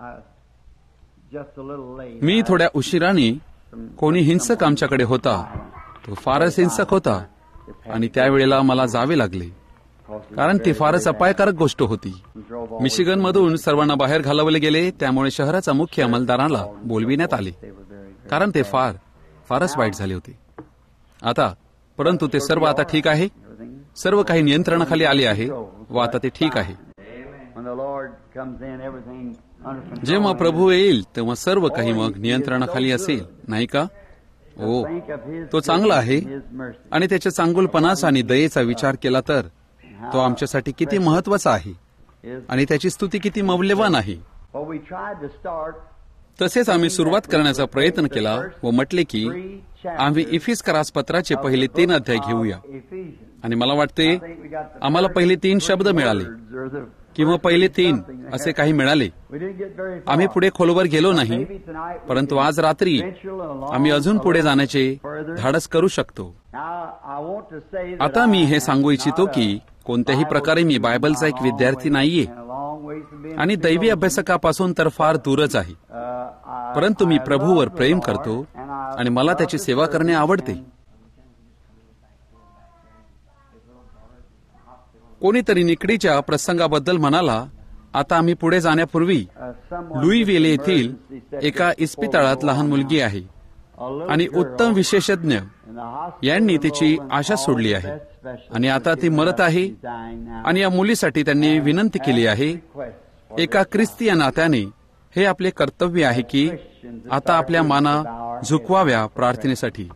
मी थोड्या उशिराने कोणी हिंसक आमच्याकडे होता. तो फारच हिंसक होता आणि त्यावेळेला मला जावे लागले, कारण ती फारच अपायकारक गोष्ट होती. मिशिगनमधून सर्वांना बाहेर घालवले गेले. त्यामुळे शहराचा मुख्य अंमलदाराला बोलविण्यात आले, कारण ते फारच वाईट झाले होते. परंतु ते सर्व आता ठीक आहे. सर्व काही नियंत्रणाखाली आले आहे व आता ते ठीक आहे. जेव्हा प्रभू येईल तेव्हा सर्व काही मग नियंत्रणाखाली असेल, नाही का? ओ, तो चांगला आहे आणि त्याच्या चांगुलपणाचा आणि दयेचा विचार केला तर तो आमच्यासाठी किती महत्वाचा आहे आणि त्याची स्तुती किती मौल्यवान आहे. तसेच आम्ही सुरुवात करण्याचा प्रयत्न केला व म्हटले की आम्ही इफिस्करास पत्राचे पहिले 3 अध्याय घेऊया. आणि मला वाटते आम्हाला पहिले 3 शब्द मिळाले किंवा पहिले 3 असे काही मिळाले. आम्ही पुढे खोलवर गेलो नाही, परंतु आज रात्री आम्ही अजून पुढे जाण्याचे धाडस करू शकतो. आता मी हे सांगू इच्छितो की कोणत्याही प्रकारे मी बायबलचा एक विद्यार्थी नाहीये आणि दैवी अभ्यासकापासून तर फार दूरच आहे. परंतु मी प्रभूवर प्रेम करतो आणि मला त्याची सेवा करणे आवडते. कोणीतरी निकडीच्या प्रसंगाबद्दल म्हणाला, आता आम्ही पुढे जाण्यापूर्वी लुईविले येथील एका इस्पितळात लहान मुलगी आहे आणि उत्तम विशेषज्ञ यांनी तिची आशा सोडली आहे आणि आता ती मरत आहे. आणि या मुलीसाठी त्यांनी विनंती केली आहे. एका ख्रिस्ती या नात्याने हे आपले कर्तव्य आहे की आता आपल्या माना झुकवाव्या प्रार्थनेसाठी.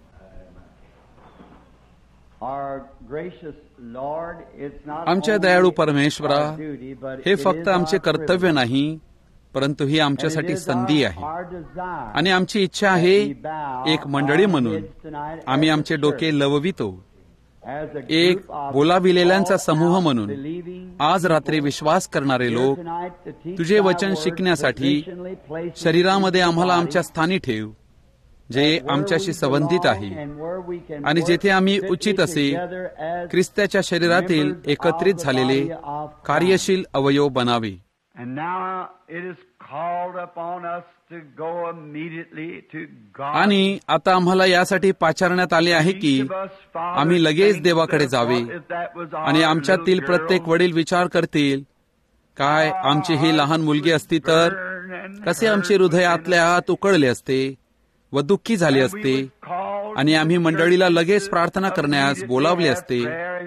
आमच्या दयाळू परमेश्वरा, हे फक्त आमचे कर्तव्य नाही, परंतु ही आमच्यासाठी संधी आहे. आणि आमची इच्छा आहे एक मंडळी म्हणून आम्ही आमचे डोके लववितो, एक बोलाविलेल्यांचा समूह म्हणून आज रात्री विश्वास करणारे लोक तुझे वचन शिकण्यासाठी शरीरामध्ये आम्हाला आमच्या स्थानी ठेव, जे आमच्याशी संबंधित आहे आणि जेथे आम्ही उचित असे ख्रिस्ताच्या शरीरातील एकत्रित झालेले कार्यशील अवयव बनावे. आणि आता आम्हाला यासाठी पाचारण्यात आले आहे की आम्ही लगेच देवाकडे जावे. आणि आमच्यातील प्रत्येक वडील विचार करतील, काय आमची ही लहान मुलगी असती तर कसे आमचे हृदय आतल्या आत उकळले असते व दुःखी झाले असते आणि आम्ही मंडळीला लगेच प्रार्थना करण्यास बोलावले असते.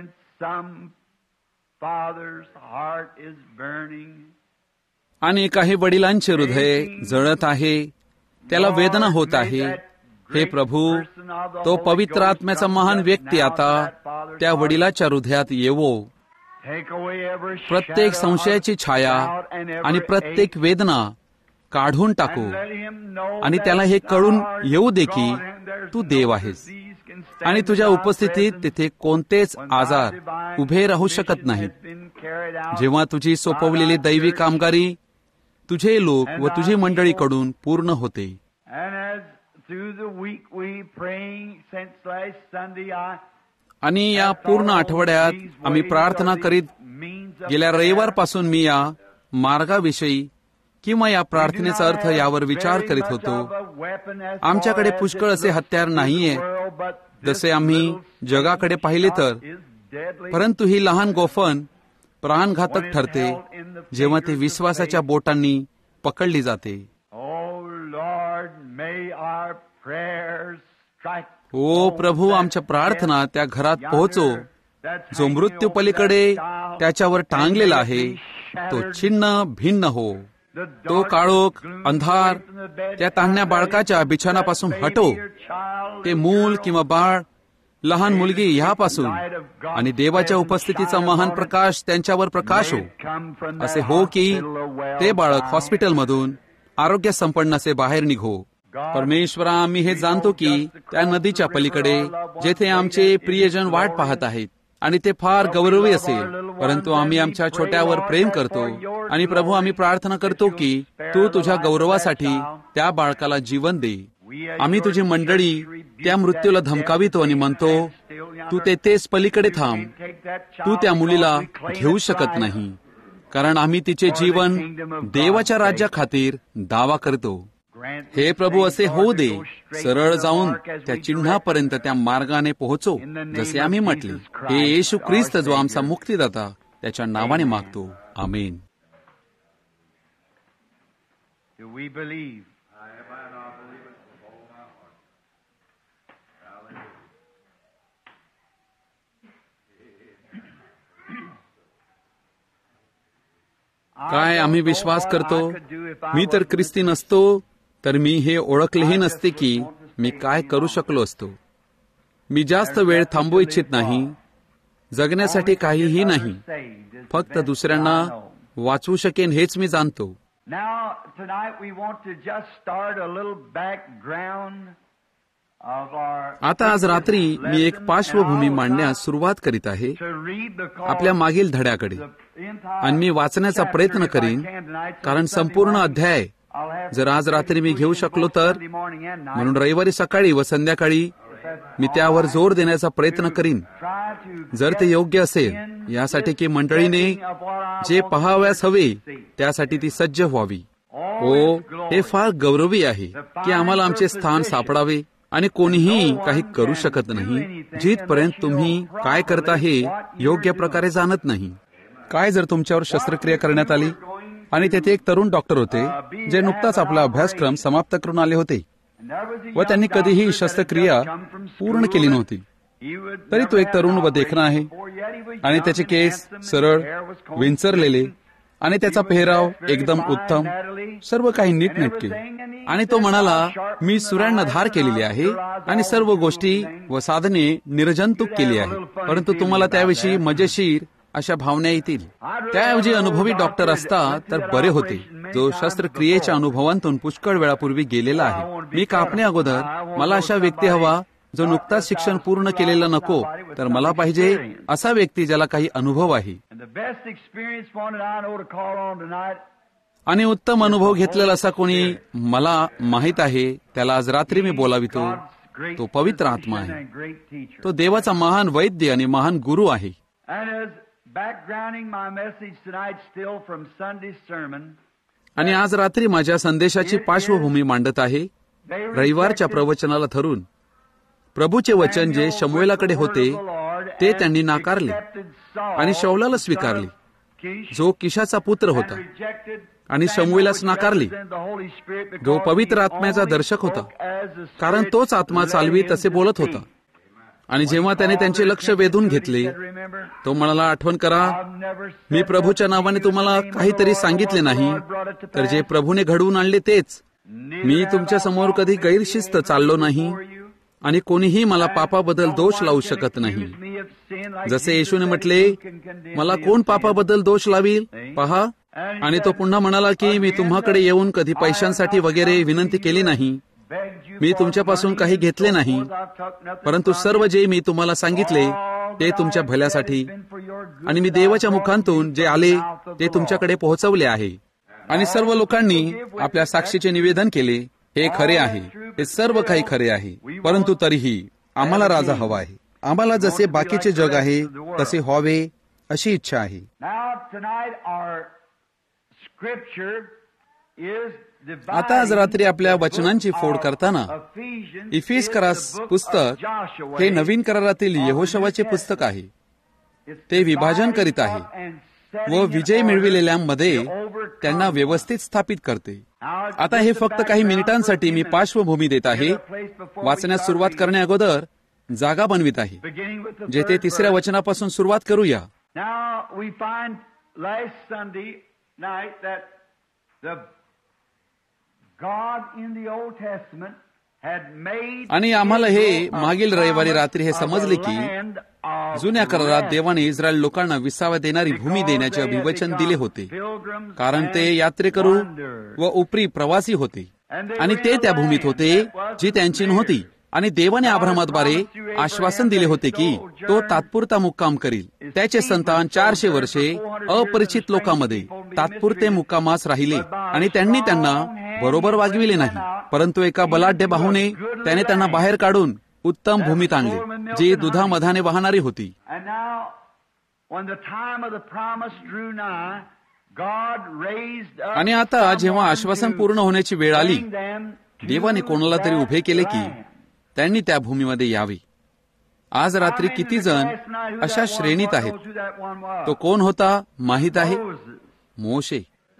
आणि काही वडिलांचे हृदय जळत आहे, त्याला वेदना होत आहे. हे प्रभू, तो पवित्र आत्म्याचा महान व्यक्ती आता त्या वडिलाच्या हृदयात येवो. प्रत्येक संशयाची छाया आणि प्रत्येक वेदना काढून टाकू आणि त्याला हे कळून येऊ दे की तू देव आहेस आणि तुझ्या उपस्थितीत तिथे कोणतेच आजार उभे राहू शकत नाहीत. जेव्हा तुझी सोपवलेली दैवी कामगारी तुझे लोक व तुझी मंडळीकडून पूर्ण होते. आणि या पूर्ण आठवड्यात आम्ही प्रार्थना करीत गेल्या रविवारपासून मी या मार्गाविषयी किंवा या प्रार्थनेचा अर्थ यावर विचार करीत होतो. आमच्याकडे पुष्कळ असे हत्यार नाहीये जसे आम्ही जगाकडे पाहिले तर, परंतु ही लहान गोफण प्राणघातक ठरते जेव्हा ती विश्वासाच्या बोटांनी पकडली जाते. ओ प्रभू, आमच्या प्रार्थना त्या घरात पोहोचो जो मृत्यू पलीकडे त्याच्यावर टांगलेला आहे. तो छिन्न भिन्न हो. तो काळोख अंधार त्या तान्ह्या बाळकाच्या बिछानापासून हटो. ते मूल किंवा बाळ, लहान मुलगी ह्यापासून आणि देवाच्या उपस्थितीचा महान प्रकाश त्यांच्यावर प्रकाश हो. असे हो की ते बाळक हॉस्पिटलमधून आरोग्य संपन्न असे बाहेर निघो. परमेश्वरा, आम्ही हे जाणतो की त्या नदीच्या पलीकडे जेथे आमचे प्रियजन वाट पाहत आहेत आणि ते फार गौरवी असेल, परंतु आम्ही आमच्या छोट्यावर प्रेम करतो. आणि प्रभू, आम्ही प्रार्थना करतो की तू तुझ्या गौरवासाठी त्या बाळकाला जीवन दे. आम्ही तुझी मंडळी त्या मृत्यूला धमकावितो आणि म्हणतो, तू तेथेच पलीकडे थांब. तू त्या मुलीला घेऊ शकत नाही, कारण आम्ही तिचे जीवन देवाच्या राज्याखातीर दावा करतो. हे प्रभू, असे होऊ दे, सरळ जाऊन त्या चिन्हापर्यंत त्या मार्गाने पोहोचो, जसे आम्ही म्हटले. हे येशू ख्रिस्त जो आमचा मुक्तीदाता, त्याच्या नावाने मागतो. आमेन. काय आम्ही विश्वास करतो? मी तर ख्रिस्ती नसतो तर मी हे ओळखलेही नसते की मी काय करू शकलो असतो. मी जास्त वेळ थांबू इच्छित नाही. जगण्यासाठी काहीही नाही, फक्त दुसऱ्यांना वाचवू शकेन हेच मी जाणतो. आता आज रात्री मी एक पार्श्वभूमी मांडण्यास सुरुवात करीत आहे, आपल्या मागील धड्याकडे, आणि मी वाचण्याचा प्रयत्न करीन, कारण संपूर्ण अध्याय जर आज रात्री मी घेऊ शकलो तर, म्हणून रविवारी सकाळी व संध्याकाळी मी त्यावर जोर देण्याचा प्रयत्न करीन, जर ते योग्य असेल, यासाठी की मंडळीने जे पहावयास हवे त्यासाठी ती सज्ज व्हावी. ओ, हे फार गौरवी आहे की आम्हाला आमचे स्थान सापडावे, आणि कोणीही काही करू शकत नाही जिथपर्यंत तुम्ही काय करता हे योग्य प्रकारे जाणत नाही. काय जर तुमच्यावर शस्त्रक्रिया करण्यात आली आणि तेथे एक तरुण डॉक्टर होते जे नुकताच आपला अभ्यासक्रम समाप्त करून आले होते व त्यांनी कधीही शस्त्रक्रिया पूर्ण केली नव्हती, तरी तो एक तरुण व देखणा आहे आणि त्याचे केस सरळ विंचरलेले आणि त्याचा पेहराव एकदम उत्तम, सर्व काही नीटनेटके, आणि तो म्हणाला, मी सुऱ्यांना धार केलेली आहे आणि सर्व गोष्टी व साधने निर्जंतुक केली आहे, परंतु तुम्हाला त्याविषयी मजेशीर अशा भावना येतील. त्याऐवजी अनुभवी डॉक्टर असता तर बरे होते, जो शस्त्रक्रियेच्या अनुभवांतून पुष्कळ वेळापूर्वी गेलेला आहे. मी कापण्या अगोदर मला अशा व्यक्ती हवा जो नुकताच शिक्षण पूर्ण केलेला नको, तर मला पाहिजे असा व्यक्ती ज्याला काही अनुभव आहे. आणि उत्तम अनुभव घेतलेला असा कोणी मला माहित आहे, त्याला आज रात्री मी बोलावितो. तो पवित्र आत्मा आहे. तो देवाचा महान वैद्य आणि महान गुरु आहे. आणि आज रात्री माझ्या संदेशाची पार्श्वभूमी मांडत आहे रविवारच्या प्रवचनाला धरून. प्रभूचे वचन जे शमूएलाकडे होते ते त्यांनी नाकारले आणि शौलाला स्वीकारले, जो किशाचा पुत्र होता, आणि शमूएलास नाकारले, जो पवित्र आत्म्याचा दर्शक होता, कारण तोच आत्मा चालवीत असे बोलत होता. आणि जेव्हा त्याने त्यांचे लक्ष वेधून घेतले, तो म्हणाला, आठवण करा, मी प्रभूच्या नावाने तुम्हाला काहीतरी सांगितले नाही, तर जे प्रभूने घडवून आणले तेच. मी तुमच्या समोर कधी गैरशिस्त चाललो नाही, आणि कोणीही मला पापाबद्दल दोष लावू शकत नाही. जसे येशूने म्हटले, मला कोण पापाबद्दल दोष लावील, पहा. आणि तो पुन्हा म्हणाला की मी तुम्हाकडे येऊन कधी पैशांसाठी वगैरे विनंती केली नाही, मी तुमच्यापासून काही घेतले नाही, परंतु सर्व जे मी तुम्हाला सांगितले ते तुमच्या भल्यासाठी, आणि मी देवाच्या मुखांतून जे आले ते तुमच्याकडे पोहोचवले आहे. आणि सर्व लोकांनी आपल्या साक्षीचे निवेदन केले, हे खरे आहे, हे सर्व काही खरे आहे, परंतु तरीही आम्हाला राजा हवा आहे. आम्हाला जसे बाकीचे जग आहे तसे व्हावे अशी इच्छा आहे. आता आज रात्री आपल्या वचनांची फोड करताना इफिसकरास पुस्तक हे नवीन करारातील यहोशवाचे पुस्तक आहे. ते विभाजन करीत आहे व विजय मिळविलेल्यांमध्ये त्यांना व्यवस्थित स्थापित करते. आता हे फक्त काही मिनिटांसाठी मी पार्श्वभूमी देत आहे. वाचण्यास सुरुवात करण्या अगोदर जागा बनवित आहे, जेथे 3ऱ्या वचनापासून सुरुवात करूया. आणि आम्हाला हे मागील रविवारी रात्री हे समजले की जुन्या करारात देवाने इस्रायल लोकांना विसावा देणारी भूमी देण्याचे अभिवचन दिले होते, कारण ते यात्रेकरू व उपरी प्रवासी होते, आणि ते त्या भूमीत होते जी त्यांची नव्हती. आणि देवाने अब्राहमाद्वारे आश्वासन दिले होते की तो तात्पुरता मुक्काम करील. त्याचे संतान 400 वर्षे अपरिचित लोकांमध्ये तात्पुरते मुक्कामास राहिले, आणि त्यांनी त्यांना बरोबर वागविले नाही, परंतु एका बलाढ्य बाहूने त्याने त्यांना बाहेर काढून उत्तम भूमीत आणले, जी दुधामधाने वाहणारी होती. आणि आता जेव्हा आश्वासन पूर्ण होण्याची वेळ आली, देवाने कोणाला तरी उभे केले की त्यांनी त्या भूमीमध्ये यावे. आज रात्री किती जण अशा श्रेणीत आहेत? तो कोण होता माहीत आहे? मोशे.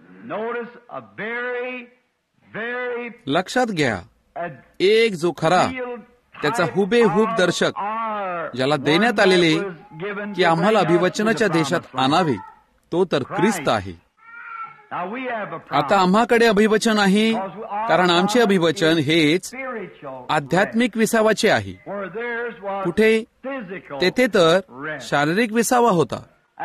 लक्षात घ्या, एक जो खरा त्याचा हुबेहूब दर्शक ज्याला देण्यात आलेले की आम्हाला अभिवचनाच्या देशात आणावे, तो तर ख्रिस्त आहे. आता आम्हाकडे अभिवचन आहे, कारण आमचे अभिवचन हेच आध्यात्मिक विसावाचे आहे. कुठे? तेथे तर शारीरिक विसावा होता.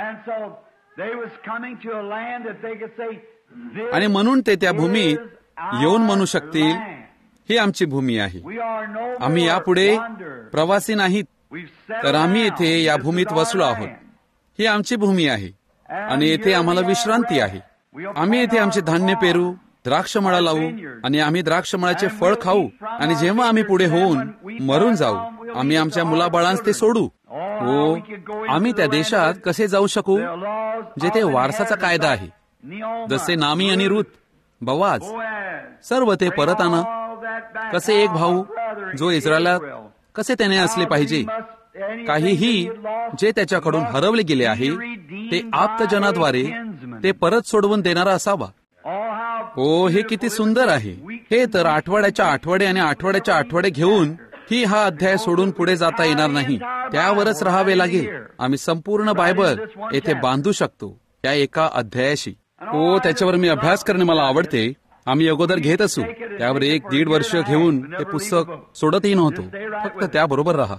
आणि म्हणून ते त्या भूमीत येऊन म्हणू शकतील, ही आमची भूमी आहे. आम्ही यापुढे प्रवासी नाहीत, तर आम्ही येथे या भूमीत वसलो आहोत. ही आमची भूमी आहे आणि येथे आम्हाला विश्रांती आहे. आम्ही येथे आमचे धान्य पेरू, द्राक्षमळा लावू आणि आम्ही द्राक्षमळाचे फळ खाऊ. आणि जेव्हा आम्ही पुढे होऊन मरून जाऊ, आम्ही आमच्या मुलाबाळांस ते सोडू. हो, आम्ही त्या देशात कसे जाऊ शकू जेथे वारसाचा कायदा आहे, जसे नामी आणि रूत, बवाज, सर्व ते परत आणा. कसे एक भाऊ जो इस्रायलात कसे त्याने असले पाहिजे. काहीही जे त्याच्याकडून हरवले गेले आहे ते आप्तजनाद्वारे ते परत सोडवून देणारा असावा. हो, हे किती सुंदर आहे. हे तर आठवड्याच्या आठवडे आणि आठवड्याच्या आठवडे घेऊन ही हा अध्याय सोडून पुढे जाता येणार नाही. त्यावरच राहावे लागेल. आम्ही संपूर्ण बायबल येथे बांधू शकतो या एका अध्यायाशी. हो, त्याच्यावर मी अभ्यास करणे मला आवडते. आम्ही अगोदर घेत असू, त्यावर 1-1.5 वर्ष घेऊन ते पुस्तक सोडतही नव्हतो. फक्त त्याबरोबर राहा.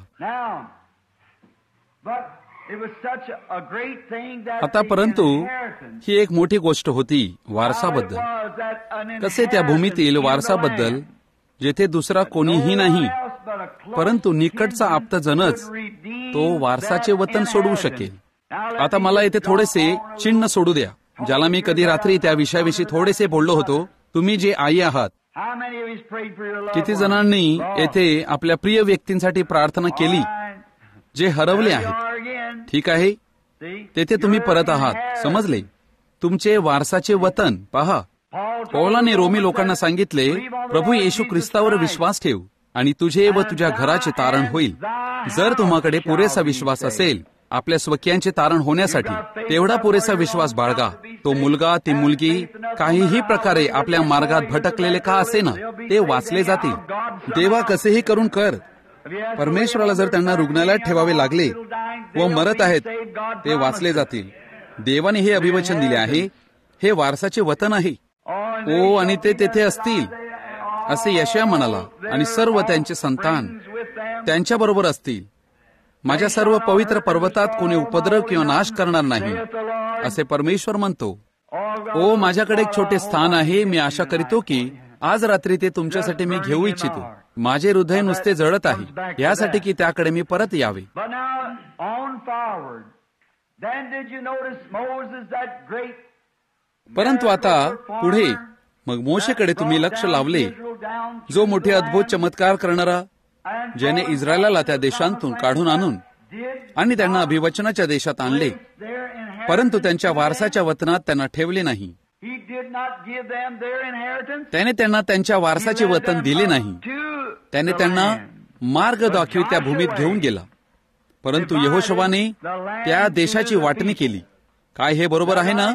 आता परंतु ही एक मोठी गोष्ट होती वारसाबद्दल. कसे त्या भूमीतील वारसाबद्दल जेथे दुसरा कोणीही नाही, परंतु निकटचा आप्तजनच तो वारसाचे वतन सोडवू शकेल. आता मला येथे थोडेसे चिन्ह सोडू द्या, ज्याला मी कधी रात्री त्या विषयाविषयी थोडेसे बोललो होतो. तुम्ही जे आई आहात, किती जणांनी येथे आपल्या प्रिय व्यक्तींसाठी प्रार्थना केली जे हरवले आहेत? ठीक आहे, तेथे तुम्ही परत आहात. समजले? तुमचे वारसाचे वतन पहा. पौलाने रोमी लोकांना सांगितले, प्रभू येशू ख्रिस्तावर विश्वास ठेव आणि तुझे व तुझ्या घराचे तारण होईल. जर तुम्हाकडे पुरेसा विश्वास असेल आपल्या स्वकीयांचे तारण होण्यासाठी, तेवढा पुरेसा विश्वास बाळगा. तो मुलगा, ती मुलगी काहीही प्रकारे आपल्या मार्गात भटकलेले का असेना, ते वाचले जातील. देवा कसेही करून कर. परमेश्वराला जर त्यांना रुग्णालयात ठेवावे लागले व मरत आहेत, ते वाचले जातील. देवाने हे अभिवचन दिले आहे. हे वारसाचे वतन आहे. ओ, आणि ते तेथे असतील असे यशाया म्हणाला, आणि सर्व त्यांचे संतान त्यांच्याबरोबर असतील. माझ्या सर्व पवित्र पर्वतात कोणी उपद्रव किंवा नाश करणार नाही असे परमेश्वर म्हणतो. ओ, माझ्याकडे एक छोटे स्थान आहे. मी आशा करीतो की आज रात्री ते तुमच्यासाठी मी घेऊ इच्छितो. माझे हृदय नुसते जळत आहे यासाठी की त्याकडे मी परत यावे. परंतु आता पुढे मग मोशेकडे तुम्ही लक्ष लावले, जो मोठे अद्भुत चमत्कार करणारा, ज्याने इस्रायलाला त्या देशांतून काढून आणून आणि त्यांना अभिवचनाच्या देशात आणले, परंतु त्यांच्या वारसाच्या वतनात त्यांना ठेवले नाही. त्याने त्यांना त्यांच्या वारसाचे वतन दिले नाही. त्याने त्यांना मार्ग दाखवी त्या भूमीत घेऊन गेला. परंतु यहोशुवाने त्या देशाची वाटणी केली. काय हे बरोबर आहे ना?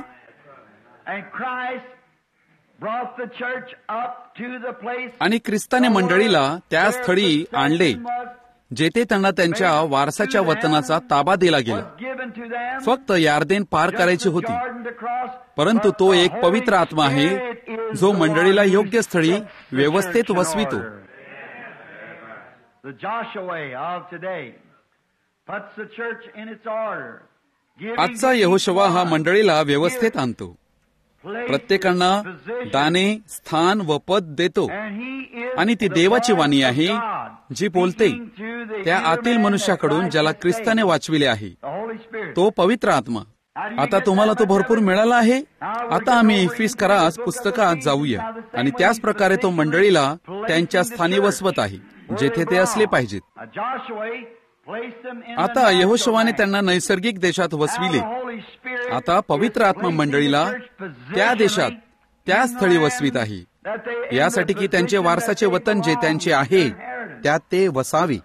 आणि ख्रिस्ताने मंडळीला त्या स्थळी आणले जेथे त्यांना त्यांच्या वारसाच्या वतनाचा ताबा दिला गेला. फक्त यार्देन पार करायची होती. परंतु तो एक पवित्र आत्मा आहे जो मंडळीला योग्य स्थळी व्यवस्थेत वसवितो. आजचा यहोशुवा हा मंडळीला व्यवस्थेत आणतो. प्रत्येकांना दाने, स्थान व पद देतो. आणि ती देवाची वाणी आहे जी बोलते त्या आतील मनुष्याकडून, ज्याला ख्रिस्ताने वाचविले आहे, तो पवित्र आत्मा. आता तुम्हाला तो भरपूर मिळाला आहे. आता आम्ही इफिस्करास पुस्तकात जाऊया आणि त्याच प्रकारे तो मंडळीला त्यांच्या स्थानी वसवत आहे जेथे ते असले पाहिजेत. आता यहोशुवाने त्यांना नैसर्गिक देशात वसविले. आता पवित्र आत्मा मंडळीला त्या देशात, त्या स्थळी वसवित आहे, यासाठी की त्यांचे वारसाचे वतन जे त्यांचे आहे त्यात ते वसावे.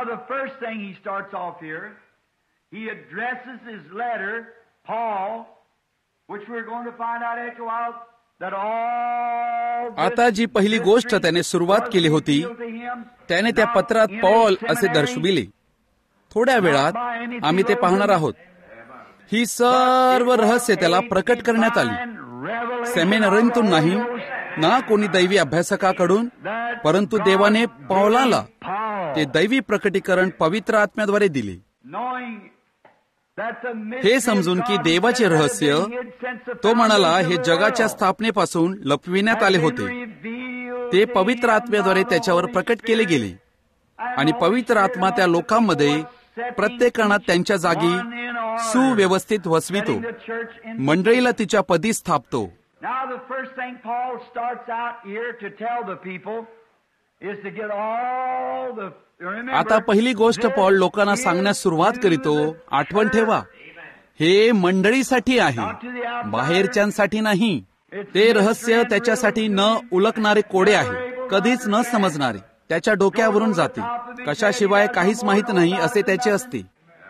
आता जी पहिली गोष्ट त्याने सुरुवात केली होती, त्याने त्या पत्रात पॉल असे दर्शविले. थोड्या वेळात आम्ही ते पाहणार आहोत. ही सर्व रहस्य त्याला प्रकट करण्यात आली. सेमिनरीतून नाही, ना कोणी दैवी अभ्यासकाकडून, परंतु देवाने पौलाला ते दैवी प्रकटीकरण पवित्र आत्म्याद्वारे दिले. हे समजून की देवाचे रहस्य, तो म्हणाला, हे जगाच्या स्थापनेपासून लपविण्यात आले होते. ते पवित्र आत्म्याद्वारे त्याच्यावर प्रकट केले गेले आणि पवित्र आत्मा त्या लोकांमध्ये प्रत्येकाना त्यांच्या जागी सुव्यवस्थित वसवितो, मंडळीला तिच्या पदी स्थापतो. आता पहिली गोष्ट पॉल लोकांना सांगण्यास सुरुवात करीतो, आठवण ठेवा, हे मंडळीसाठी आहे, बाहेरच्यांसाठी नाही. ते रहस्य त्याच्यासाठी न उलकणारे कोडे आहे, कधीच न समजणारे, त्याच्या डोक्यावरून जाते, कशाशिवाय काहीच माहित नाही असे त्याचे असते.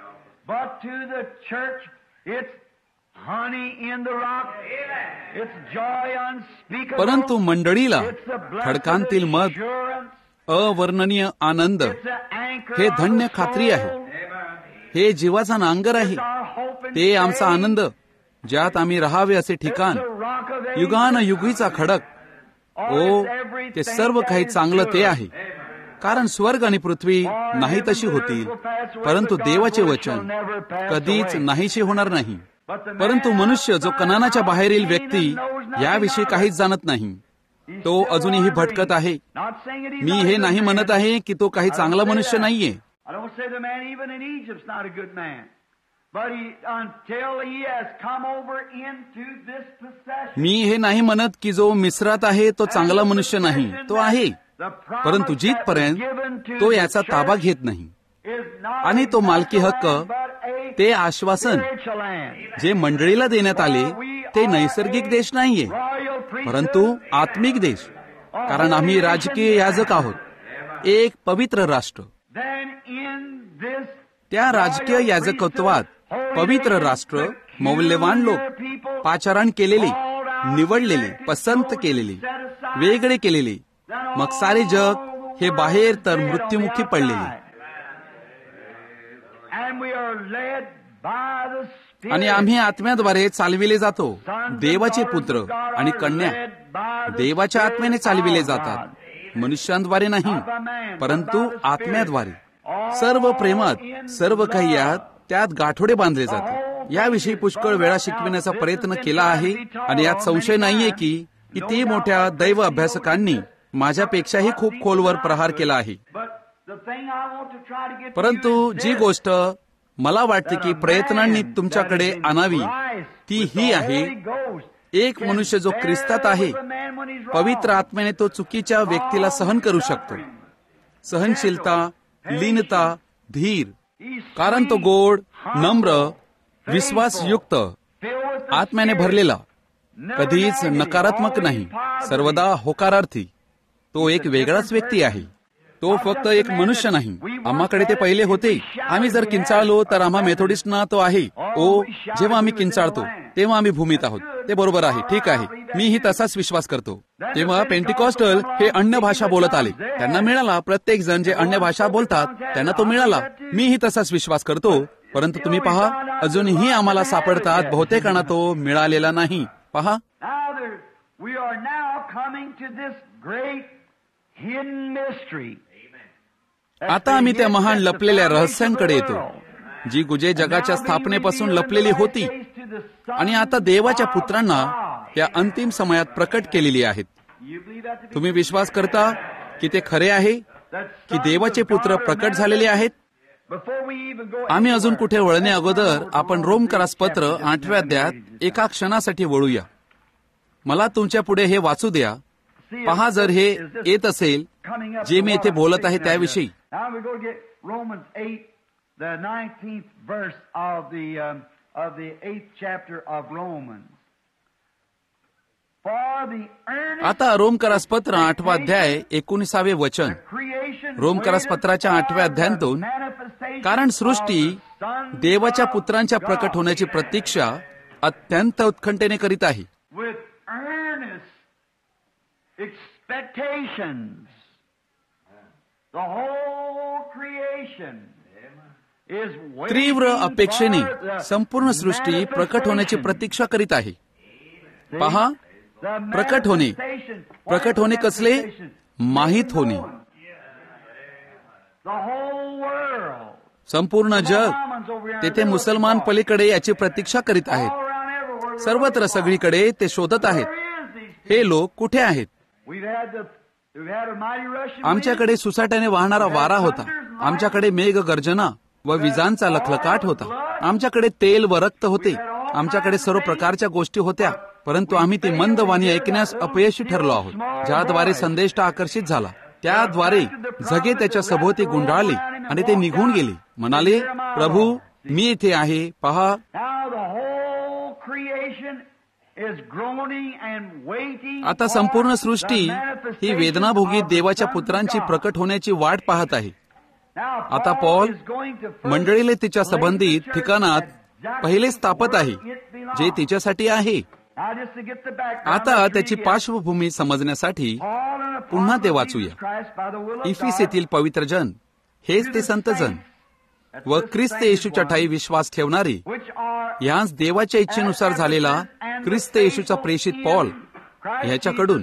परंतु मंडळीला खडकांतील मध, अवर्णनीय आनंद, हे धन्य खात्री आहे, हे जीवाचा नांगर आहे, ते आमचा आनंद, ज्यात आम्ही राहावे असे ठिकाण, युगान युगीचा खडक. ओ, ते सर्व काही चांगलं ते आहे, कारण स्वर्ग आणि पृथ्वी नाही तशी होतील, परंतु देवाचे वचन कधीच नाहीशी होणार नाही. परंतु मनुष्य जो कनानाच्या बाहेरील व्यक्ती याविषयी काहीच जाणत नाही, तो अजूनही भटकत आहे. मी हे नाही म्हणत आहे की तो काही चांगला मनुष्य नाहीये. मी हे नाही म्हणत की जो मिस्रात आहे तो चांगला मनुष्य नाही, तो आहे, परंतु जिथपर्यंत तो याचा ताबा घेत नाही. आणि तो मालकी हक्क, ते आश्वासन जे मंडळीला देण्यात आले, ते नैसर्गिक देश नाहीये, परंतु आत्मिक देश, कारण आम्ही राजकीय याजक आहोत, एक पवित्र राष्ट्र. त्या राजकीय याजकत्वात पवित्र राष्ट्र, मौल्यवान लोक, पाचारण केलेले, निवडलेले, पसंत केलेले, वेगळे केलेले, मग सारे जग हे बाहेर तर मृत्युमुखी पडलेले. आणि आम्ही आत्म्याद्वारे चालविले जातो. देवाचे पुत्र आणि कन्या देवाच्या आत्म्याने चालविले जातात, मनुष्यांद्वारे नाही, परंतु आत्म्याद्वारे. सर्व प्रेमात, सर्व काही यात त्यात गाठोडे बांधले जाते. याविषयी पुष्कळ वेळा शिकविण्याचा प्रयत्न केला आहे आणि यात संशय नाहीये की किती मोठ्या दैव अभ्यासकांनी माझ्यापेक्षाही खूप खोलवर प्रहार केला आहे. परंतु जी गोष्ट मला वाटते की प्रयत्नांनी तुमच्याकडे आणावी ती ही आहे, एक मनुष्य जो ख्रिस्तात आहे, पवित्र आत्म्याने तो चुकीच्या व्यक्तीला सहन करू शकतो. सहनशीलता, लीनता, धीर, कारण तो गोड, नम्र, विश्वासयुक्त, आत्म्याने भरलेला, कधीच नकारात्मक नाही, सर्वदा होकारार्थी. तो एक वेगळाच व्यक्ती आहे. तो फक्त एक मनुष्य नाही. आम्हाकडे ते पहिले होते. आम्ही जर किंचाळलो तर आम्हा मेथोडिस्टना तो आहे. ओ, जेव्हा आम्ही किंचाळतो तेव्हा आम्ही भूमीत आहोत. ते बरोबर आहे, ठीक आहे, मीही तसाच विश्वास करतो. तेव्हा पेंटिकॉस्टल हे अन्य भाषा बोलत आले. त्यांना मिळाला, प्रत्येक जण जे अन्य भाषा बोलतात त्यांना तो मिळाला. मीही तसाच विश्वास करतो. परंतु तुम्ही पहा, अजूनही आम्हाला सापडतात बहुतेकांना तो मिळालेला नाही. पहा, आता आम्ही त्या महान लपलेल्या रहस्यांकडे येतो, जी गुजे जगाच्या स्थापनेपासून लपलेली होती आणि आता देवाच्या पुत्रांना त्या अंतिम समयात प्रकट केलेली आहेत. तुम्ही विश्वास करता की ते खरे आहे की देवाचे पुत्र प्रकट झालेले आहेत? आम्ही अजून कुठे वळणे अगोदर आपण रोमकरास पत्र 8व्या अध्यायात एका क्षणासाठी वळूया. मला तुमच्या पुढे हे वाचू द्या. पहा, जर हे येत असेल जे मी येथे बोलत आहे त्याविषयी. the 19th verse of the 8th chapter of Romans. For the earnest आता रोमकरासपत्र 8वा अध्याय 19वे वचन. रोमकरासपत्राच्या 8व्या अध्यायातून, कारण सृष्टी देवाच्या पुत्रांच्या प्रकट होण्याची प्रतीक्षा अत्यंत उत्कंठेने करीत आहे. with earnest expectations, the whole creation is तीव्र waiting अपेक्षेने for the संपूर्ण सृष्टी प्रकट होण्याची manifestation. प्रतीक्षा करीत आहे. पहा, The प्रकट होणे. manifestation. प्रकट होणे कसले? माहित होणे. The whole world. संपूर्ण जग, तेथे मुसलमान पलीकडे याची प्रतीक्षा करीत All आहेत. around everywhere. सर्वत्र सगळीकडे ते शोधत आहेत. Where is these people? हे लोक कुठे आहेत? We've had a mighty rushing आमच्याकडे सुसाट्याने वाहणारा वारा होता. आमच्याकडे मेघ गर्जना व विजांचा लखलकाट होता. आमच्याकडे तेल व रक्त होते. आमच्याकडे सर्व प्रकारच्या गोष्टी होत्या, परंतु आम्ही ती मंद वाणी ऐकण्यास अपयशी ठरलो आहोत. ज्याद्वारे संदेश आकर्षित झाला, त्याद्वारे जगे त्याच्या सभोवती गुंडाळली आणि ते निघून गेले. म्हणाले, प्रभू, मी इथे आहे, पहा. Now the whole creation is groaning and waiting आता for संपूर्ण the Srushti he manifestation वेदनाभोगी of the देवाच्या sons of पुत्रांची God. प्रकट होण्याची वाट पाहत आहे. Now आता Paul Paul is going to first मंडळीले तिच्या place the संबंधित church ठिकाणात exactly पहिले स्थापत आहे, where it belongs. जे तिच्यासाठी आहे. Now just to get the background, आता let's त्याची read पार्श्वभूमी समजण्यासाठी Paul and the पुन्हा ते apostle वाचूया. Jesus Christ by the will of इफिस God येथील पवित्र जन, हेच ते संत जन व ख्रिस्त येशूच्या ठाई विश्वास ठेवणारी, which are ह्याच देवाच्या इच्छेनुसार झालेला ख्रिस्त येशूचा प्रेषित पॉल ह्याच्याकडून.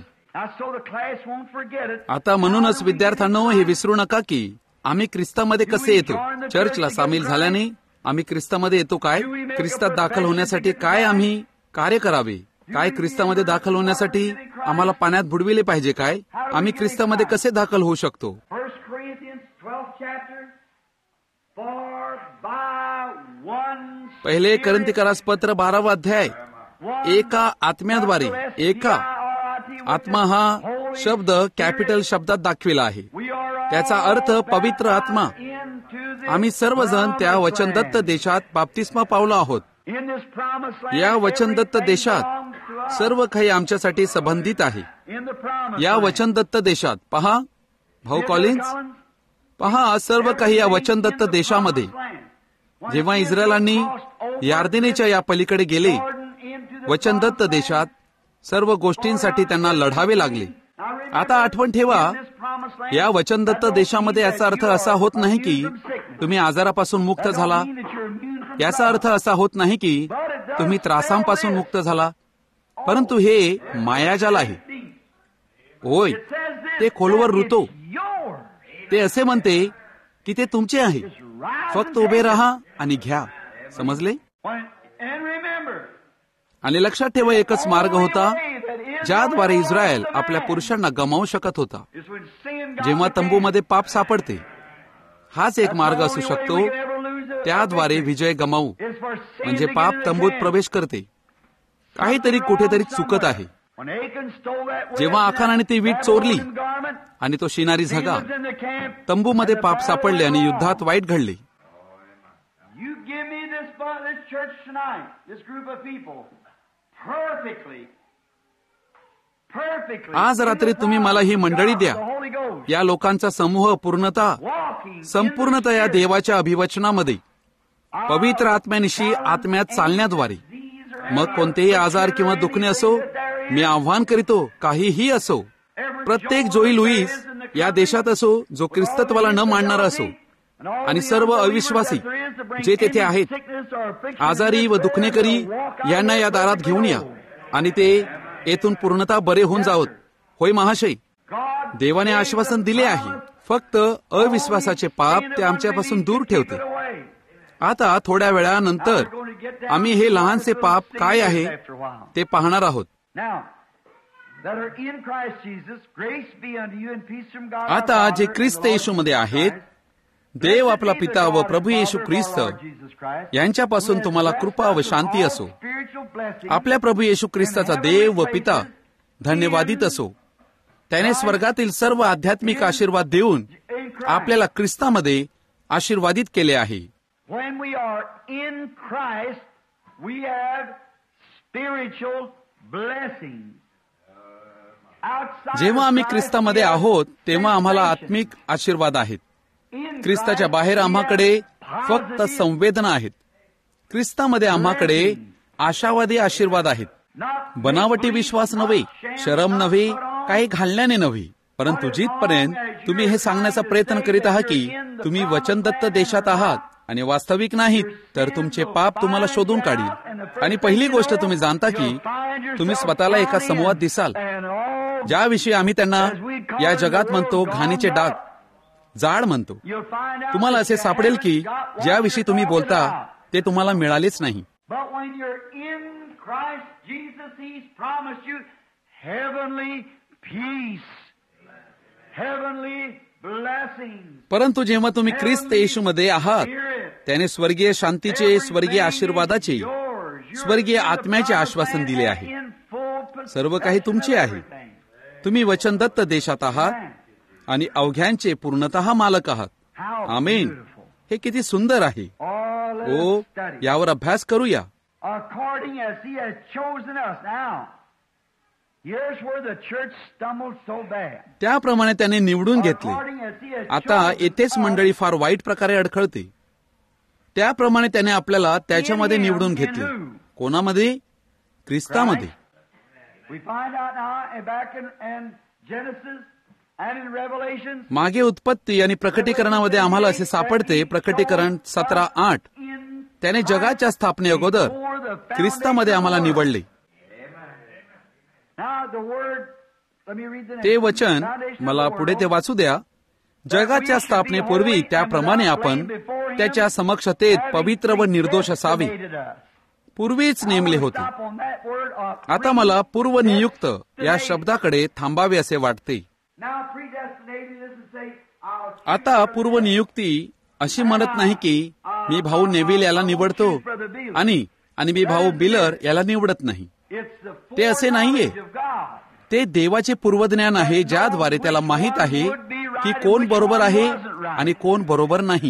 आता म्हणूनच विद्यार्थ्यांनो, हे विसरू नका की आम्ही ख्रिस्तामध्ये कसे येतो. चर्चला सामील झाल्याने आम्ही ख्रिस्तामध्ये येतो काय? ख्रिस्तात दाखल होण्यासाठी काय आम्ही कार्य करावे? काय ख्रिस्तामध्ये दाखल होण्यासाठी आम्हाला पाण्यात बुडविले पाहिजे काय? आम्ही ख्रिस्तामध्ये कसे दाखल होऊ शकतो? 1 Corinthians 12th chapter, for by one पहिले करंथीकरास पत्र 12वा अध्याय, एका आत्म्याद्वारे, एका आत्मा हा शब्द कॅपिटल शब्दात दाखविला आहे. त्याचा अर्थ पवित्र आत्मा. आम्ही सर्वजण त्या वचनदत्त देशात बाप्तिस्मा पावलो आहोत. या वचनदत्त देशात सर्व काही आमच्यासाठी संबंधित आहे. या वचनदत्त देशात पहा, भाऊ कॉलिन्स, पहा, सर्व काही या वचनदत्त देशामध्ये. जेव्हा इस्रायलांनी यार्देनेच्या या पलीकडे गेले, वचनदत्त देशात सर्व गोष्टींसाठी त्यांना लढावे लागले. आता आठवण ठेवा, या वचनदत्त देशामध्ये याचा अर्थ असा होत नाही की तुम्ही आजारापासून मुक्त झाला. याचा अर्थ असा होत नाही की तुम्ही त्रासांपासून मुक्त झाला, परंतु हे मायाजाल आहे. होय, ते खोलवर रुतो. ते असे म्हणते की ते तुमचे आहे. फक्त उभे राहा आणि घ्या. समजले? आणि लक्षात ठेवा, एकच मार्ग होता ज्याद्वारे इस्रायल आपल्या पुरुषांना गमावू शकत होता. जेव्हा तंबूमध्ये पाप सापडते, हाच एक मार्ग असू शकतो. त्याद्वारे विजय गमावू, म्हणजे पाप तंबूत प्रवेश करते. काहीतरी कुठेतरी चुकत आहे. जेव्हा आखानाने ती वीट चोरली आणि तो शिनारी झगा, तंबूमध्ये पाप सापडले आणि युद्धात वाईट घडले. आज रात्री तुम्ही मला ही मंडळी द्या, या लोकांचा समूह संपूर्णतः या देवाच्या अभिवचनामध्ये, पवित्र आत्म्यानिशी आत्म्यात चालण्याद्वारे. मग कोणतेही आजार किंवा दुखणे असो, मी आव्हान करीतो, काहीही असो. प्रत्येक जोई लुईस या देशात असो, जो ख्रिस्तत्वाला न मानणारा असो, आणि सर्व अविश्वासी जे तेथे आहेत, आजारी व दुखणेकरी, यांना या दारात घेऊन या आणि ते येथून पूर्णतः बरे होऊन जावत. होय महाशय, देवाने आश्वासन दिले आहे. फक्त अविश्वासाचे पाप ते आमच्यापासून दूर ठेवते. आता थोड्या वेळानंतर आम्ही हे लहानसे पाप काय आहे ते पाहणार आहोत. आता जे ख्रिस्त येशूमध्ये आहेत, देव आपला पिता व प्रभू येशू ख्रिस्त यांच्यापासून तुम्हाला कृपा व शांती असो. आपल्या प्रभू येशू ख्रिस्ताचा देव व पिता धन्यवादित असो. त्याने स्वर्गातील सर्व आध्यात्मिक आशीर्वाद देऊन आपल्याला ख्रिस्तामध्ये आशीर्वादित केले आहे. when we are in Christ, we have spiritual blessings. जेव्हा आम्ही ख्रिस्तामध्ये आहोत तेव्हा आम्हाला आत्मिक आशीर्वाद आहेत. ख्रिस्ताच्या बाहेर आम्हाकडे फक्त संवेदना आहेत. ख्रिस्तामध्ये आम्हाकडे आशावादी आशीर्वाद आहेत. बनावटी विश्वास नव्हे, शरम नव्हे, काही घालण्याने नव्हे, परंतु जिथपर्यंत तुम्ही हे सांगण्याचा प्रयत्न करीत आहात की तुम्ही वचनदत्त देशात आहात आणि वास्तविक नाहीत, तर तुमचे पाप तुम्हाला शोधून काढील. आणि पहिली गोष्ट तुम्ही जाणता की तुम्ही स्वतःला एका समूहात दिसाल ज्याविषयी आम्ही त्यांना या जगात म्हणतो घाणीचे डाग, जाड म्हणतो. तुम्हाला असे सापडेल की ज्याविषयी तुम्ही बोलता ते तुम्हाला मिळालेच नाही. परंतु जेव्हा तुम्ही ख्रिस्त येशूमध्ये आहात त्याने स्वर्गीय शांतीचे, स्वर्गीय आशीर्वादाचे, स्वर्गीय आत्म्याचे आश्वासन दिले आहे. सर्व काही तुमचे आहे. तुम्ही वचनदत्त देशात आहात आणि अवघ्यांचे पूर्णतः मालक आहात. आमेन. हे किती सुंदर आहे. ओ, यावर अभ्यास करूया. त्याप्रमाणे त्याने निवडून घेतले. आता येथेच मंडळी फार वाईट प्रकारे अडखळते. त्याप्रमाणे त्याने आपल्याला त्याच्यामध्ये निवडून घेतले. कोणामध्ये? ख्रिस्तामध्ये. मागे उत्पत्ती आणि प्रकटीकरणामध्ये आम्हाला असे सापडते, प्रकटीकरण 17:8, त्याने जगाच्या स्थापने अगोदर ख्रिस्तामध्ये आम्हाला निवडले. ते वचन मला पुढे ते वाचू द्या. जगाच्या स्थापनेपूर्वी त्याप्रमाणे आपण त्याच्या समक्षतेत पवित्र व निर्दोष असावे पूर्वीच नेमले होते. आता मला पूर्वनियुक्त या शब्दाकडे थांबावे असे वाटते. आता पूर्वनियुक्ती अशी म्हणत नाही की मी भाऊ नेव्हिल याला निवडतो आणि मी भाऊ बिलर याला निवडत नाही. ते असे नाहीये. ते देवाचे पूर्वज्ञान आहे ज्याद्वारे त्याला माहित आहे की कोण बरोबर आहे आणि कोण बरोबर नाही.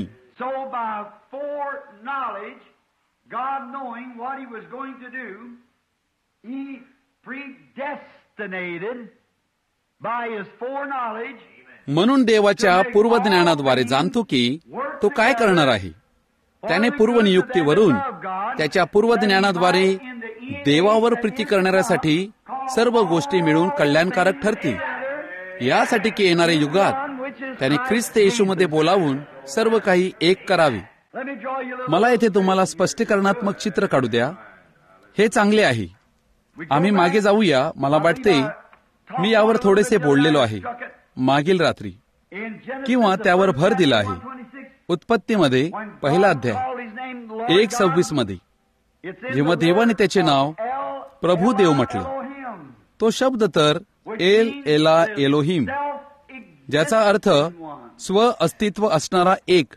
God knowing what he was going to do, he predestinated by his foreknowledge. म्हणून देवाच्या पूर्वज्ञानाद्वारे जाणतो की तो काय करणार आहे. त्याने पूर्वनियुक्तीवरून त्याच्या पूर्वज्ञानाद्वारे देवावर प्रीती करणाऱ्यासाठी सर्व गोष्टी मिळून कल्याणकारक ठरतील, यासाठी की येणाऱ्या युगात त्याने ख्रिस्त येशूमध्ये बोलावून सर्व काही एक करावे. मला येथे तुम्हाला स्पष्टीकरणात्मक चित्र काढू द्या. हे चांगले आहे. आम्ही मागे जाऊया. मला वाटते मी यावर थोडेसे बोललेलो आहे मागील रात्री किंवा त्यावर भर दिला आहे. उत्पत्तीमध्ये 1 अध्याय 1:26 मध्ये जेव्हा देवाने त्याचे नाव प्रभू देव म्हटले, तो शब्द तर एल एला एलोहिम, ज्याचा अर्थ स्व अस्तित्व असणारा एक.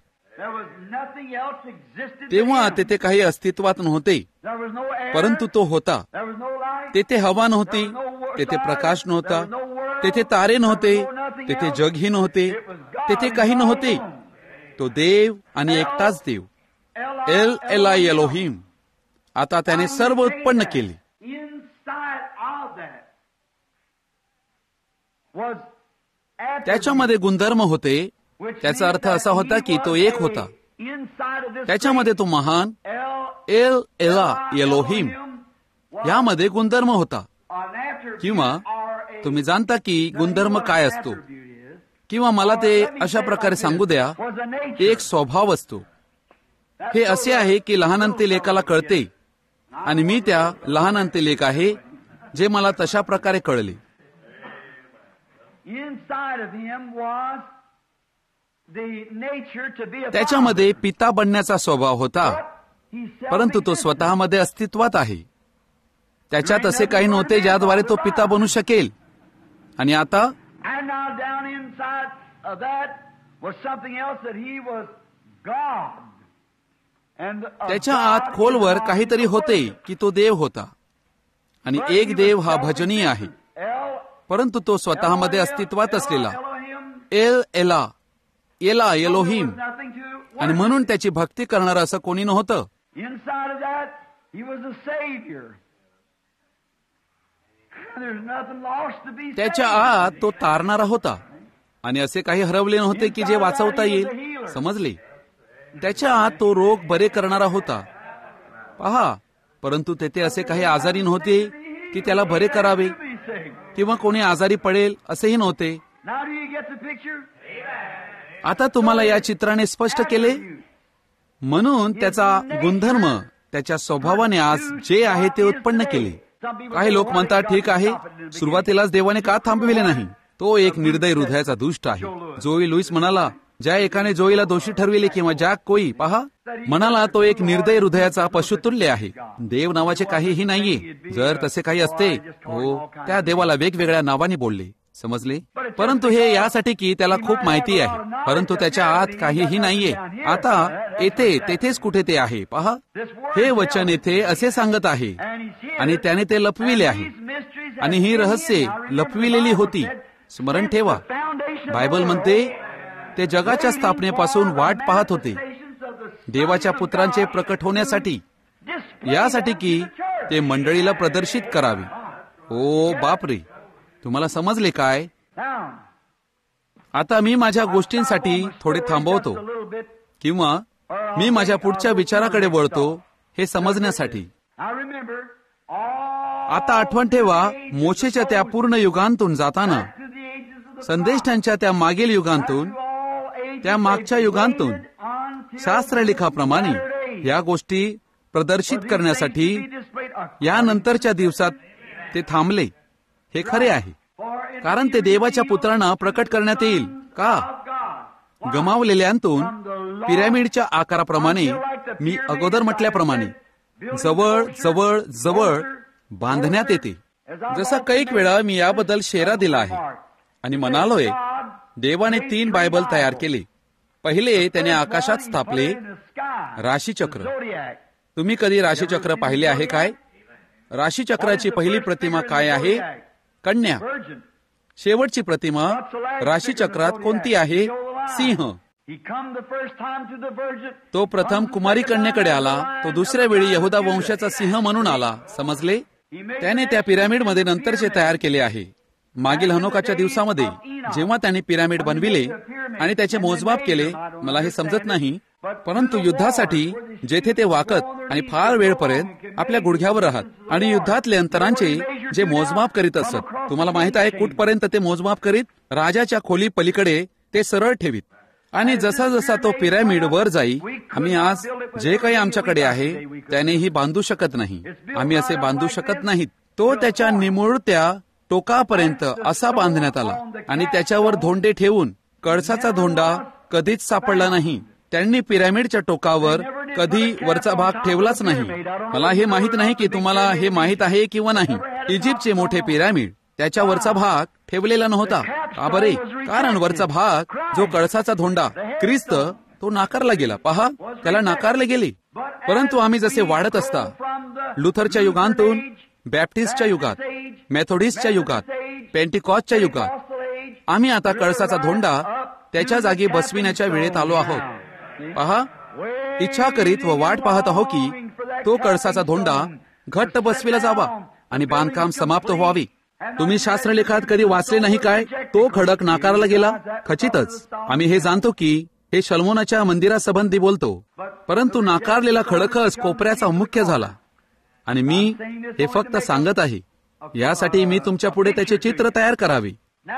तेव्हा तेथे काही अस्तित्वात नव्हते, परंतु तो होता. तेथे हवा नव्हती, तेथे प्रकाश नव्हता, तेथे तारे नव्हते, तेथे जगही नव्हते, तेथे काही नव्हते. तो देव आणि एकटाच देव, एल एला एलोहिम. आता त्याने सर्व उत्पन्न केले. त्याच्यामध्ये गुणधर्म होते. त्याचा अर्थ असा होता की तो एक होता. त्याच्यामध्ये तो महान एल एला एलोहिम, यामध्ये गुणधर्म होता. किंवा तुम्ही जाणता की गुणधर्म काय असतो, किंवा मला ते अशा प्रकारे सांगू द्या, एक स्वभाव असतो. हे असे आहे की लहानांतील एकाला कळते आणि मी त्या लहानांतील एक आहे जे मला तशा प्रकारे कळले. त्याच्यामध्ये पिता बनण्याचा स्वभाव होता, परंतु तो स्वतःमध्ये अस्तित्वात आहे. त्याच्यात असे काही नव्हते ज्याद्वारे तो पिता बनू शकेल. आणि आता त्याच्या आत खोलवर काहीतरी होते की तो देव होता. आणि एक देव हा भजनीय आहे, परंतु तो स्वतःमध्ये अस्तित्वात असलेला एल एला एला एलोहिम आणि म्हणून त्याची भक्ती करणारं असं कोणी नव्हतं. Inside of that, he was a savior. There's nothing lost to be त्याच्या saved. आत तो तारणारा होता आणि असे काही हरवले नव्हते की जे वाचवता येईल. समजले? त्याच्या आत तो रोग बरे करणारा होता. पहा, परंतु तेथे असे काही आजारी नव्हते की त्याला बरे करावे किंवा कोणी आजारी पडेल असेही नव्हते. Now do you get the picture? आता तुम्हाला या चित्राने स्पष्ट केले. म्हणून त्याचा गुणधर्म त्याच्या स्वभावाने आज जे आहे ते उत्पन्न केले. काही लोक म्हणतात, ठीक आहे, सुरुवातीलाच देवाने का थांबविले नाही? तो एक निर्दय हृदयाचा दुष्ट आहे. जोई लुईस म्हणाला, ज्या एकाने जोईला दोषी ठरविले किंवा ज्या कोई पहा म्हणाला, तो एक निर्दय हृदयाचा पशुतुल्य आहे. देव नावाचे काहीही नाहीये. जर तसे काही असते, हो, त्या देवाला वेगवेगळ्या नावाने बोलले. समजले? परंतु हे यासाठी की त्याला खूप माहिती आहे, परंतु त्याच्या आत काहीही नाहीये. आता येथे तेथेच कुठे ते आहे. पहा, हे वचन येथे असे सांगत आहे आणि त्याने ते लपविले आहे आणि ही रहस्ये लपविलेली होती. स्मरण ठेवा, बायबल म्हणते ते जगाच्या स्थापनेपासून वाट पाहत होते देवाच्या पुत्रांचे प्रकट होण्यासाठी, यासाठी की ते मंडळीला प्रदर्शित करावे. ओ बापरे, तुम्हाला समजले काय? आता मी माझ्या गोष्टींसाठी थोडे थांबवतो किंवा मी माझ्या पुढच्या विचाराकडे वळतो हे समजण्यासाठी. आता आठवण ठेवा, मोशेच्या त्या पूर्ण युगांतून जाताना, संदेष्टांच्या त्या मागील युगांतून, त्या मागच्या युगांतून शास्त्रलेखाप्रमाणे या गोष्टी प्रदर्शित करण्यासाठी यानंतरच्या दिवसात ते थांबले. हे खरे आहे, कारण ते देवाच्या पुत्रांना प्रकट करण्यात येईल. का? गमावलेल्यांतून पिरॅमिडच्या आकाराप्रमाणे, मी अगोदर म्हटल्याप्रमाणे, जवळ जवळ जवळ बांधण्यात येते. जसा कैक वेळा मी याबद्दल शेरा दिला आहे आणि म्हणालोय, देवाने 3 बायबल तयार केले. पहिले त्याने आकाशात स्थापले राशीचक्र. तुम्ही कधी राशीचक्र पाहिले आहे काय? राशीचक्राची पहिली प्रतिमा काय आहे? कन्या. शेवटची प्रतिमा राशीचक्रात कोणती आहे? सिंह. तो प्रथम कुमारी कन्येकडे आला, तो दुसऱ्या वेळी यहुदा वंशाचा सिंह म्हणून आला. समजले? त्याने त्या पिरॅमिडमध्ये नंतरचे तयार केले आहे. मागील हनोकाच्या दिवसामध्ये जेव्हा त्यांनी पिरॅमिड बनविले आणि त्याचे मोजमाप केले, मला हे समजत नाही, परंतु युद्धासाठी जेथे ते वाकत आणि फार वेळपर्यंत आपल्या गुडघ्यावर राहत आणि युद्धातले अंतरांचे जे मोजमाप करीत असत. तुम्हाला माहित आहे कुठपर्यंत ते मोजमाप करीत? राजाच्या खोली पलीकडे ते सरळ ठेवीत. आणि जसा जसा तो पिरॅमिड वर जाई, आम्ही आज जे काही आमच्याकडे आहे त्यानेही बांधू शकत नाही. आम्ही असे बांधू शकत नाहीत. तो त्याच्या निमुळत्या टोकापर्यंत असा बांधण्यात आला आणि त्याच्यावर धोंडे ठेवून, कळसाचा धोंडा कधीच सापडला नाही. त्यांनी पिरॅमिडच्या टोकावर कधी वरचा भाग ठेवलाच नाही. मला हे माहित नाही की तुम्हाला हे माहित आहे किंवा नाही. इजिप्तचे मोठे पिरॅमिड त्याच्या वरचा भाग ठेवलेला नव्हता. का बरे? कारण वरचा भाग जो कळसाचा धोंडा ख्रिस्त, तो नाकारला गेला. पहा, त्याला नाकारले गेले. परंतु आम्ही जसे वाढत असता, लुथरच्या युगांतून बॅप्टिस्टच्या युगात, मेथोडिस्टच्या युगात, पेंटिकॉस्टच्या युगात, आम्ही आता कळसाचा धोंडा त्याच्या जागी बसविण्याच्या वेळेत आलो आहोत. पहा, इच्छा करीत व वाट पाहत आहो की तो कळसाचा धोंडा घट्ट बसविला जावा आणि बांधकाम समाप्त व्हावी. तुम्ही शास्त्रलेखात कधी वाचले नाही काय? तो खडक नाकारला गेला. खचितच आम्ही हे जाणतो की हे शल्मोनाच्या मंदिरासंबंधी बोलतो, परंतु नाकारलेला खडकच कोपऱ्याचा मुख्य झाला. आणि मी हे फक्त सांगत आहे यासाठी मी तुमच्या पुढे त्याचे चित्र तयार करावे.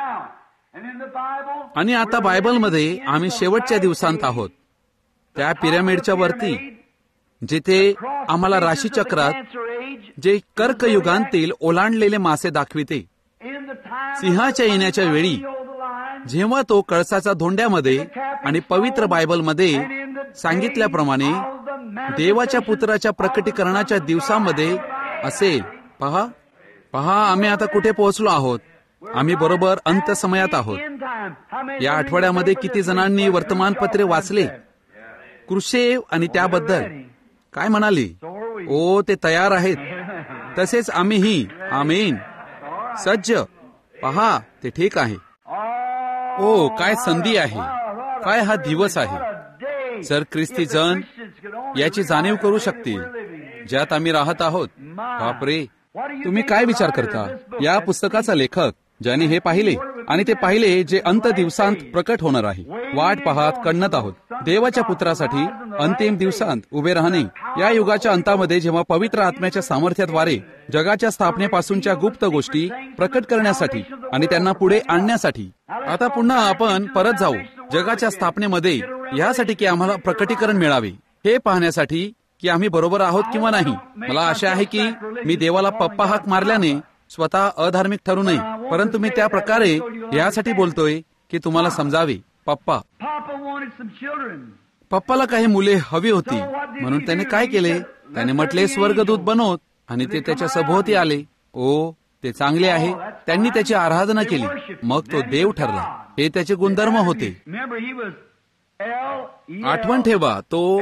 आणि आता बायबलमध्ये आम्ही शेवटच्या दिवसांत आहोत. त्या पिरॅमिडच्या वरती जिथे आम्हाला राशीचक्रात जे कर्कयुगांतील ओलांडलेले मासे दाखविते, सिंहाच्या येण्याच्या वेळी जेव्हा तो कळसाच्या धोंड्यामध्ये आणि पवित्र बायबलमध्ये सांगितल्याप्रमाणे देवाच्या पुत्राच्या प्रकटीकरणाच्या दिवसामध्ये असेल. पहा पहा, आम्ही आता कुठे पोहोचलो आहोत. आम्ही बरोबर अंत समयात आहोत. या आठवड्यामध्ये किती जणांनी वर्तमानपत्रे वाचले? क्रुसेव आणि त्याबद्दल काय म्हणाले? ओ, ते तयार आहेत. तसेच आम्हीही. आमीन. सज्ज. पहा, ते ठीक आहे. ओ, काय संधी आहे, काय हा दिवस आहे. सर ख्रिस्ती जन याची जाणीव करू शकतील ज्यात आम्ही राहत आहोत. बापरे, तुम्ही काय विचार करता? या पुस्तकाचा लेखक ज्याने हे पाहिले आणि ते पाहिले जे अंत दिवसांत प्रकट होणार आहे, वाट पाहत कणत आहोत देवाच्या पुत्रासाठी अंतिम दिवसांत उभे राहणे. या युगाच्या अंतामध्ये जेव्हा पवित्र आत्म्याच्या सामर्थ्याद्वारे जगाच्या स्थापनेपासूनच्या गुप्त गोष्टी प्रकट करण्यासाठी आणि त्यांना पुढे आणण्यासाठी. आता पुन्हा आपण परत जाऊ जगाच्या स्थापनेमध्ये यासाठी की आम्हाला प्रकटीकरण मिळावे हे पाहण्यासाठी की आम्ही बरोबर आहोत किंवा नाही. मला आशा आहे की मी देवाला पप्पा हाक मारल्याने स्वतः अधार्मिक ठरू नये, परंतु मी त्या प्रकारे यासाठी बोलतोय की तुम्हाला समजावे. पप्पाला काही मुले हवी होती म्हणून त्याने काय केले? त्याने म्हटले स्वर्गदूत बनवत आणि ते त्याच्या सभोवती आले. ओ, ते चांगले आहे. त्यांनी त्याची आराधना केली, मग तो देव ठरला. हे त्याचे गुणधर्म होते. आठवण ठेवा, तो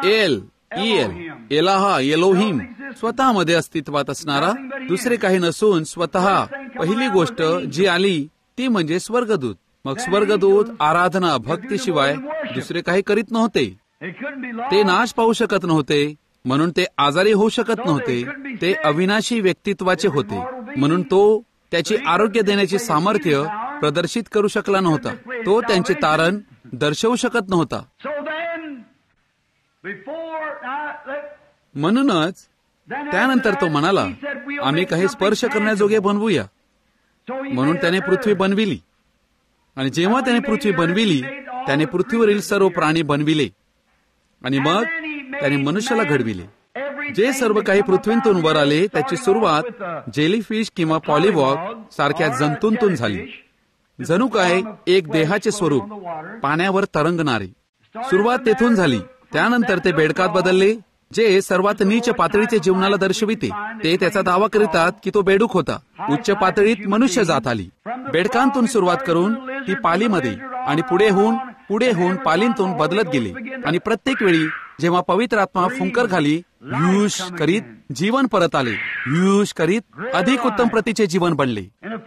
एलाहा एलोहिम स्वतःमध्ये अस्तित्वात असणारा दुसरे काही नसून स्वतः पहिली गोष्ट जी आली ती म्हणजे स्वर्गदूत. मग स्वर्गदूत आराधना भक्तीशिवाय दुसरे काही करीत नव्हते. ते नाश पाहू शकत नव्हते म्हणून ते आजारी होऊ शकत नव्हते. ते अविनाशी व्यक्तित्वाचे होते म्हणून तो त्याची आरोग्य देण्याचे सामर्थ्य प्रदर्शित करू शकला नव्हता. तो त्यांचे तारण दर्शवू शकत नव्हता. म्हणूनच त्यानंतर तो म्हणाला, आम्ही काही स्पर्श करण्याजोगे बनवूया. म्हणून त्याने पृथ्वी बनविली. आणि जेव्हा त्याने पृथ्वी बनविली त्याने पृथ्वीवरील सर्व प्राणी बनविले आणि मग त्याने मनुष्याला घडविले. जे सर्व काही पृथ्वीतून वर आले त्याची सुरुवात जेलीफिश किंवा पॉलिवॉग सारख्या जंतूंतून झाली. जणू काय एक देहाचे स्वरूप पाण्यावर तरंगणारे. सुरुवात तेथून झाली. त्यानंतर ते बेडकात बदलले जे सर्वात नीच पातळीचे जीवनाला दर्शविते. ते त्याचा दावा करीतात की तो बेडूक होता. उच्च पातळीत मनुष्य जात आली. बेडकांतून सुरुवात करून ती पालीमध्ये आणि पुढे होऊन पालींतून बदलत गेली. आणि प्रत्येक वेळी जेव्हा पवित्र आत्मा फुंकर घाली यूश करीत जीवन परत आले. यूश करीत अधिक उत्तम प्रतीचे जीवन बनले.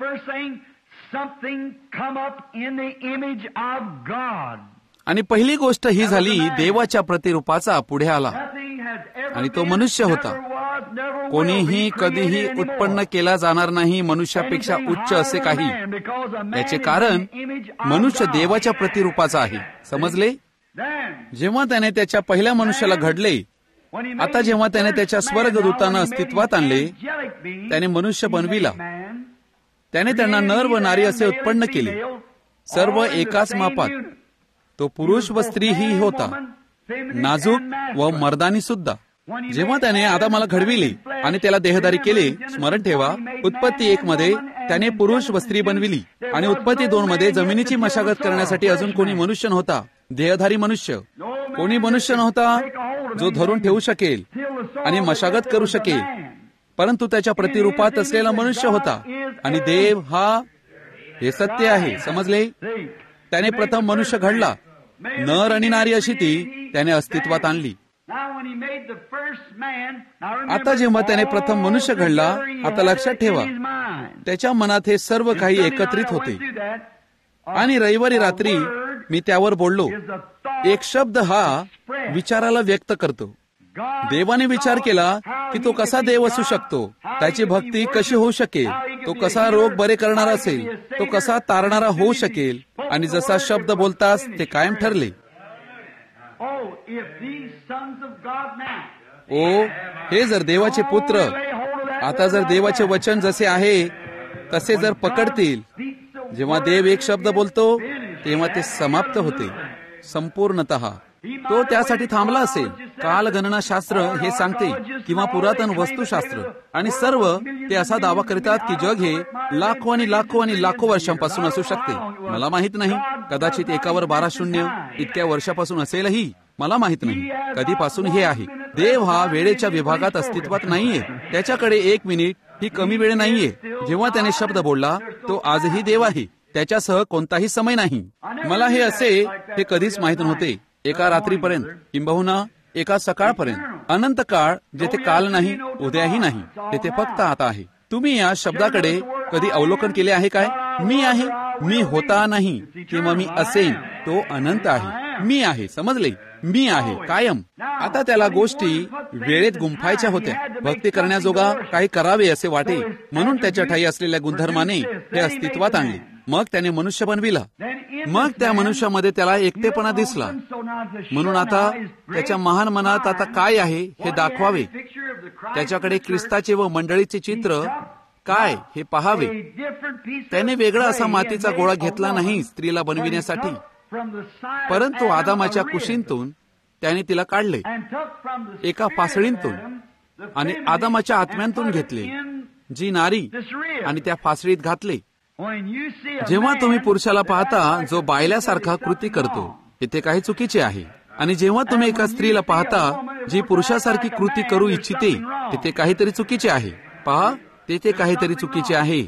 आणि पहिली गोष्ट ही झाली देवाच्या प्रतिरूपाचा पुढे आला आणि तो मनुष्य होता. कोणीही कधीही उत्पन्न केला जाणार नाही मनुष्यापेक्षा उच्च असे काही. याचे कारण मनुष्य देवाच्या प्रतिरूपाचा आहे. समजले? जेव्हा त्याने त्याच्या पहिल्या मनुष्याला घडले, आता जेव्हा त्याने त्याच्या स्वर्गदूतांना अस्तित्वात आणले, त्याने मनुष्य बनविला. त्याने त्यांना नर व नारी असे उत्पन्न केले, सर्व एकाच मापात. तो पुरुष व स्त्री ही होता, नाजूक व मर्दानी सुद्धा. जेव्हा त्याने आदामाला घडविले आणि त्याला देहधारी केले, स्मरण ठेवा, उत्पत्ती 1 मध्ये त्याने पुरुष व स्त्री बनविली आणि उत्पत्ती 2 मध्ये जमिनीची मशागत करण्यासाठी अजून कोणी मनुष्य नव्हता. देहधारी मनुष्य कोणी मनुष्य नव्हता जो धरून ठेवू शकेल आणि मशागत करू शकेल, परंतु त्याच्या प्रतिरूपात असलेला मनुष्य होता. आणि देव हे सत्य आहे. समजले? त्याने प्रथम मनुष्य घडला, नर आणि नारी अशी ती त्याने अस्तित्वात आणली. आता जेव्हा त्याने प्रथम मनुष्य घडला, आता लक्षात ठेवा, त्याच्या मनात हे सर्व काही एकत्रित होते. आणि रविवारी रात्री मी त्यावर बोललो. एक शब्द हा विचाराला व्यक्त करतो. देवाने विचार केला की तो कसा देव असू शकतो, त्याची भक्ती कशी होऊ शकेल, तो कसा रोग बरे करणारा असेल, तो कसा तारणारा होऊ शकेल. आणि जसा शब्द बोलताच ते कायम ठरले. हे जर देवाचे पुत्र आता जर देवाचे वचन जसे आहे तसे जर पकडतील, जेव्हा देव एक शब्द बोलतो तेव्हा ते समाप्त होते संपूर्णतः. तो त्यासाठी थांबला असेल. कालगणनाशास्त्र हे सांगते किंवा पुरातन वस्तुशास्त्र आणि सर्व ते असा दावा करतात की जग हे लाखो आणि लाखो आणि लाखो वर्षांपासून असू शकते. मला माहित नाही, कदाचित 1/12 इतक्या वर्षापासून असेलही, मला माहित नाही कधीपासून हे आहे. देव हा वेळेच्या विभागात अस्तित्वात नाहीये. त्याच्याकडे 1 मिनिट ही कमी वेळ नाहीये. जेव्हा त्याने शब्द बोलला तो आजही देव आहे. त्याच्यासह कोणताही समय नाही. मला हे कधीच माहित नव्हते. एका रात्रीपर्यंत किंबहुना एका सकाळपर्यंत, अनंत काळ जेथे काल नाही, उद्याही नाही, तेथे फक्त आता आहे. तुम्ही या शब्दाकडे कधी अवलोकन केले आहे काय? मी आहे, मी होता नाही किंवा मी असेन, तो अनंत आहे. मी आहे. समजले? मी आहे कायम. आता त्याला गोष्टी वेळेत गुंफायच्या होत्या. भक्ती करण्याजोगा काही करावे असे वाटे, म्हणून त्याच्या ठायी असलेल्या गुणधर्माने हे अस्तित्वात आणले. मग त्याने मनुष्य बनविला. मग त्या मनुष्यामध्ये त्याला एकटेपणा दिसला. म्हणून आता त्याच्या महान मनात आता काय आहे हे दाखवावे. त्याच्याकडे ख्रिस्ताचे व मंडळीचे चित्र काय हे पहावे. त्याने वेगळा असा मातीचा गोळा घेतला नाही स्त्रीला बनविण्यासाठी, परंतु आदामाच्या कुशींतून त्याने तिला काढले, एका फासळींतून आणि आदामाच्या आत्म्यांतून घेतले, जी नारी, आणि त्या फासळीत घातले. जेव्हा तुम्ही पुरुषाला पाहता जो बायल्यासारखा कृती करतो, तिथे काही चुकीचे आहे. आणि जेव्हा तुम्ही एका स्त्रीला पाहता जी पुरुषासारखी कृती करू इच्छिते, तिथे काहीतरी चुकीचे आहे. पहा, तेथे काहीतरी चुकीचे आहे.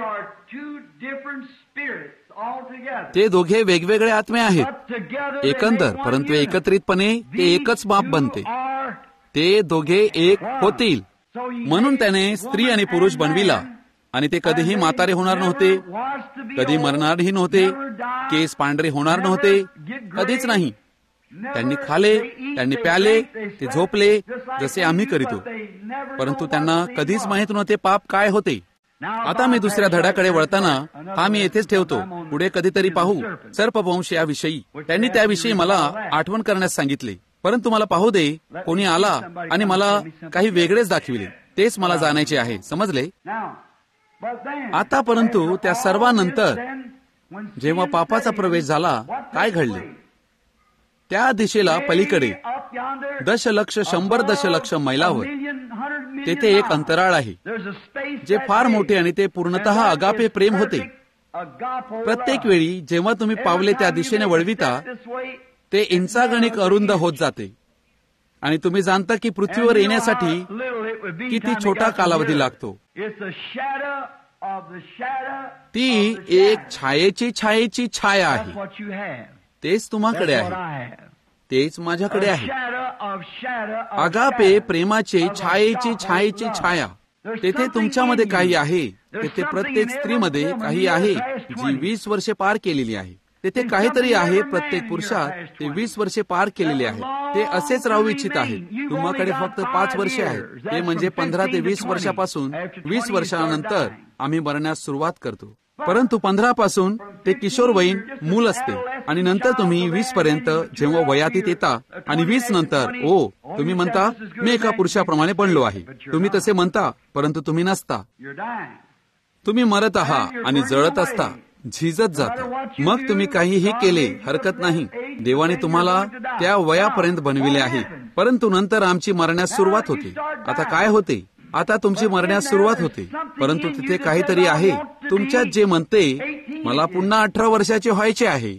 ते दोघे वेगवेगळे आत्मे आहेत एकंदर, परंतु एकत्रितपणे ते एकच बाप बनते. ते दोघे एक होतील. म्हणून त्याने स्त्री आणि पुरुष बनविला. आणि ते कधीही म्हातारे होणार नव्हते, कधी मरणारही नव्हते, केस पांढरे होणार नव्हते, कधीच नाही. त्यांनी खाले, त्यांनी प्याले, ते झोपले जसे आम्ही करीतो, परंतु त्यांना कधीच माहित नव्हते पाप काय होते. आता मी दुसऱ्या धड्याकडे वळताना हा मी येथेच ठेवतो. पुढे कधीतरी पाहू सर्पवंश याविषयी. त्यांनी त्याविषयी मला आठवण करण्यास सांगितले, परंतु मला पाहू दे. कोणी आला आणि मला काही वेगळेच दाखविले. तेच मला जाणायचे आहे. समजले? आता परंतु त्या सर्वांनंतर जेव्हा पापाचा प्रवेश झाला, काय घडले? त्या दिशेला पलीकडे 10,00,000 100 दशलक्ष मैलावर तेथे एक अंतराळ आहे, जे फार मोठे आणि ते पूर्णतः अगापे प्रेम होते. प्रत्येक वेळी जेव्हा तुम्ही पावले त्या दिशेने वळविता, ते इंचागणिक अरुंद होत जाते. आणि तुम्ही जाणता की पृथ्वीवर येण्यासाठी किती छोटा कालावधी लागतो. ती एक छायेची छाया आहे. तेच तुम्हाकडे आहे, तेच माझ्याकडे आहे. अगापे प्रेमाचे छायेची छाया. तेथे तुमच्यामध्ये काही आहे. तेथे प्रत्येक स्त्रीमध्ये काही आहे जी 20 वर्षे पार केलेली आहे. तेथे काहीतरी आहे प्रत्येक पुरुषात, ते 20 वर्षे पार केलेले आहे. ते असेच राहू इच्छित आहेत. तुम्हाकडे फक्त 5 वर्षे आहेत. ते म्हणजे 15 ते 20 वर्षापासून 20 वर्षानंतर आम्ही मरण्यास सुरुवात करतो. परंतु 15 पासून ते किशोरवयीन मूल असते. आणि नंतर तुम्ही 20 पर्यंत जेव्हा वयातीत येता, आणि 20 नंतर तुम्ही म्हणता मी एका पुरुषाप्रमाणे बनलो आहे. तुम्ही तसे म्हणता, परंतु तुम्ही नसता. तुम्ही मरत आहात आणि जळत असता, झिजत जाता. मग तुम्ही काहीही केले हरकत नाही. देवाने तुम्हाला त्या वयापर्यंत बनविले आहे. परंतु नंतर आमची मरण्यास सुरुवात होते. आता काय होते? आता तुमची मरण्यास सुरुवात होते. परंतु तिथे काहीतरी आहे तुमच्यात जे म्हणते मला पुन्हा 18 वर्षाचे व्हायचे आहे.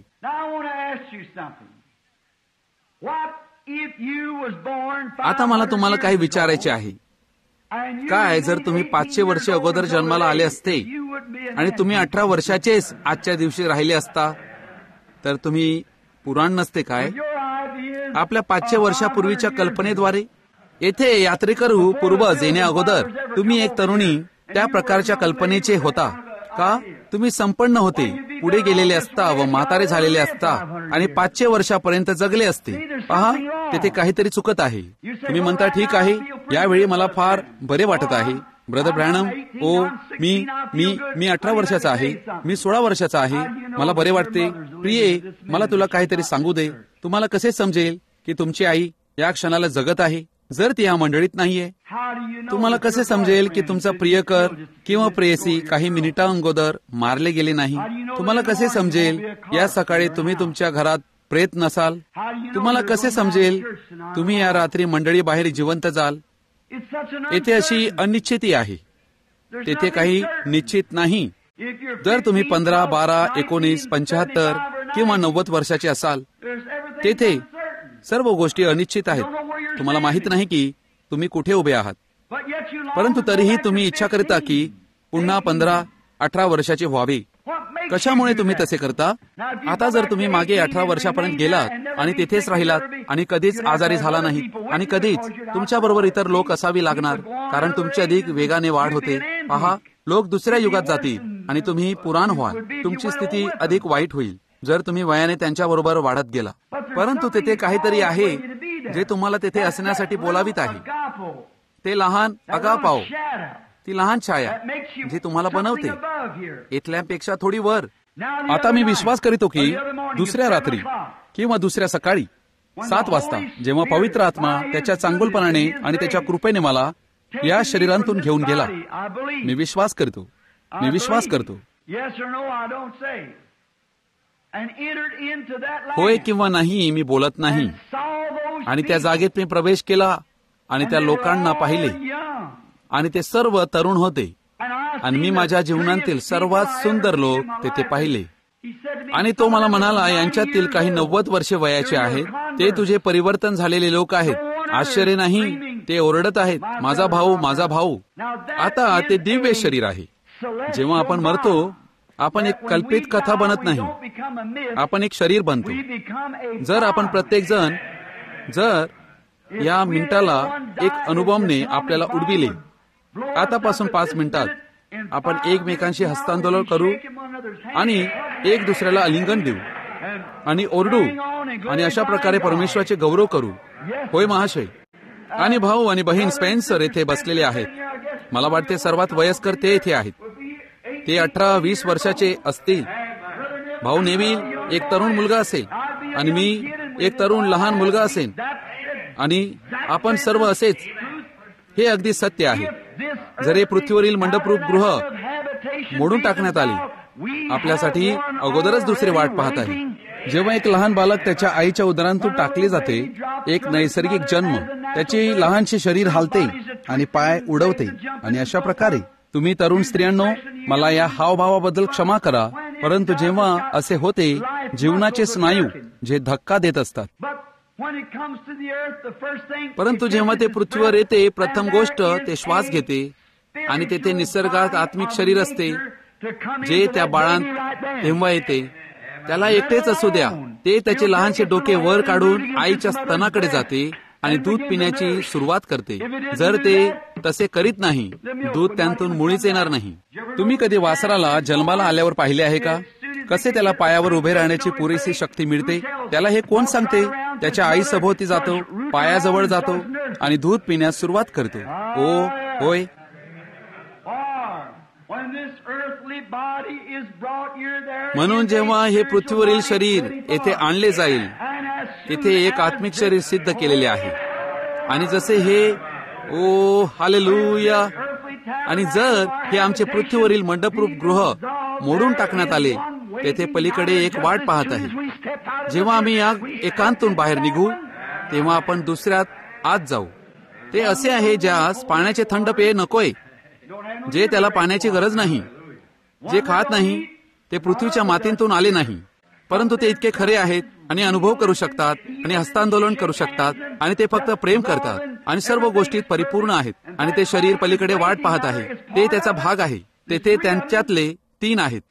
आता मला तुम्हाला काही विचारायचे आहे. काय जर तुम्ही 500 वर्षे अगोदर जन्माला आले असते आणि तुम्ही 18 वर्षाचेच आजच्या दिवशी राहिले असता, तर तुम्ही पुराण नसते काय? आपल्या 500 वर्षापूर्वीच्या कल्पनेद्वारे येथे यात्रेकरू पूर्वज येण्या अगोदर तुम्ही एक तरुणी त्या प्रकारच्या कल्पनेचे होता का? तुम्ही संपन्न होते, पुढे गेलेले असता व म्हातारे झालेले असता आणि 500 वर्षापर्यंत जगले असते. पहा, तेथे काहीतरी चुकत आहे. तुम्ही म्हणता ठीक आहे, यावेळी मला फार बरे वाटत आहे. ब्रदर ब्रॅनम, मी 18 वर्षाचा आहे, मी 16 वर्षाचा आहे, मला बरे वाटते. प्रिये, मला तुला काहीतरी सांगू दे. तुम्हाला कसे समजेल की तुमची आई या क्षणाला जगत आहे जर ती या मंडळीत नाहीये? तुम्हाला कसे समजेल की तुमचा प्रियकर किंवा प्रेयसी काही मिनिटा अगोदर मारले गेले नाही? तुम्हाला कसे समजेल या सकाळी तुम्ही तुमच्या घरात प्रेत नसाल? तुम्हाला कसे समजेल तुम्ही या रात्री मंडळी बाहेर जिवंत जाल? येथे अशी अनिश्चिती आहे. तेथे काही निश्चित नाही. जर तुम्ही 15, 12, 19, 75 किंवा 90 वर्षाचे असाल, तेथे सर्व गोष्टी अनिश्चित आहेत. तुम्हाला माहित नाही की तुम्ही कुठे उभे आहात. परंतु तरीही तुम्ही इच्छा करता की पुन्हा 15, 18 वर्षाचे व्हावे. कशामुळे तुम्ही तसे करता? आता जर तुम्ही मागे 18 वर्षापर्यंत गेलात आणि तिथेच राहिलात आणि कधीच आजारी झाला नाही आणि कधीच तुमच्याबरोबर इतर लोक असावी लागणार, कारण तुमची अधिक वेगाने वाढ होते. पहा, लोक दुसऱ्या युगात जातील आणि तुम्ही पुराण व्हाल. तुमची स्थिती अधिक वाईट होईल जर तुम्ही वयाने त्यांच्याबरोबर वाढत गेला. परंतु तेथे काहीतरी आहे जे तुम्हाला तेथे असण्यासाठी बोलावित आहे. ते लहान अगापाव, ती लहान छाया जी तुम्हाला बनवते इथल्यापेक्षा थोडी वर. आता मी विश्वास करीतो की दुसऱ्या रात्री किंवा दुसऱ्या सकाळी 7 वाजता जेव्हा पवित्र आत्मा त्याच्या चांगुलपणाने आणि त्याच्या कृपेने मला या शरीरातून घेऊन गेला, मी विश्वास करतो, मी विश्वास करतो. होय किंवा नाही मी बोलत नाही. आणि त्या जागेत मी प्रवेश केला आणि त्या लोकांना पाहिले आणि ते सर्व तरुण होते आणि मी माझ्या जीवनातील सर्वात सुंदर लोक तेथे पाहिले. आणि तो मला म्हणाला, यांच्यातील काही 90 वर्षे वयाचे आहेत, ते तुझे परिवर्तन झालेले लोक आहेत. आश्चर्य नाही, ते ओरडत आहेत, माझा भाऊ, माझा भाऊ. आता ते दिव्य शरीर आहे. जेव्हा आपण मरतो, आपण एक कल्पित कथा बनत नाही, आपण एक शरीर बनतो. जर आपण प्रत्येक जण जर या मिनिटाला एक अनुभवने आपल्याला उडविले, आतापासून 5 मिनिटात आपण एकमेकांशी हस्तांदोलन करू आणि एक दुसऱ्याला आलिंगन देऊ आणि ओरडू आणि अशा प्रकारे परमेश्वराचे गौरव करू. होय महाशय. आणि भाऊ आणि बहीण स्पेन्सर येथे बसलेले आहेत. मला वाटते सर्वात वयस्कर ते येथे आहेत. ते 18-20 वर्षाचे असतील. भाऊ नेव्हिल एक तरुण मुलगा असेल आणि मी एक तरुण लहान मुलगा असेल आणि आपण सर्व असेच. हे अगदी सत्य आहे. जर हे पृथ्वीवरील मंडपरूप गृह मोडून टाकण्यात आले, आपल्यासाठी अगोदरच दुसरी वाट पाहत आहे. जेव्हा एक लहान बालक त्याच्या आईच्या उदरातून टाकले जाते, एक नैसर्गिक जन्म, त्याचे लहानसे शरीर हालते आणि पाय उडवते. आणि अशा प्रकारे तुम्ही तरुण स्त्रियांनो, मला या हावभावाबद्दल क्षमा करा, परंतु जेव्हा असे होते, जीवनाचे स्नायू जे धक्का देत असतात. परंतु जेव्हा ते पृथ्वीवर येते, प्रथम गोष्ट ते श्वास घेते आणि तेथे निसर्गात आत्मिक शरीर असते जे त्या बाळांत तेव्हा येते. त्याला एकटेच असू द्या, ते त्याचे लहानसे डोके वर काढून आईच्या स्तनाकडे जाते आणि दूध पिण्याची सुरुवात करते. जर ते तसे करीत नाही, दूध त्यांतून मुळीच येणार नाही. तुम्ही कधी वासराला जन्माला आल्यावर पाहिले आहे का, कसे त्याला पायावर उभे राहण्याची पुरेशी शक्ती मिळते? त्याला हे कोण सांगते? त्याच्या आई सभोवती जातो, पायाजवळ जातो आणि दूध पिण्यास सुरुवात करतो. ओ होय. म्हणून जेव्हा हे पृथ्वीवरील शरीर येथे आणले जाईल, तिथे एक आत्मिक शरीर सिद्ध केलेले आहे. आणि जसे हे ओ हालेलुया. आणि जर हे आमचे पृथ्वीवरील मंडपरूप गृह मोडून टाकण्यात आले, तेथे पलीकडे एक वाट पाहत आहे. जेव्हा आम्ही या एकांतून बाहेर निघू, तेव्हा आपण दुसऱ्यात आत जाऊ. ते असे आहे ज्यास पाण्याचे थंड पेय नकोय, जे त्याला पाण्याची गरज नाही, जे खात नाही, ते पृथ्वीच्या मातीतून आले नाही, परंतु ते इतके खरे आहेत आणि अनुभव करू शकतात आणि हस्तांदोलन करू शकतात आणि ते फक्त प्रेम करतात आणि सर्व गोष्टीत परिपूर्ण आहेत. आणि ते शरीर पलीकडे वाट पाहत आहे, ते त्याचा भाग आहे. तेथे त्यांच्यातले 3 आहेत.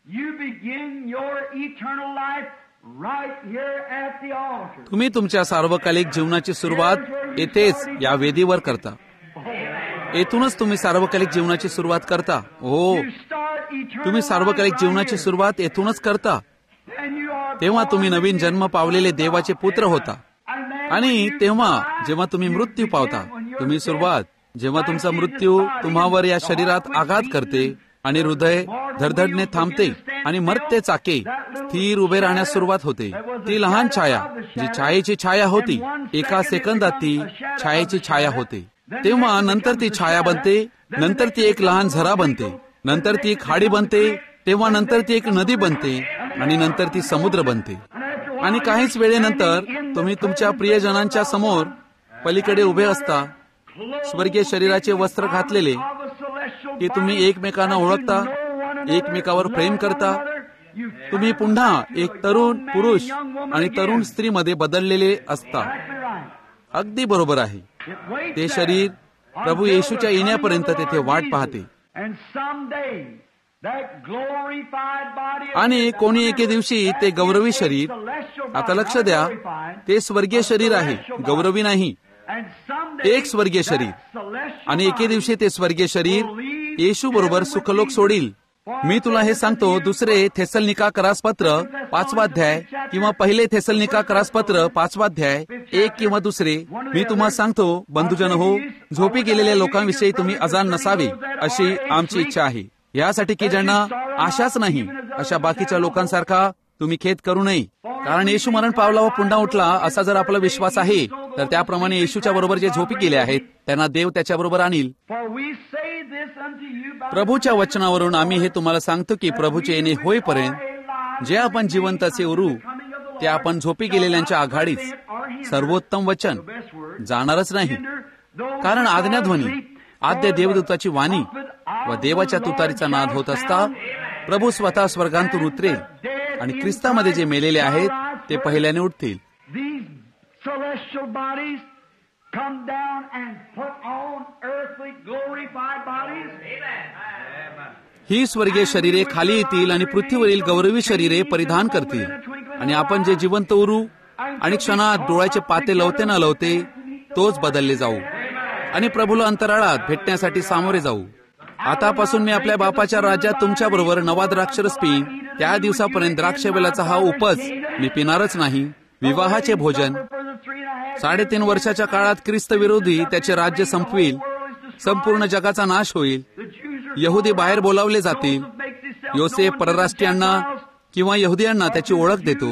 तुम्ही तुमच्या सार्वकालिक जीवनाची सुरुवात येथेच या वेदीवर करता. येथूनच तुम्ही सार्वकालिक जीवनाची सुरुवात करता. हो, तुम्ही सार्वकालिक जीवनाची सुरुवात येथूनच करता. तेव्हा तुम्ही नवीन जन्म पावलेले देवाचे पुत्र होता. आणि तेव्हा जेव्हा तुम्ही मृत्यू पावता, तुम्ही सुरुवात, जेव्हा तुमचा मृत्यू तुम्हावर या शरीरात आघात करते आणि हृदय धडधडणे थांबते आणि मरते चाके स्थिर उभे राहण्यास सुरुवात होते. ती लहान छाया जी छायेची छाया होती, एका सेकंदात ती छायेची छाया होते. तेव्हा नंतर ती छाया बनते, नंतर ती एक लहान झरा बनते, नंतर ती एक खाडी बनते, तेव्हा नंतर ती एक नदी बनते आणि नंतर ती समुद्र बनते. आणि काहीच वेळेनंतर तुम्ही तुमच्या प्रियजनांच्या समोर पलीकडे उभे असता, स्वर्गीय शरीराचे वस्त्र घातलेले, की तुम्ही एकमेकांना ओळखता, एकमेकावर प्रेम करता. तुम्ही पुन्हा एक तरुण पुरुष आणि तरुण स्त्रीमध्ये बदललेले असता. अगदी बरोबर आहे. ते शरीर प्रभू येशूच्या येण्यापर्यंत तेथे वाट पाहते. आणि कोणी एके दिवशी ते गौरवी शरीर, आता लक्ष द्या, ते स्वर्गीय शरीर आहे, गौरवी नाही, एक स्वर्गीय शरीर. आणि एके दिवशी ते स्वर्गीय शरीर येशू बरोबर सुखलोक सोडील. मी तुला हे सांगतो, दुसरे थेसलनिका करासपत्र 5वा अध्याय किंवा पहिले थेसलनिका करासपत्र 5वा अध्याय 1 किंवा दुसरे, मी तुम्हाला सांगतो बंधुजन हो, झोपी गेलेल्या लोकांविषयी तुम्ही अजाण नसावे अशी आमची इच्छा आहे, यासाठी की ज्यांना आशाच नाही अशा बाकीच्या लोकांसारखा तुम्ही खेद करू नये. कारण येशू मरण पावला व पुन्हा उठला असा जर आपला विश्वास आहे, तर त्याप्रमाणे येशूच्या बरोबर जे झोपी गेले आहेत त्यांना देव त्याच्याबरोबर आणील. प्रभूच्या वचनावरून आम्ही हे तुम्हाला सांगतो की प्रभूचे येणे होईपर्यंत जे आपण जिवंत असे उरू ते आपण झोपी गेलेल्यांच्या आघाडीच सर्वोत्तम वचन जाणारच नाही. कारण आज्ञाध्वनी, आद्य देवदूताची वाणी व देवाच्या तुतारीचा नाद होत असता प्रभू स्वतः स्वर्गांतून उतरेल आणि ख्रिस्तामध्ये जे मेलेले आहेत ते पहिल्याने उठतील. ही स्वर्गीय शरीरे खाली येतील आणि पृथ्वीवरील गौरवी शरीरे परिधान करतील आणि आपण जे जिवंत उरू आणि क्षणात डोळ्याचे पाते लवते न लवते तोच बदलले जाऊ आणि प्रभूला अंतराळात भेटण्यासाठी सामोरे जाऊ. आतापासून मी आपल्या बापाच्या राज्यात तुमच्याबरोबर नवा द्राक्षरस पिईन. त्या दिवसापर्यंत द्राक्षवेलाचा हा उपज मी पिणारच नाही. विवाहाचे भोजन 3.5 वर्षाच्या काळात ख्रिस्त विरोधी त्याचे राज्य संपविल. संपूर्ण जगाचा नाश होईल. यहुदी बाहेर बोलावले जातील. योसेफ परराष्ट्रीयांना किंवा यहुदियांना त्याची ओळख देतो.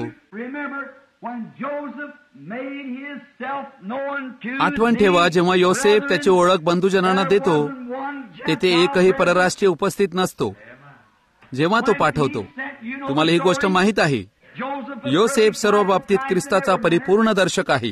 आठवण ठेवा, जेव्हा योसेफ त्याची ओळख बंधुजनांना देतो तेथे एकही परराष्ट्रीय उपस्थित नसतो. जेव्हा तो पाठवतो, तुम्हाला ही गोष्ट माहीत आहे, योसेफ सर्व बाबतीत ख्रिस्ताचा परिपूर्ण दर्शक आहे.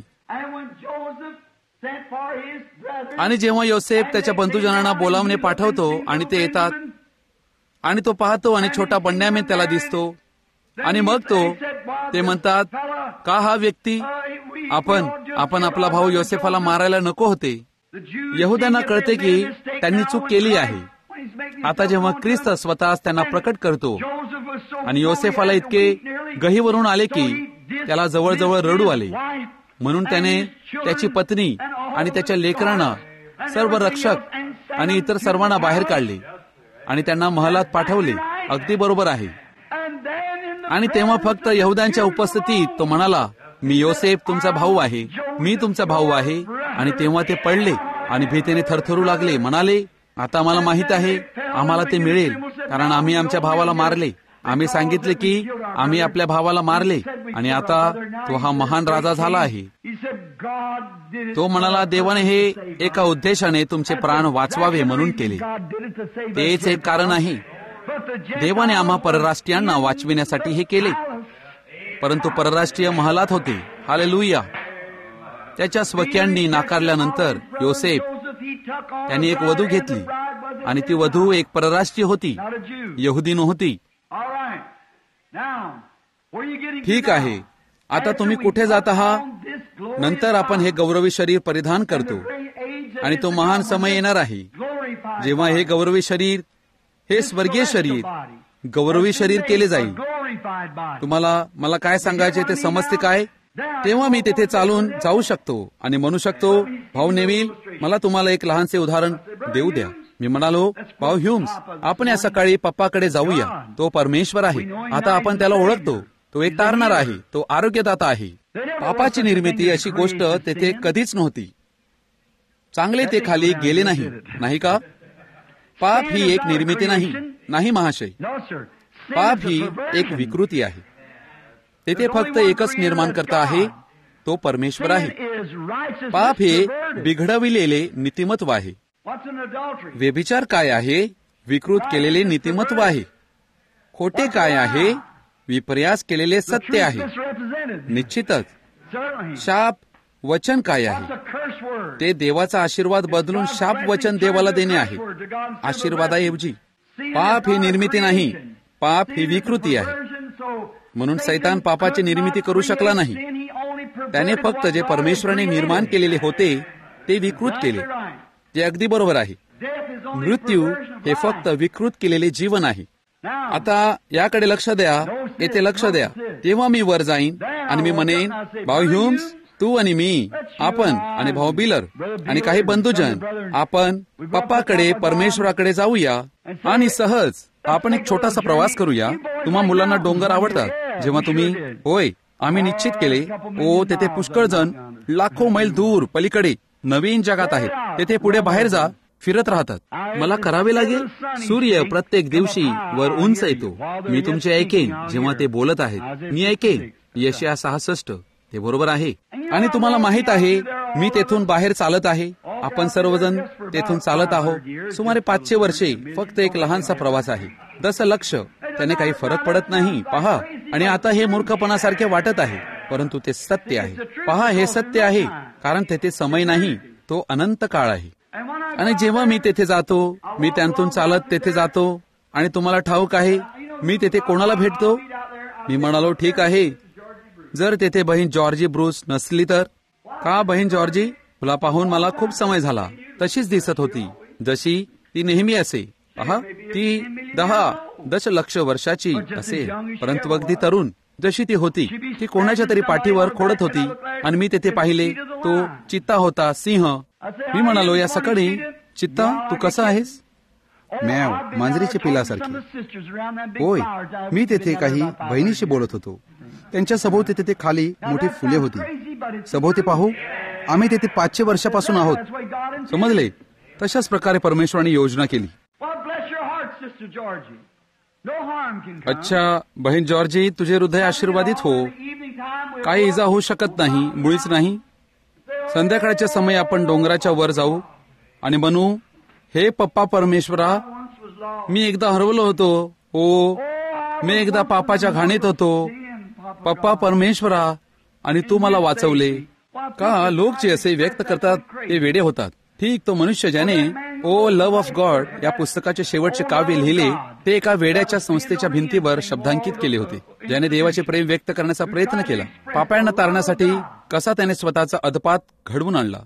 आणि जेव्हा योसेफ त्याच्या बंधुजनांना बोलावणे पाठवतो आणि ते येतात आणि तो पाहतो आणि छोटा बन्यामीन त्याला दिसतो आणि मग ते म्हणतात, का हा व्यक्ती, आपण आपला भाऊ योसेफाला मारायला नको होते. यहुद्यांना कळते की त्यांनी चूक केली आहे. आता जेव्हा ख्रिस्त स्वतःच त्यांना प्रकट करतो आणि योसेफाला इतके गहिवरून आले की त्याला जवळजवळ रडू आले, म्हणून त्याने त्याची पत्नी आणि त्याच्या लेकरांना, सर्व रक्षक आणि इतर सर्वांना बाहेर काढले आणि त्यांना महालात पाठवले. अगदी बरोबर आहे. आणि तेव्हा फक्त यहुद्यांच्या उपस्थितीत तो म्हणाला, मी योसेफ तुमचा भाऊ आहे, मी तुमचा भाऊ आहे. आणि तेव्हा ते पडले आणि भीतीने थरथरू लागले, म्हणाले, आता आम्हाला माहित आहे, आम्हाला ते मिळेल, कारण आम्ही आमच्या भावाला मारले. आम्ही सांगितले की आम्ही आपल्या भावाला मारले आणि आता तो हा महान राजा झाला आहे. तो म्हणाला, देवाने हे एका उद्देशाने तुमचे प्राण वाचवावे म्हणून केले. तेच एक कारण आहे. देवाने आम्हा परराष्ट्रीयांना वाचविण्यासाठी हे केले. परंतु परराष्ट्रीय महालात होते. हालेलुया. त्याच्या स्वकीयांनी नाकारल्यानंतर योसेफ त्यांनी एक वधू घेतली आणि ती वधू एक परराष्ट्रीय होती, यहुदी नव्हती. ठीक आहे, आता तुम्ही कुठे जात आहात? नंतर आपण हे गौरवी शरीर परिधान करतो आणि तो महान समय येणार आहे जेव्हा हे गौरवी शरीर, हे स्वर्गीय शरीर गौरवी शरीर केले जाईल. मला काय सांगायचे ते समजते काय? तेव्हा मी तेथे चालून जाऊ शकतो आणि म्हणू शकतो, भाऊ नेव्हिल, मला तुम्हाला एक लहानसे उदाहरण देऊ द्या. मी म्हणालो, भाऊ ह्यूम्स, आपण या सकाळी पप्पाकडे जाऊया. तो परमेश्वर आहे. आता आपण त्याला ओळखतो. तो एक तारणार आहे. तो आरोग्यदाता आहे. पापाची निर्मिती अशी गोष्ट तेथे कधीच नव्हती. चांगले ते खाली गेले नाही, नाही का? पाप ही एक निर्मिती नाही महाशय. पाप ही एक विकृती आहे. तेथे फक्त एकच निर्माणकर्ता आहे, तो परमेश्वर आहे. पाप हे बिघडविलेले नीतिमत्व आहे. व्यभिचार काय आहे? विकृत केलेले नीतिमत्व आहे. खोटे काय आहे? विपर्यास केलेले सत्य आहे. निश्चितच. शाप वचन काय आहे? ते देवाचा आशीर्वाद बदलून शाप वचन देवाला देणे आहे, आशीर्वादाऐवजी. पाप ही निर्मिती नाही, पाप ही विकृती आहे. म्हणून सैतान पापाची निर्मिती करू शकला नाही. त्याने फक्त जे परमेश्वराने निर्माण केलेले होते ते विकृत केले. ते अगदी बरोबर आहे. मृत्यू हे फक्त विकृत केलेले जीवन आहे. आता याकडे लक्ष द्या, येथे लक्ष द्या. तेव्हा मी वर जाईन आणि मी म्हणेन, भाऊ ह्यूम्स, तू आणि मी, आपण आणि भाऊ बिलर आणि काही बंधुजन, आपण पप्पाकडे, परमेश्वराकडे जाऊया आणि सहज आपण एक छोटासा प्रवास करूया. तुम्हा मुलांना डोंगर आवडतात. जेव्हा तुम्ही होय आम्ही निश्चित केले तेथे पुष्कळ जण लाखो मैल दूर पलीकडे नवीन जगात आहेत. तेथे पुढे बाहेर जा फिरत राहतात. मला करावे लागेल. सूर्य प्रत्येक दिवशी वर उंच येतो. मी तुमचे ऐकेन जेव्हा ते बोलत आहेत. मी ऐकेन. यशाया 66 ते बरोबर आहे. आणि तुम्हाला माहित आहे मी तेथून बाहेर चालत आहे. आपण सर्वजण तेथून चालत आहोत. सुमारे 500 वर्षे फक्त एक लहानसा प्रवास आहे. 10 लक्ष त्याने काही फरक पडत नाही. पहा, आणि आता हे मूर्खपणासारखे वाटत आहे परंतु ते सत्य आहे. पहा, हे सत्य आहे कारण तेथे समय नाही, तो अनंत काळ आहे. आणि जेव्हा मी तेथे जातो, मी त्यांतून चालत तेथे जातो आणि तुम्हाला ठाऊक आहे मी तेथे कोणाला भेटतो. मी म्हणालो ठीक आहे, जर तेथे बहीण जॉर्जी ब्रूस नसली तर. का बहीण जॉर्जी? तुला पाहून मला खूप समय झाला. तशीच दिसत होती जशी ती नेहमी असे. पहा, ती 10 दशलक्ष वर्षाची असेल परंतु अगदी तरुण जशी ती होती. ती कोणाच्या तरी पाठीवर खोडत होती आणि मी तेथे पाहिले तो चित्ता होता, सिंह. मी म्हणालो या सकाळी, चित्ता तू कसा आहेस? मॅव, मांजरीच्या पिलासारखी. होय, मी तेथे काही बहिणीशी बोलत होतो. त्यांच्या सभोवती तेथे खाली मोठी फुले होती. सभोवती पाहू, आम्ही तेथे 500 वर्षापासून आहोत. समजले? तशाच प्रकारे परमेश्वराने योजना केली. अच्छा बहीण जॉर्जी, तुझे हृदय आशीर्वादित हो. काही इजा होऊ शकत नाही, मुळीच नाही. संध्याकाळच्या समय आपण डोंगराच्या वर जाऊ आणि म्हणू, हे पप्पा परमेश्वरा, मी एकदा हरवलो होतो. मी एकदा पापाच्या घाणीत होतो. पप्पा परमेश्वरा, आणि तू मला वाचवले. का लोक जे असे व्यक्त करतात ते वेडे होतात. ठीक, तो मनुष्य ज्याने लव्ह ऑफ गॉड या पुस्तकाचे शेवटचे काव्य लिहिले ते एका वेड्याच्या संस्थेच्या भिंतीवर शब्दांकित केले होते. ज्याने देवाचे प्रेम व्यक्त करण्याचा प्रयत्न केला. पापांना तारण्यासाठी कसा त्याने स्वतःचा अधपात घडवून आणला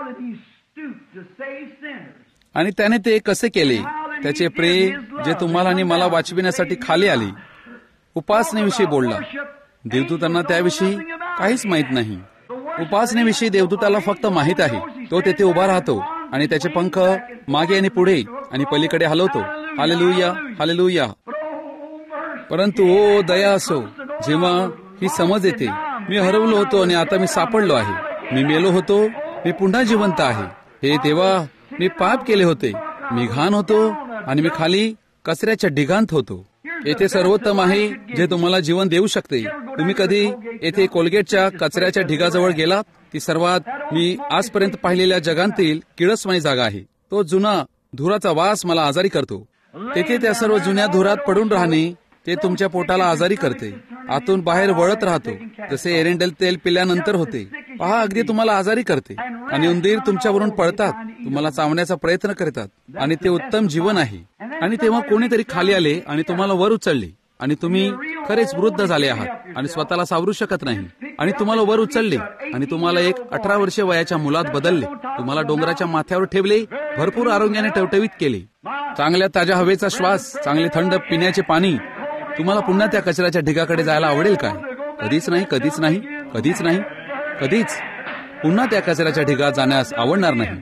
आणि त्याने ते कसे केले. त्याचे प्रेम जे तुम्हाला आणि मला वाचविण्यासाठी खाली आले. उपासनेविषयी बोलला. देवदूतांना त्याविषयी काहीच माहित नाही. उपासनेविषयी देवदूताला फक्त माहित आहे. तो तेथे उभा राहतो आणि त्याचे पंख मागे आणि पुढे आणि पलीकडे हलवतो. Hallelujah, hallelujah. परंतु दया असो, जेव्हा ही समज येते, मी हरवलो होतो आणि आता मी सापडलो आहे. मी मेलो होतो, मी पुन्हा जिवंत आहे. हे देवा, मी पाप केले होते. मी घाण होतो आणि मी खाली कचऱ्याच्या ढिगांत होतो. येथे सर्वोत्तम आहे जे तुम्हाला जीवन देऊ शकते. तुम्ही कधी येथे कोलगेटच्या कचऱ्याच्या ढिगाजवळ गेलात? ती सर्वात मी आजपर्यंत पाहिलेल्या जगांतील किळसवाणी जागा आहे. तो जुना धुराचा वास मला आजारी करतो. तेथे त्या सर्व जुन्या धुरात पडून राहणे ते तुमच्या पोटाला आजारी करते. आतून बाहेर वळत राहतो जसे एरेंडल तेल पिल्यानंतर होते. पहा, अगदी तुम्हाला आजारी करते. आणि उंदीर तुमच्यावरून पळतात, तुम्हाला चावण्याचा प्रयत्न करतात आणि ते उत्तम जीवन आहे. आणि तेव्हा कोणीतरी खाली आले आणि तुम्हाला वर उचलले आणि तुम्ही खरेच वृद्ध झाले आहात आणि स्वतःला सावरू शकत नाही. आणि तुम्हाला वर उचलले आणि तुम्हाला एक 18 वर्षे वयाच्या मुलात बदलले. तुम्हाला डोंगराच्या माथ्यावर ठेवले, भरपूर आरोग्याने टवटवीत केले. चांगल्या ताज्या हवेचा श्वास, चांगले थंड पिण्याचे पाणी. तुम्हाला पुन्हा त्या कचऱ्याच्या ढिगाकडे जायला आवडेल काय? कधीच नाही, कधीच नाही, कधीच नाही, कधीच. पुन्हा त्या कचऱ्याच्या ढिगात जाण्यास आवडणार नाही.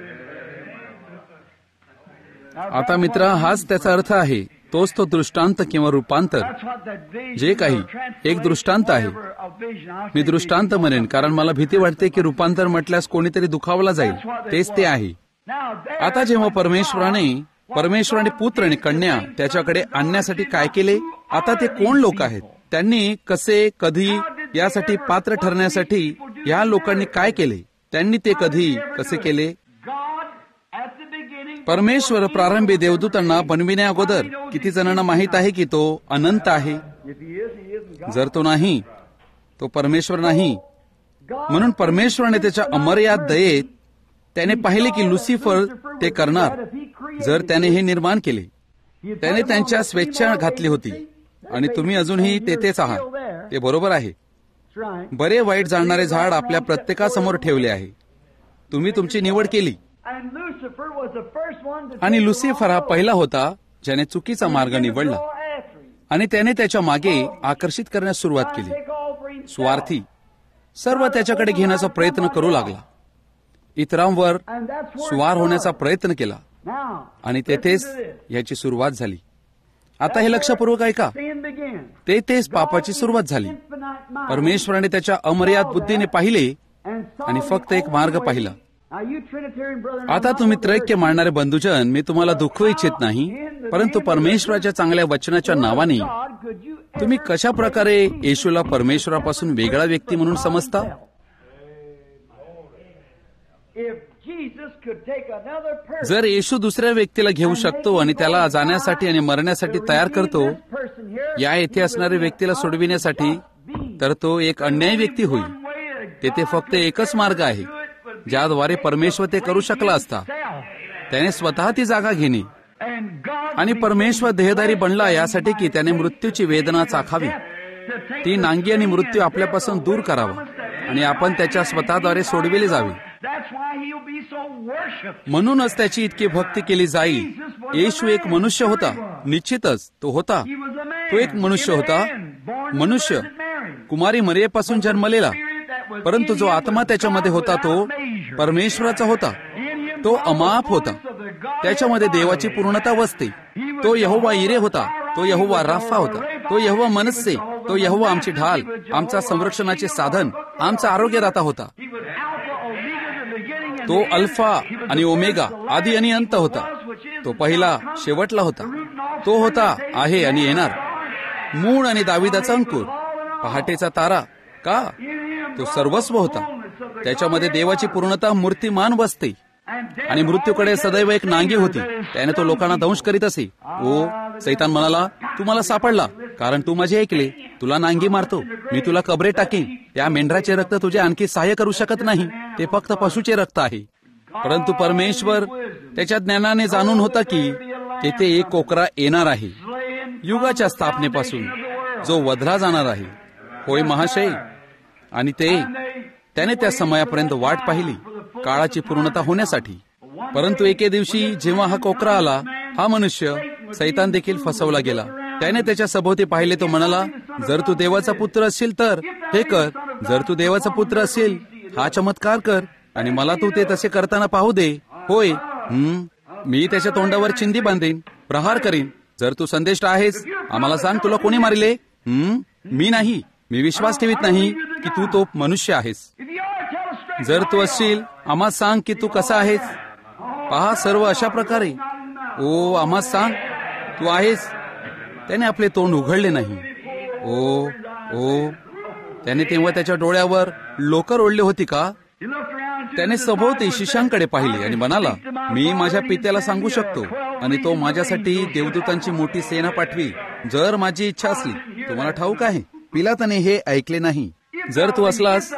आता मित्रा, हाच त्याचा अर्थ आहे. तोच तो दृष्टांत किंवा रूपांतर. जे काही एक दृष्टांत आहे. मी दृष्टांत म्हणेन कारण मला भीती वाटते की रूपांतर म्हटल्यास कोणीतरी दुखावला जाईल. तेच ते आहे. आता जेव्हा परमेश्वराने पुत्र आणि कन्या त्याच्याकडे आणण्यासाठी काय केले? आता ते कोण लोक आहेत? त्यांनी कसे, कधी यासाठी पात्र ठरण्यासाठी या लोकांनी काय केले? त्यांनी ते कधी, कसे केले? परमेश्वर प्रारंभी देवदूतांना बनविण्या अगोदर किती जणांना माहित आहे की तो अनंत आहे? जर तो नाही, तो परमेश्वर नाही. म्हणून परमेश्वराने त्याच्या अमर्याद दयेत त्याने पाहिले की लुसिफर ते करणार. जर त्याने हे निर्माण केले, त्याने त्यांच्या स्वेच्छा घातली होती आणि तुम्ही अजूनही तेथेच आहात. ते बरोबर आहे. बरे वाईट जाणणारे झाड आपल्या प्रत्येकासमोर ठेवले आहे. तुम्ही तुमची निवड केली. आणि लुसिफर हा पहिला होता ज्याने चुकीचा मार्ग निवडला आणि त्याने त्याच्या मागे आकर्षित करण्यास सुरुवात केली. स्वार्थी, सर्व त्याच्याकडे घेण्याचा प्रयत्न करू लागला. इतरांवर स्वार होण्याचा प्रयत्न केला आणि तेथेच याची सुरुवात झाली. आता हे लक्षपूर्वक ऐका, sin begins. तेच पापाची सुरुवात झाली. परमेश्वराने त्याच्या अमर्याद बुद्धीने पाहिले आणि फक्त एक मार्ग पाहिला. आता तुम्ही त्रैक्य मानणारे बंधुजन, मी तुम्हाला दुखवू इच्छित नाही, परंतु परमेश्वराच्या चांगल्या वचनाच्या नावाने तुम्ही कशा प्रकारे येशूला परमेश्वरापासून वेगळा व्यक्ती म्हणून समजता? जर येशू दुसऱ्या व्यक्तीला घेऊ शकतो आणि त्याला जाण्यासाठी आणि मरण्यासाठी तयार करतो, या येथे असणाऱ्या व्यक्तीला सोडविण्यासाठी, तर तो एक अन्यायी व्यक्ती होईल. तेथे फक्त एकच मार्ग आहे ज्याद्वारे परमेश्वर ते करू शकला असता, त्याने स्वतः ती जागा घेणे. आणि परमेश्वर देहधारी बनला यासाठी की त्याने मृत्यूची वेदना चाखावी, ती नांगी आणि मृत्यू आपल्यापासून दूर करावा आणि आपण त्याच्या स्वतःद्वारे सोडविले जावे. म्हणूनच त्याची इतकी भक्ती केली जाईल. येशू एक मनुष्य होता, निश्चितच तो होता. तो एक मनुष्य होता, मनुष्य कुमारी मरियेपासून जन्मलेला, परंतु जो आत्मा त्याच्यामध्ये होता तो परमेश्वराचा होता. तो अमाप होता, त्याच्यामध्ये देवाची पूर्णता वसते. तो यहोवा इरे होता, तो यहोवा राफा होता, तो यहोवा मनस्से, तो यहोवा आमची ढाल, आमचा संरक्षणाचे साधन, आमचा आरोग्यदाता होता. तो अल्फा आणि ओमेगा, आदी आणि अंत होता. तो पहिला शेवटला होता. तो होता, आहे आणि येणार, मूळ आणि दाविदाचा अंकुर, पहाटेचा तारा. का? तो सर्वस्व होता. त्याच्यामध्ये देवाची पूर्णता मूर्तिमान बसते. आणि मृत्यूकडे सदैव एक नांगी होती, त्याने तो लोकांना दंश करीत असे. ओ सैतान म्हणाला, तू मला सापडला, कारण तू माझे ऐकले. तुला नांगी मारतो, मी तुला कबरे टाकेन. त्या मेंढराचे रक्त तुझे आणखी सहाय्य करू शकत नाही, ते फक्त पशुचे रक्त आहे. परंतु परमेश्वर त्याच्या ज्ञानाने जाणून होता की तेथे एक कोकरा येणार आहे, युगाच्या स्थापनेपासून, जो वधला जाणार आहे. होय महाशय. आणि त्याने त्या समयापर्यंत वाट पाहिली, काळाची पूर्णता होण्यासाठी. परंतु एके दिवशी जेव्हा हा कोकरा आला, हा मनुष्य सैतान देखील फसवला गेला. त्याने त्याच्या सभोवती पाहिले. तो म्हणाला, जर तू देवाचा पुत्र असशील तर हे कर. जर तू देवाचा पुत्र असशील, हा चमत्कार कर आणि मला तू ते तसे करताना पाहू दे. होय, मी त्याच्या तोंडावर चिंदी बांधेन, प्रहार करीन. जर तू संदेष्ट आहेस, आम्हाला सांग, तुला कोणी मारले? मी नाही. मी विश्वास ठेवित नाही की तू तो मनुष्य आहेस. जर तू असशील, आम्हा सांग की तू कसा आहेस. पहा, सर्व अशा प्रकारे. ओ आम्हा सांग, तू आहेस. त्याने आपले तोंड उघडले नाही. ओ त्याने तेव्हा त्याच्या डोळ्यावर लोकर ओढली होती का? त्याने सभोवती शिष्यांकडे पाहिले आणि म्हणाला, मी माझ्या पित्याला सांगू शकतो आणि तो माझ्यासाठी देवदूतांची मोठी सेना पाठवी, जर माझी इच्छा असली. तुम्हाला ठाऊक आहे, पिलाताने हे ऐकले नाही. जर तू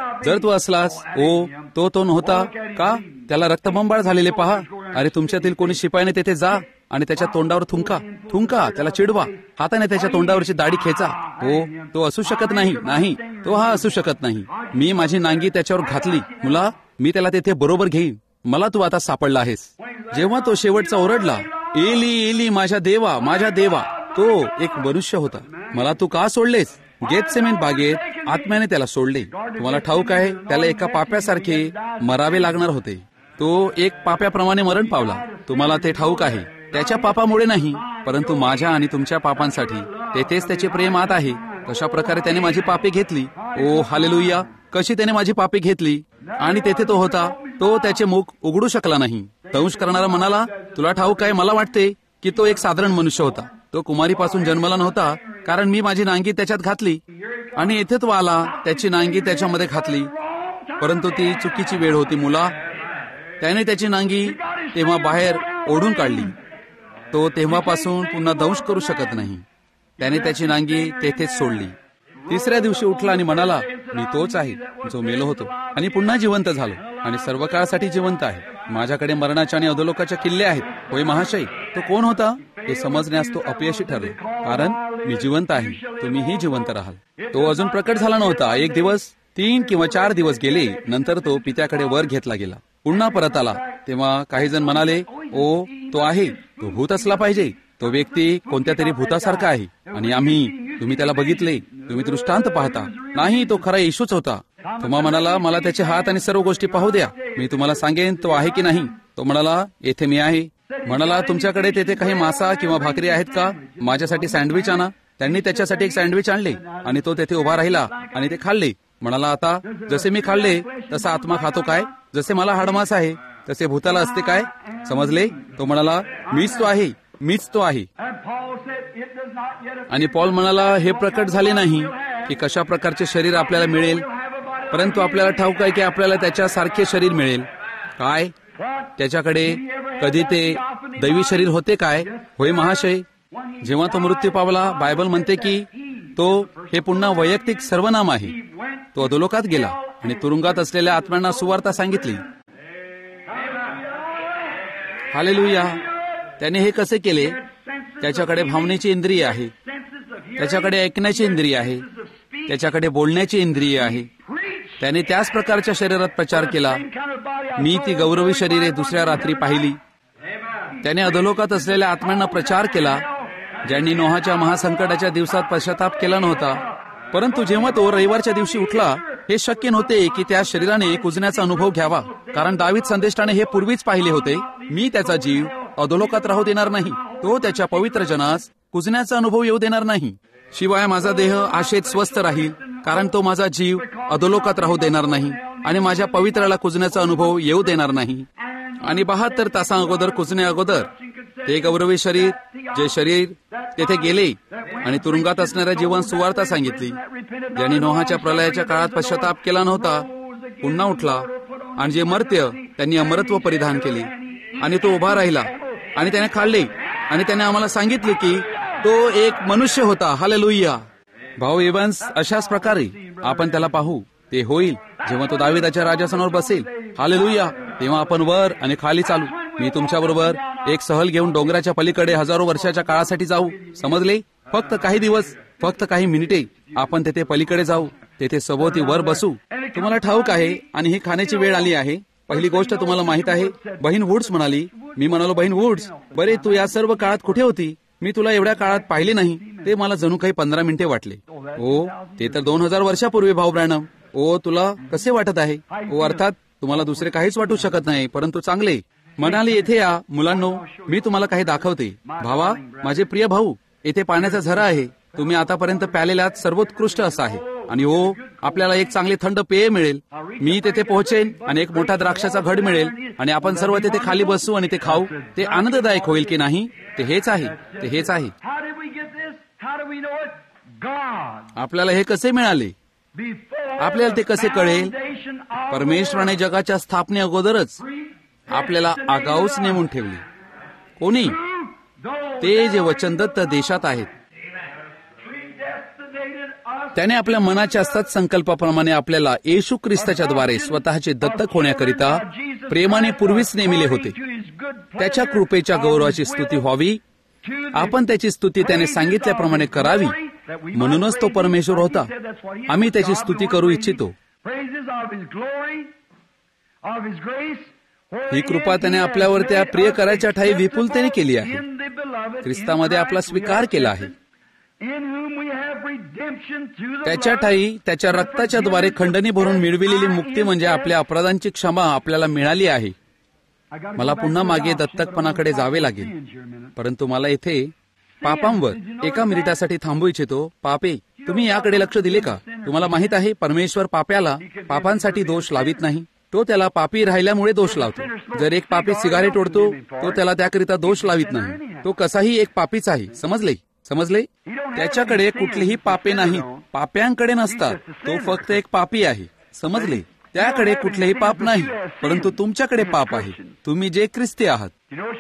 असलास, तो नव्हता का? त्याला रक्तबंबाळ झालेले पहा. अरे, तुमच्यातील कोणी शिपायाने तेथे जा आणि त्याच्या तोंडावर थुंका, त्याला चिडवा, हाताने त्याच्या तोंडावरची दाढी खेचा. तो असू शकत नाही, तो हा असू शकत नाही. मी माझी नांगी त्याच्यावर घातली. मुला, मी त्याला तेथे बरोबर घेईन. मला तू आता सापडला आहेस. जेव्हा तो शेवटचा ओरडला, एली एली, माझ्या देवा, तो एक मनुष्य होता. मला तू का सोडलेस? गेतसेमेन बागेत आत्म्याने त्याला सोडले. तुम्हाला ठाऊक आहे, त्याला एका पाप्यासारखे मरावे लागणार होते. तो एक पाप्याप्रमाणे मरण पावला. तुम्हाला ते ठाऊक आहे, त्याच्या पापामुळे नाही, परंतु माझ्या आणि तुमच्या पापांसाठी. तेथेच त्याचे प्रेम आत आहे. कशा प्रकारे त्याने माझी पापे घेतली. ओ हालेलुया, कशी त्याने माझी पापे घेतली. आणि तेथे तो होता. तो त्याचे मुख उघडू शकला नाही. दंश करणारा म्हणाला, तुला ठाऊक आहे, मला वाटते की तो एक साधारण मनुष्य होता. तो कुमारीपासून जन्मला नव्हता, कारण मी माझी नांगी त्याच्यात घातली आणि येथे तो आला, त्याची नांगी त्याच्यामध्ये घातली. परंतु ती चुकीची वेळ होती. मुला, त्याने त्याची नांगी तेव्हा बाहेर ओढून काढली. तो तेव्हापासून पुन्हा दंश करू शकत नाही. त्याने त्याची नांगी तेथेच सोडली. तिसऱ्या दिवशी उठला आणि म्हणाला, मी तोच आहे जो मेलो होतो आणि पुन्हा जिवंत झालो आणि सर्व काळासाठी जिवंत आहे. माझ्याकडे मरणाच्या आणि अधोलोकाच्या किल्ले आहेत. होय महाशय. तो कोण होता हे समजण्यास तो अपयशी ठरला, कारण मी जिवंत आहे, तुम्हीही जिवंत राहाल. तो अजून प्रकट झाला नव्हता. 1 दिवस, 3 किंवा 4 दिवस गेले. नंतर तो पित्याकडे वर घेतला गेला. पुन्हा परत आला. तेव्हा काही जण म्हणाले, तो आहे, तो भूत असला पाहिजे. तो व्यक्ती कोणत्या तरी भूतासारखा आहे आणि तुम्ही त्याला बघितले, तुम्ही दृष्टांत पाहता. नाही, तो खरा येशूच होता. तुम्हा म्हणाला, मला त्याचे हात आणि सर्व गोष्टी पाहू द्या, मी तुम्हाला सांगेन तो आहे की नाही. तो म्हणाला, येथे मी आहे, म्हणाला, तुमच्याकडे तेथे काही मासा किंवा भाकरी आहेत का? माझ्यासाठी सँडविच आणा. त्यांनी त्याच्यासाठी एक सँडविच आणले आणि तो तेथे उभा राहिला आणि ते खाल्ले. म्हणाला, आता जसे मी खाल्ले तसा आत्मा खातो काय? जसे मला हाडमास आहे तसे भूताला असते काय? समजले? तो म्हणाला, मीच तो आहे, मीच तो आहे. आणि पॉल म्हणाला, हे प्रकट झाले नाही की कशा प्रकारचे शरीर आपल्याला मिळेल, परंतु आपल्याला ठाऊक आहे की आपल्याला त्याच्यासारखे शरीर मिळेल. काय? त्याच्याकडे कधी ते दैवी शरीर होते काय? होय महाशय. जेव्हा तो मृत्यू पावला, बायबल म्हणते की तो हे पुन्हा वैयक्तिक सर्वनाम आहे. तो अधोलोकात गेला आणि तुरुंगात असलेल्या आत्म्यांना सुवार्ता सांगितली. हालेलुया. त्याने हे कसे केले? त्याच्याकडे भावनेची इंद्रिय आहे, त्याच्याकडे ऐकण्याची इंद्रिय आहे, त्याच्याकडे बोलण्याची इंद्रिय आहे. त्याने त्याच प्रकारच्या शरीरात प्रचार केला. मी ती गौरवी शरीरे दुसऱ्या रात्री पाहिली. त्याने अधोलोकात असलेल्या आत्म्यांना प्रचार केला, ज्यांनी नोहाच्या महासंकटाच्या दिवसात पश्चाताप केला नव्हता. परंतु जेव्हा तो रविवारच्या दिवशी उठला, हे शक्य नव्हते की त्या शरीराने कुजण्याचा अनुभव घ्यावा, कारण दावीद संदेष्टाने हे पूर्वीच पाहिले होते. मी त्याचा जीव अधोलोकात राहू देणार नाही, तो त्याच्या पवित्र जनास कुजण्याचा अनुभव येऊ देणार नाही. शिवाय माझा देह आशेत स्वस्थ राहील, कारण तो माझा जीव अधोलोकात राहू देणार नाही आणि माझ्या पवित्राला कुजण्याचा अनुभव येऊ देणार नाही. आणि 72 तासा अगोदर कुजण्या अगोदर ते गौरवी शरीर, जे शरीर तेथे गेले आणि तुरुंगात असणाऱ्या जीवन सुवार्ता सांगितली, ज्यांनी नोहाच्या प्रलयाच्या काळात पश्चाताप केला नव्हता, पुन्हा उठला. आणि जे मर्त्य, त्यांनी अमरत्व परिधान केले. आणि तो उभा राहिला आणि त्याने खाल्ले आणि त्याने आम्हाला सांगितले की तो एक मनुष्य होता. हालेलुया. भाऊ इव्हान्स, अशाच प्रकारे आपण त्याला पाहू. ते होईल जेव्हा तो दाविदाच्या राजासमोर बसेल. हालेलुया. तेव्हा आपण वर आणि खाली चालू. मी तुमच्याबरोबर एक सहल घेऊन डोंगराच्या पलीकडे हजारो वर्षाच्या काळासाठी जाऊ. समजले? फक्त काही दिवस, फक्त काही मिनिटे आपण तेथे पलीकडे जाऊ. तेथे सभोवती वर बसू. तुम्हाला ठाऊक आहे, आणि ही खाण्याची वेळ आली आहे. पहिली गोष्ट तुम्हाला माहित आहे, बहीण वुड्स म्हणाली. मी म्हणालो, बहीण वुड्स, बरे तू या सर्व काळात कुठे होती? मी तुला एवढ्या काळात पाहिले नाही. ते मला जणू काही 15 मिनिटे वाटले. ओ, ते तर 2000 वर्षापूर्वी भाऊ ब्रॅनम. ओ, तुला कसे वाटत आहे? ओ, अर्थात तुम्हाला दुसरे काहीच वाटू शकत नाही, परंतु चांगले. म्हणाले, येथे या मुलांनो, मी तुम्हाला काही दाखवते. भावा, माझे प्रिय भाऊ, येथे पाण्याचा झरा आहे. तुम्ही आतापर्यंत प्यालेल्यात सर्वोत्कृष्ट असा आहे. आणि हो, आपल्याला एक चांगले थंड पेय मिळेल. मी तेथे पोहोचेन आणि एक मोठा द्राक्षाचा घड मिळेल आणि आपण सर्व तेथे खाली बसू आणि ते खाऊ. ते आनंददायक होईल की नाही? ते हेच आहे, ते हेच आहे. आपल्याला हे कसे मिळाले? आपल्याला ते कसे कळेल? परमेश्वराने जगाच्या स्थापने अगोदरच आपल्याला आगाऊच नेमून ठेवले. कोणी? ते जे वचनदत्त देशात आहेत. त्याने आपल्या मनाच्या सत्संकल्पाप्रमाणे आपल्याला येशू ख्रिस्ताच्या द्वारे स्वतःचे दत्तक होण्याकरिता प्रेमाने पूर्वीच नेमिले होते. त्याच्या कृपेच्या गौरवाची स्तुती व्हावी. आपण त्याची स्तुती त्याने सांगितल्याप्रमाणे करावी. म्हणूनच तो परमेश्वर होता. आम्ही त्याची स्तुती करू इच्छितो. ही कृपा त्याने आपल्यावर त्या प्रिय करायच्या ठाई विपुलतेने केली आहे. ख्रिस्तामध्ये आपला स्वीकार केला आहे. त्याच्या ठाई त्याच्या रक्ताच्या द्वारे खंडणी भरून मिळविलेली मुक्ती म्हणजे आपल्या अपराधांची क्षमा आपल्याला मिळाली आहे. मला पुन्हा मागे दत्तकपणाकडे जावे लागेल, परंतु मला इथे पापांवर एका मिनिटासाठी थांबू इच्छितो. पापे, तुम्ही याकडे लक्ष दिले का? तुम्हाला माहित आहे, परमेश्वर पाप्याला पापांसाठी दोष लावित नाही. तो त्याला पापी राहिल्यामुळे दोष लावतो. जर एक पापी सिगारेट ओढतो, तो त्याला त्याकरिता दोष लावित नाही. तो कसाही एक पापीच आहे. समजले? समजले? त्याच्याकडे कुठलीही पापे नाहीत. पाप्यांकडे नसतात. तो फक्त एक पापी आहे. समजले? त्याकडे कुठलेही पाप नाही, परंतु तुमच्याकडे पाप आहे. तुम्ही जे ख्रिस्ती आहात.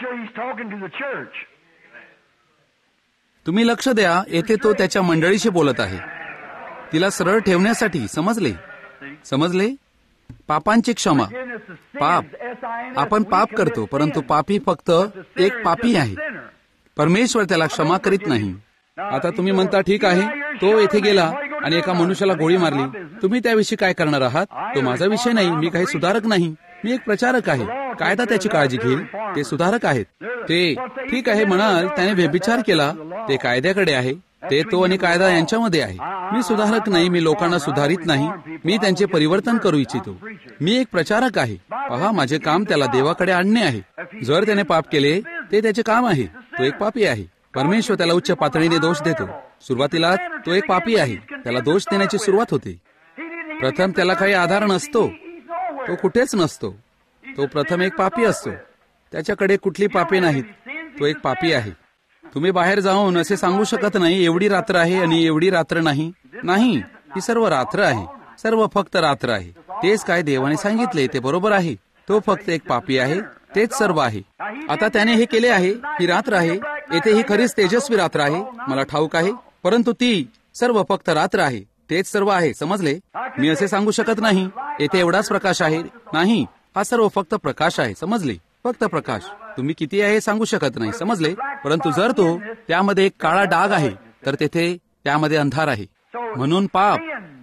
तुम्ही लक्ष द्या, येथे तो त्याच्या मंडळीशी बोलत आहे, तिला सरळ ठेवण्यासाठी. समजले? समजले? पापांची क्षमा. पाप, आपण पाप करतो, परंतु पापी फक्त एक पापी आहे. परमेश्वर त्याला क्षमा करीत नाही. आता तुम्ही म्हणता, ठीक आहे, तो येथे गेला आणि एका मनुष्याला गोळी मारली. तुम्ही त्याविषयी काय करणार आहात? तो माझा विषय नाही. मी काही सुधारक नाही. मी एक प्रचारक आहे. कायदा त्याची काळजी घेईल. ते सुधारक आहेत. ते ठीक आहे म्हणाल, त्याने व्यभिचार केला, ते कायद्याकडे आहे. ते तो आणि कायदा यांच्यामध्ये आहे. मी सुधारक नाही, मी लोकांना सुधारित नाही, मी त्यांचे परिवर्तन करू इच्छितो. मी एक प्रचारक आहे. पहा, माझे काम त्याला देवाकडे आणणे आहे. जर त्याने पाप केले ते त्याचे काम आहे. तो एक पापी आहे. परमेश्वर त्याला उच्च पातळीने दोष देतो. सुरुवातीला तो एक पापी आहे. त्याला दोष देण्याची सुरुवात होते. प्रथम त्याला काही आधार नसतो. तो कुठेच नसतो. तो प्रथम एक पापी असतो. त्याच्याकडे कुठली पापे नाहीत. तो एक पापी आहे. तुम्ही बाहेर जाऊन असे सांगू शकत नाही, एवढी रात्र आहे आणि एवढी रात्र नाही. नाही, ही सर्व रात्र आहे. सर्व फक्त रात्र आहे. तेच काय देवाने सांगितले ते बरोबर आहे. तो फक्त एक पापी आहे. तेच सर्व आहे. आता त्याने हे केले आहे. ही रात्र आहे. येथे ही खरीच तेजस्वी रात्र आहे, मला ठाऊक आहे. परंतु ती सर्व फक्त रात्र आहे. तेच सर्व आहे. समजले? मी असे सांगू शकत नाही येथे एवढाच प्रकाश आहे. नाही, हा सर्व फक्त प्रकाश आहे. समजले? फक्त प्रकाश. तुम्ही किती आहे सांगू शकत नाही. समजले? परंतु जर तो त्यामध्ये एक काळा डाग आहे तर तेथे त्यामध्ये अंधार आहे. म्हणून पाप,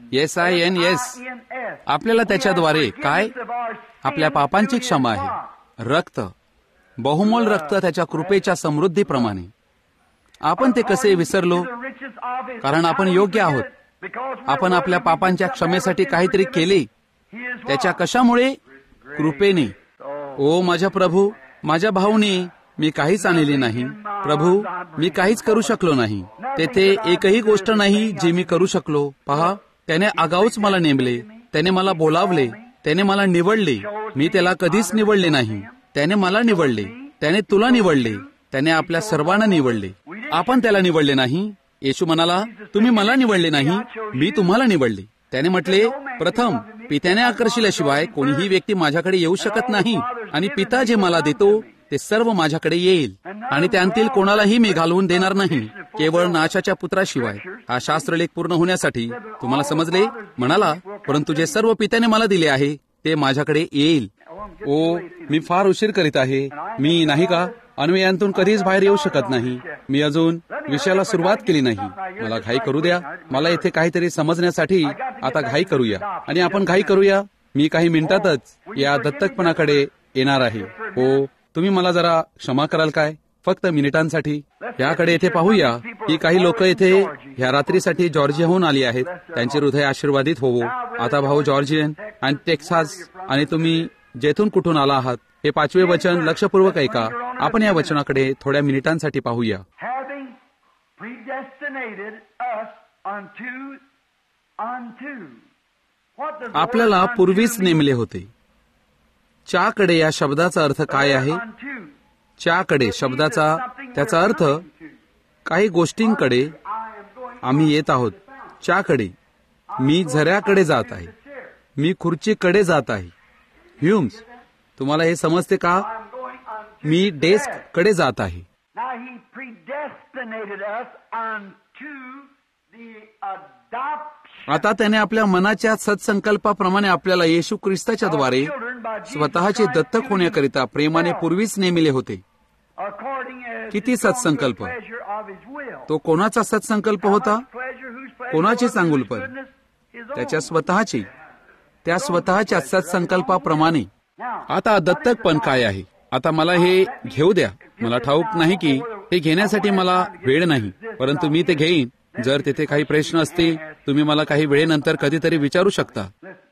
SINS, आपल्याला त्याच्याद्वारे काय? आपल्या पापांची क्षमा आहे. रक्त, बहुमोल रक्त त्याच्या कृपेच्या समृद्धीप्रमाणे. आपण ते कसे विसरलो? कारण आपण योग्य आहोत. आपण आपल्या पापांच्या क्षमेसाठी काहीतरी केले. त्याच्या कशामुळे? कृपेने. ओ माझ्या प्रभू, माझ्या भाऊने मी काहीच आणले नाही. प्रभू, मी काहीच करू शकलो नाही. तेथे एकही गोष्ट नाही जी मी करू शकलो. पहा, त्याने आगाऊच मला नेमले. त्याने मला बोलावले. त्याने मला निवडले. मी त्याला कधीच निवडले नाही. त्याने मला निवडले. त्याने तुला निवडले. त्याने आपल्या सर्वांना निवडले. आपण त्याला निवडले नाही. येशू म्हणाला, तुम्ही मला निवडले नाही, मी तुम्हाला निवडले. त्याने म्हटले, प्रथम पित्याने आकर्षिल्याशिवाय कोणीही व्यक्ती माझ्याकडे येऊ शकत नाही. आणि पिता जे मला देतो ते सर्व माझ्याकडे येईल. आणि त्यांतील कोणालाही मी घालवून देणार नाही, केवळ नाशाच्या पुत्राशिवाय. हा शास्त्रलेख पूर्ण होण्यासाठी. तुम्हाला समजले? म्हणाला, परंतु जे सर्व पित्याने मला दिले आहे ते माझ्याकडे येईल. ओ, मी फार उशीर करीत आहे. मी नाही का अन्वयांतून कधीच बाहेर येऊ शकत नाही. मी अजून विषयाला सुरुवात केली नाही. मला घाई करू द्या. मला इथे काहीतरी समजण्यासाठी आता घाई करूया. आणि आपण घाई करूया. मी काही मिनिटातच या दत्तकपणाकडे येणार आहे. हो, तुम्ही मला जरा क्षमा कराल काय? फक्त मिनिटांसाठी याकडे येथे पाहूया की काही लोक येथे ह्या रात्रीसाठी जॉर्जियाहून आली आहेत. त्यांचे हृदय आशीर्वादित होवो. आता भाऊ जॉर्जियन आणि टेक्सास आणि तुम्ही जेथून कुठून आला आहात, हे 5वे वचन लक्षपूर्वक ऐका. आपण या वचनाकडे थोड्या मिनिटांसाठी पाहूया. आपल्याला पूर्वीच नेमले होते. च्याकडे या शब्दाचा अर्थ काय आहे? च्याकडे शब्दाचा त्याचा अर्थ काही गोष्टींकडे आम्ही येत आहोत. च्याकडे, मी झऱ्याकडे जात आहे. मी खुर्चीकडे जात आहे. ह्यूम्स, तुम्हाला हे समजते का? मी डेस्क कडे जात आहे. आता त्याने आपल्या मनाच्या सत्संकल्पाप्रमाणे आपल्याला येशू ख्रिस्ताच्या द्वारे स्वतःचे दत्तक होण्याकरिता प्रेमाने पूर्वीच नेमिले होते. किती सत्संकल्प! तो कोणाचा सत्संकल्प होता? कोणाचे चांगुलपण? त्याच्या स्वतःची, त्या स्वतःच्या सत्संकल्पाप्रमाणे. आता दत्तकपण काय आहे? आता मला हे घेऊ द्या. मला ठाऊक नाही की हे घेण्यासाठी मला वेळ नाही, परंतु मी ते घेईन. जर तेथे काही प्रश्न असतील तुम्ही मला काही वेळेनंतर कधीतरी विचारू शकता.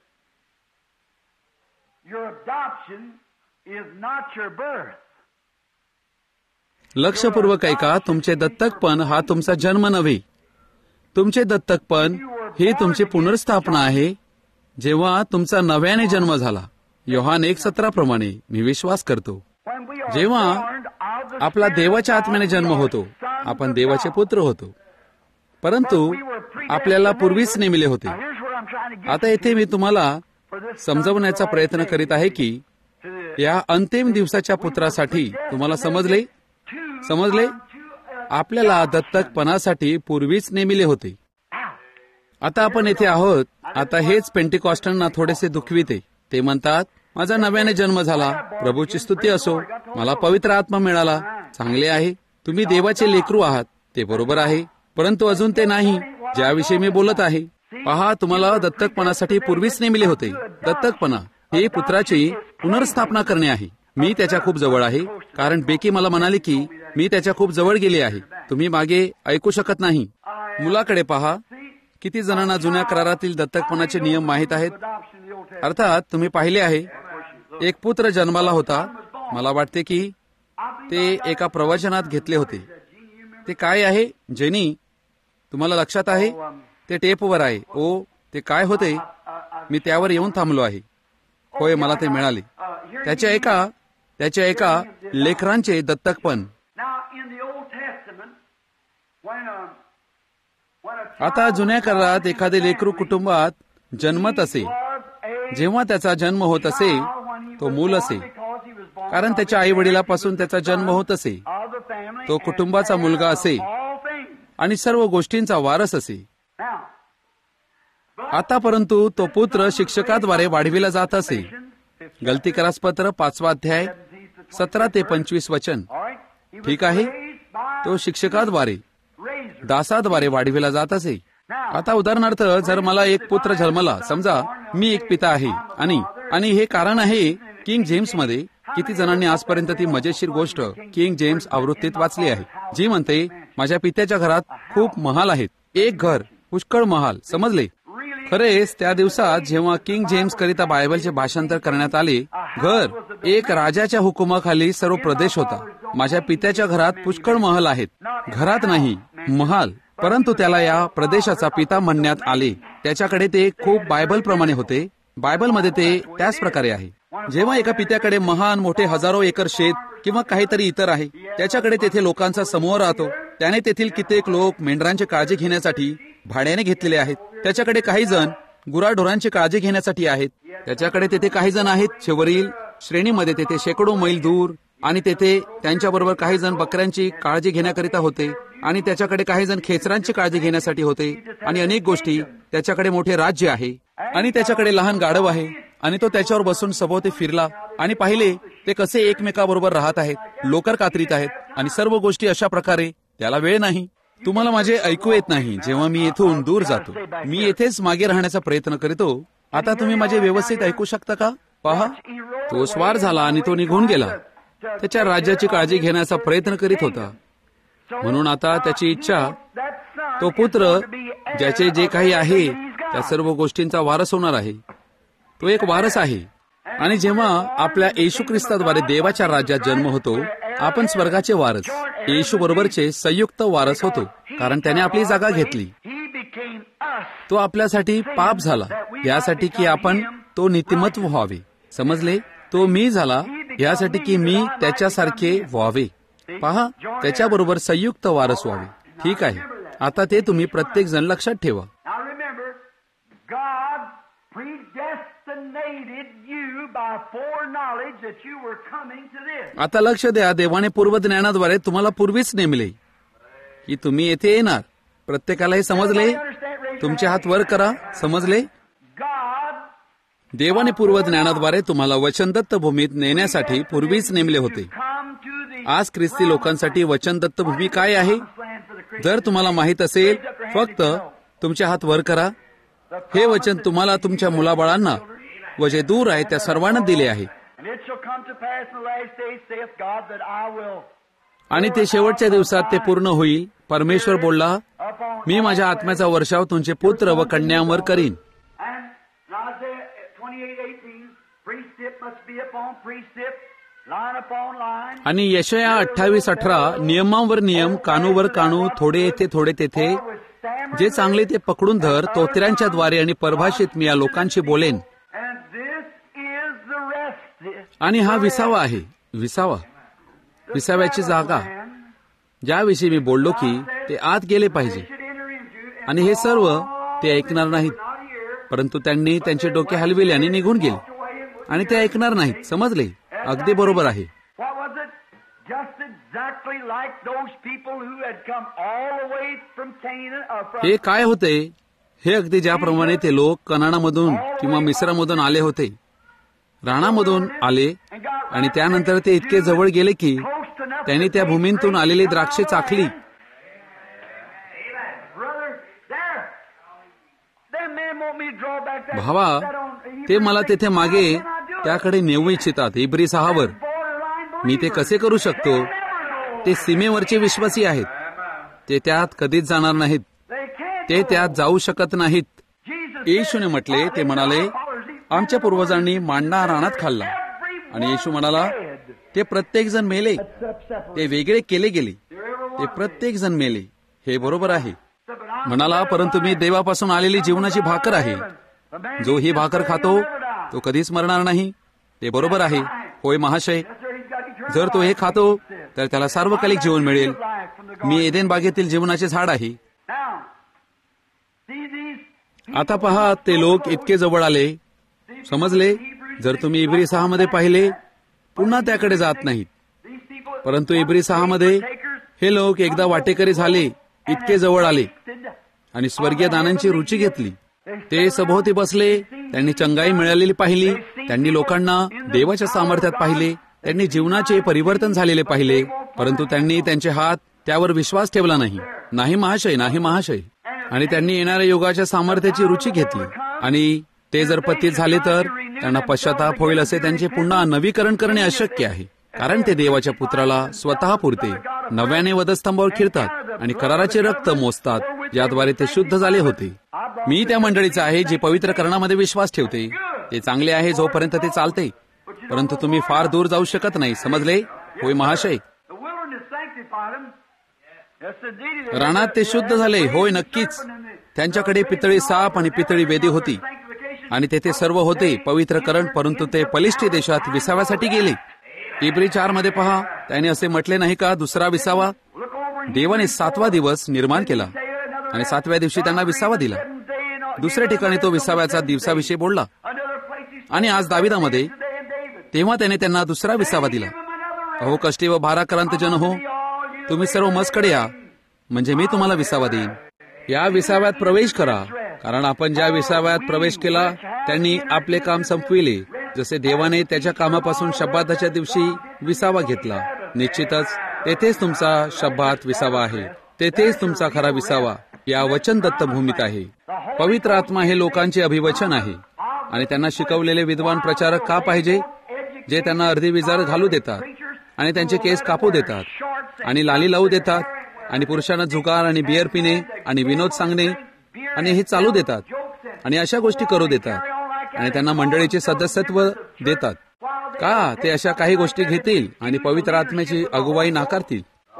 लक्षपूर्वक ऐका. तुमचे दत्तकपण हा तुमचा जन्म नव्हे. तुमचे दत्तकपण ही तुमची पुनर्स्थापना आहे, जेव्हा तुमचा नव्याने जन्म झाला. योहान 1:17 प्रमाणे मी विश्वास करतो. जेव्हा आपला देवाच्या आत्म्याने जन्म होतो, आपण देवाचे पुत्र होतो. परंतु आपल्याला पूर्वीच नेमिले होते. आता येथे मी तुम्हाला समजवण्याचा प्रयत्न करीत आहे की या अंतिम दिवसाच्या पुत्रासाठी तुम्हाला समजले? आपल्याला दत्तकपणासाठी पूर्वीच नेमिले होते. आता आपण येथे आहोत. आता हेच पेंटिकॉस्टलना थोडेसे दुखविते. ते म्हणतात, माझा नव्याने जन्म झाला. प्रभूची स्तुती असो, मला पवित्र आत्मा मिळाला. चांगले आहे, तुम्ही देवाचे लेकरू आहात. ते बरोबर आहे, परंतु अजून ते नाही ज्याविषयी मी बोलत आहे. पहा, तुम्हाला दत्तकपणासाठी पूर्वीच नेमिले होते. दत्तकपणा हे पुत्राची पुनर्स्थापना करणे आहे. मी त्याच्या खूप जवळ आहे, कारण बेकी मला म्हणाले की मी त्याच्या खूप जवळ गेले आहे. तुम्ही मागे ऐकू शकत नाही. मुलाकडे पहा. किती जणांना जुन्या करारातील दत्तकपणाचे नियम माहीत आहेत? अर्थात तुम्ही पाहिले आहे, एक पुत्र जन्माला होता. मला वाटते की ते एका प्रवचनात घेतले होते. ते काय आहे जेनी? तुम्हाला लक्षात आहे? ते टेपवर आहे. ओ, ते काय होते? मी त्यावर येऊन थांबलो आहे. होय, मला ते मिळाले. त्याच्या एका लेकरांचे दत्तकपण. आता जुन्या करारात एखादे लेकरू कुटुंबात जन्मत असे. जेव्हा त्याचा जन्म होत असे तो मूल असे, कारण त्याच्या आई वडिलापासून त्याचा जन्म होत असे. तो कुटुंबाचा मुलगा असे आणि सर्व गोष्टींचा वारस असे. आता परंतु तो पुत्र शिक्षकाद्वारे वाढविला जात असे. गलतीकरासपत्र 5 अध्याय 17 ते 25 वचन. ठीक आहे, तो शिक्षकाद्वारे, दासाद्वारे वाढविला जात असे. आता उदाहरणार्थ, जर मला एक पुत्र जन्मला, समजा मी एक पिता आहे, आणि हे कारण आहे किंग जेम्स मध्ये. किती जणांनी आजपर्यंत ती मजेशीर गोष्ट किंग जेम्स आवृत्तीत वाचली आहे, जी म्हणते, माझ्या पित्याच्या घरात खूप महाल आहेत, एक घर, पुष्कळ महाल. समजले? खरेच त्या दिवसात जेव्हा किंग जेम्स करिता बायबलचे भाषांतर करण्यात आले, घर एक राजाच्या हुकुमाखाली सर्व प्रदेश होता. माझ्या पित्याच्या घरात पुष्कळ महल आहेत. घरात नाही, महाल. परंतु त्याला या प्रदेशाचा पिता म्हणण्यात आले. त्याच्याकडे ते खूप बायबलप्रमाणे होते. बायबलमध्ये ते त्याच प्रकारे आहे. जेव्हा एका पित्याकडे महान मोठे हजारो एकर शेत किंवा काहीतरी इतर आहे, त्याच्याकडे तेथे लोकांचा समूह राहतो. त्याने तेथील कित्येक लोक मेंढरांची काळजी घेण्यासाठी भाड्याने घेतलेले आहेत. त्याच्याकडे काही जण गुराढोरांची काळजी घेण्यासाठी आहेत. त्याच्याकडे तेथे काही जण आहेत शेवरील श्रेणीमध्ये, तेथे शेकडो मैल दूर, आणि तेथे त्यांच्याबरोबर काही जण बकऱ्यांची काळजी घेण्याकरिता होते, आणि त्याच्याकडे काही जण खेचरांची काळजी घेण्यासाठी होते, आणि अनेक गोष्टी. त्याच्याकडे मोठे राज्य आहे, आणि त्याच्याकडे लहान गाढव आहे, आणि तो त्याच्यावर बसून सभोवती फिरला आणि पाहिले ते कसे एकमेकाबरोबर राहत आहेत, लोकर कातरीत आहेत, आणि सर्व गोष्टी अशा प्रकारे. त्याला वेळ नाही. तुम्हाला माझे ऐकू येत नाही जेव्हा मी येथून दूर जातो. मी येथेच मागे राहण्याचा प्रयत्न करतो. आता तुम्ही माझे व्यवस्थित ऐकू शकता का? पहा, तो स्वार झाला आणि तो निघून गेला. त्याच्या राज्याची काळजी घेण्याचा प्रयत्न करीत होता. म्हणून आता त्याची इच्छा, तो पुत्र ज्याचे जे काही आहे त्या सर्व गोष्टींचा वारस होणार आहे. तो एक वारस आहे. आणि जेव्हा आपल्या येशू ख्रिस्ताद्वारे देवाच्या राज्यात जन्म होतो, आपण स्वर्गाचे वारस, येशू बरोबरचे संयुक्त वारस होतो, कारण त्याने आपली जागा घेतली. तो आपल्यासाठी पाप झाला, यासाठी की आपण तो नीतिमत्व व्हावे. समजले? तो मी झाला यासाठी की मी त्याच्यासारखे व्हावे. पहा, त्याच्याबरोबर संयुक्त वारस व्हावे. ठीक आहे. आता ते तुम्ही प्रत्येक जण लक्षात ठेवा. आता लक्ष द्या, देवाने पूर्वज्ञानाद्वारे तुम्हाला पूर्वीच नेमले की तुम्ही येथे येणार. प्रत्येकाला हे समजले? तुमचे हात वर करा. समजले? देवाने पूर्वज्ञानाद्वारे तुम्हाला वचनदत्त भूमीत नेण्यासाठी पूर्वीच नेमले होते. आज ख्रिस्ती लोकांसाठी वचनदत्त भूमी काय आहे? जर तुम्हाला माहित असेल, फक्त तुमचे हात वर करा. हे वचन तुम्हाला, तुमच्या मुलाबाळांना व जे दूर आहे त्या सर्वांना दिले आहे. आणि ते शेवटच्या दिवसात ते पूर्ण होईल. परमेश्वर बोलला, मी माझ्या आत्म्याचा वर्षाव तुमचे पुत्र व कन्यांवर करीन. आणि यशया 28:18 नियमांवर नियम, कानूवर कानू, थोडे येथे थोडे तेथे, जे चांगले ते पकडून धर. तोतऱ्यांच्या द्वारे आणि परभाषेत मी या लोकांशी बोलेन. आणि हा विसावा आहे. विसाव्याची जागा, ज्याविषयी मी बोललो की ते आत गेले पाहिजे. आणि हे सर्व ते ऐकणार नाहीत, परंतु त्यांनी त्यांचे डोके हलविले आणि निघून गेले, आणि ते ऐकणार नाहीत. समजले? अगदी बरोबर आहे. हे काय होते? हे अगदी ज्याप्रमाणे ते लोक कनानामधून किंवा मिस्रामधून आले होते, राणामधून आले, आणि त्यानंतर ते इतके जवळ गेले की त्यांनी त्या भूमीतून आलेली द्राक्षे चाखली. भावा, ते मला तेथे मागे त्याकडे नेऊ इच्छितात. इब्री 6 मी ते कसे करू शकतो? ते सीमेवरचे विश्वासी आहेत. ते त्यात कधीच जाणार नाहीत. ते त्यात जाऊ शकत नाहीत. येशूने म्हटले, ते म्हणाले, आमच्या पूर्वजांनी मांडा रानात खाल्ला. आणि येशू म्हणाला, ते प्रत्येक जण मेले, ते वेगळे केले गेले, ते प्रत्येक जण मेले. हे बरोबर आहे. म्हणाला, परंतु मी देवापासून आलेली जीवनाची भाकर आहे. जो ही भाकर खातो तो कधीच मरणार नाही. ते बरोबर आहे. होय महाशय, जर तो हे खातो तर त्याला सार्वकालिक जीवन मिळेल. मी एदेन बागेतील जीवनाचे झाड आहे. आता पहा, ते लोक इतके जवळ आले. समजले? जर तुम्ही इब्री 6 मध्ये पाहिले, पुन्हा त्याकडे जात नाहीत. परंतु इब्री 6 मध्ये हे लोक एकदा वाटेकरी झाले, इतके जवळ आले आणि स्वर्गीय दानांची रुची घेतली. ते सभोवती बसले. त्यांनी चंगाई मिळालेली पाहिली. त्यांनी लोकांना देवाच्या सामर्थ्यात पाहिले. त्यांनी जीवनाचे परिवर्तन झालेले पाहिले. परंतु त्यांनी त्यांचे हात त्यावर विश्वास ठेवला नाही. नाही महाशय, नाही महाशय. आणि त्यांनी येणाऱ्या युगाच्या सामर्थ्याची रुची घेतली. आणि ते जर पतित झाले तर त्यांना पश्चाताप होईल, असे त्यांचे पुन्हा नवीकरण करणे अशक्य आहे. कारण ते देवाच्या पुत्राला स्वतः पुरते नव्याने वधस्तंभावर खिळतात आणि कराराचे रक्त मोजतात, ज्याद्वारे ते शुद्ध झाले होते. मी त्या मंडळीचा आहे जी पवित्रकरणामध्ये विश्वास ठेवते. ते चांगले आहे जोपर्यंत ते चालते. परंतु तुम्ही फार दूर जाऊ शकत नाही. समजले? होय महाशय. रानात ते शुद्ध झाले. होय, नक्कीच. त्यांच्याकडे पितळी साप आणि पितळी वेदी होती आणि तेथे सर्व होते पवित्रकरण. परंतु ते पलिष्टी देशात विसाव्यासाठी गेले. इब्री 4 मध्ये पहा, त्याने असे म्हटले नाही का, दुसरा विसावा. देवाने 7वा दिवस निर्माण केला आणि 7व्या दिवशी त्यांना विसावा दिला. दुसऱ्या ठिकाणी तो विसाव्याचा दिवसाविषयी बोलला. आणि आज दाविदामध्ये, तेव्हा त्याने त्यांना दुसरा विसावा दिला. अहो कष्टी व भाराक्रांत जन हो, तुम्ही सर्व मजकडे या, म्हणजे मी तुम्हाला विसावा देईन. या विसाव्यात प्रवेश करा, कारण आपण ज्या विसाव्यात प्रवेश केला त्यांनी आपले काम संपविले. जसे देवाने त्याच्या कामापासून शब्बाताच्या दिवशी विसावा घेतला. निश्चितच तेथेच तुमचा शब्बात विसावा आहे. तेथेच तुमचा खरा विसावा या वचन दत्त भूमीत आहे. पवित्र आत्मा हे लोकांचे अभिवचन आहे. आणि त्यांना शिकवलेले विद्वान प्रचारक का पाहिजे, जे त्यांना अर्धी विजार घालू देतात आणि त्यांचे केस कापू देतात आणि लाली लावू देतात आणि पुरुषांना झुकार आणि बियर पिणे आणि विनोद सांगणे आणि हे चालू देतात आणि अशा गोष्टी करू देतात आणि त्यांना मंडळीचे सदस्यत्व देतात. का ते अशा काही गोष्टी घेतील आणि पवित्र आत्म्याची अगुवाई नाकारतील?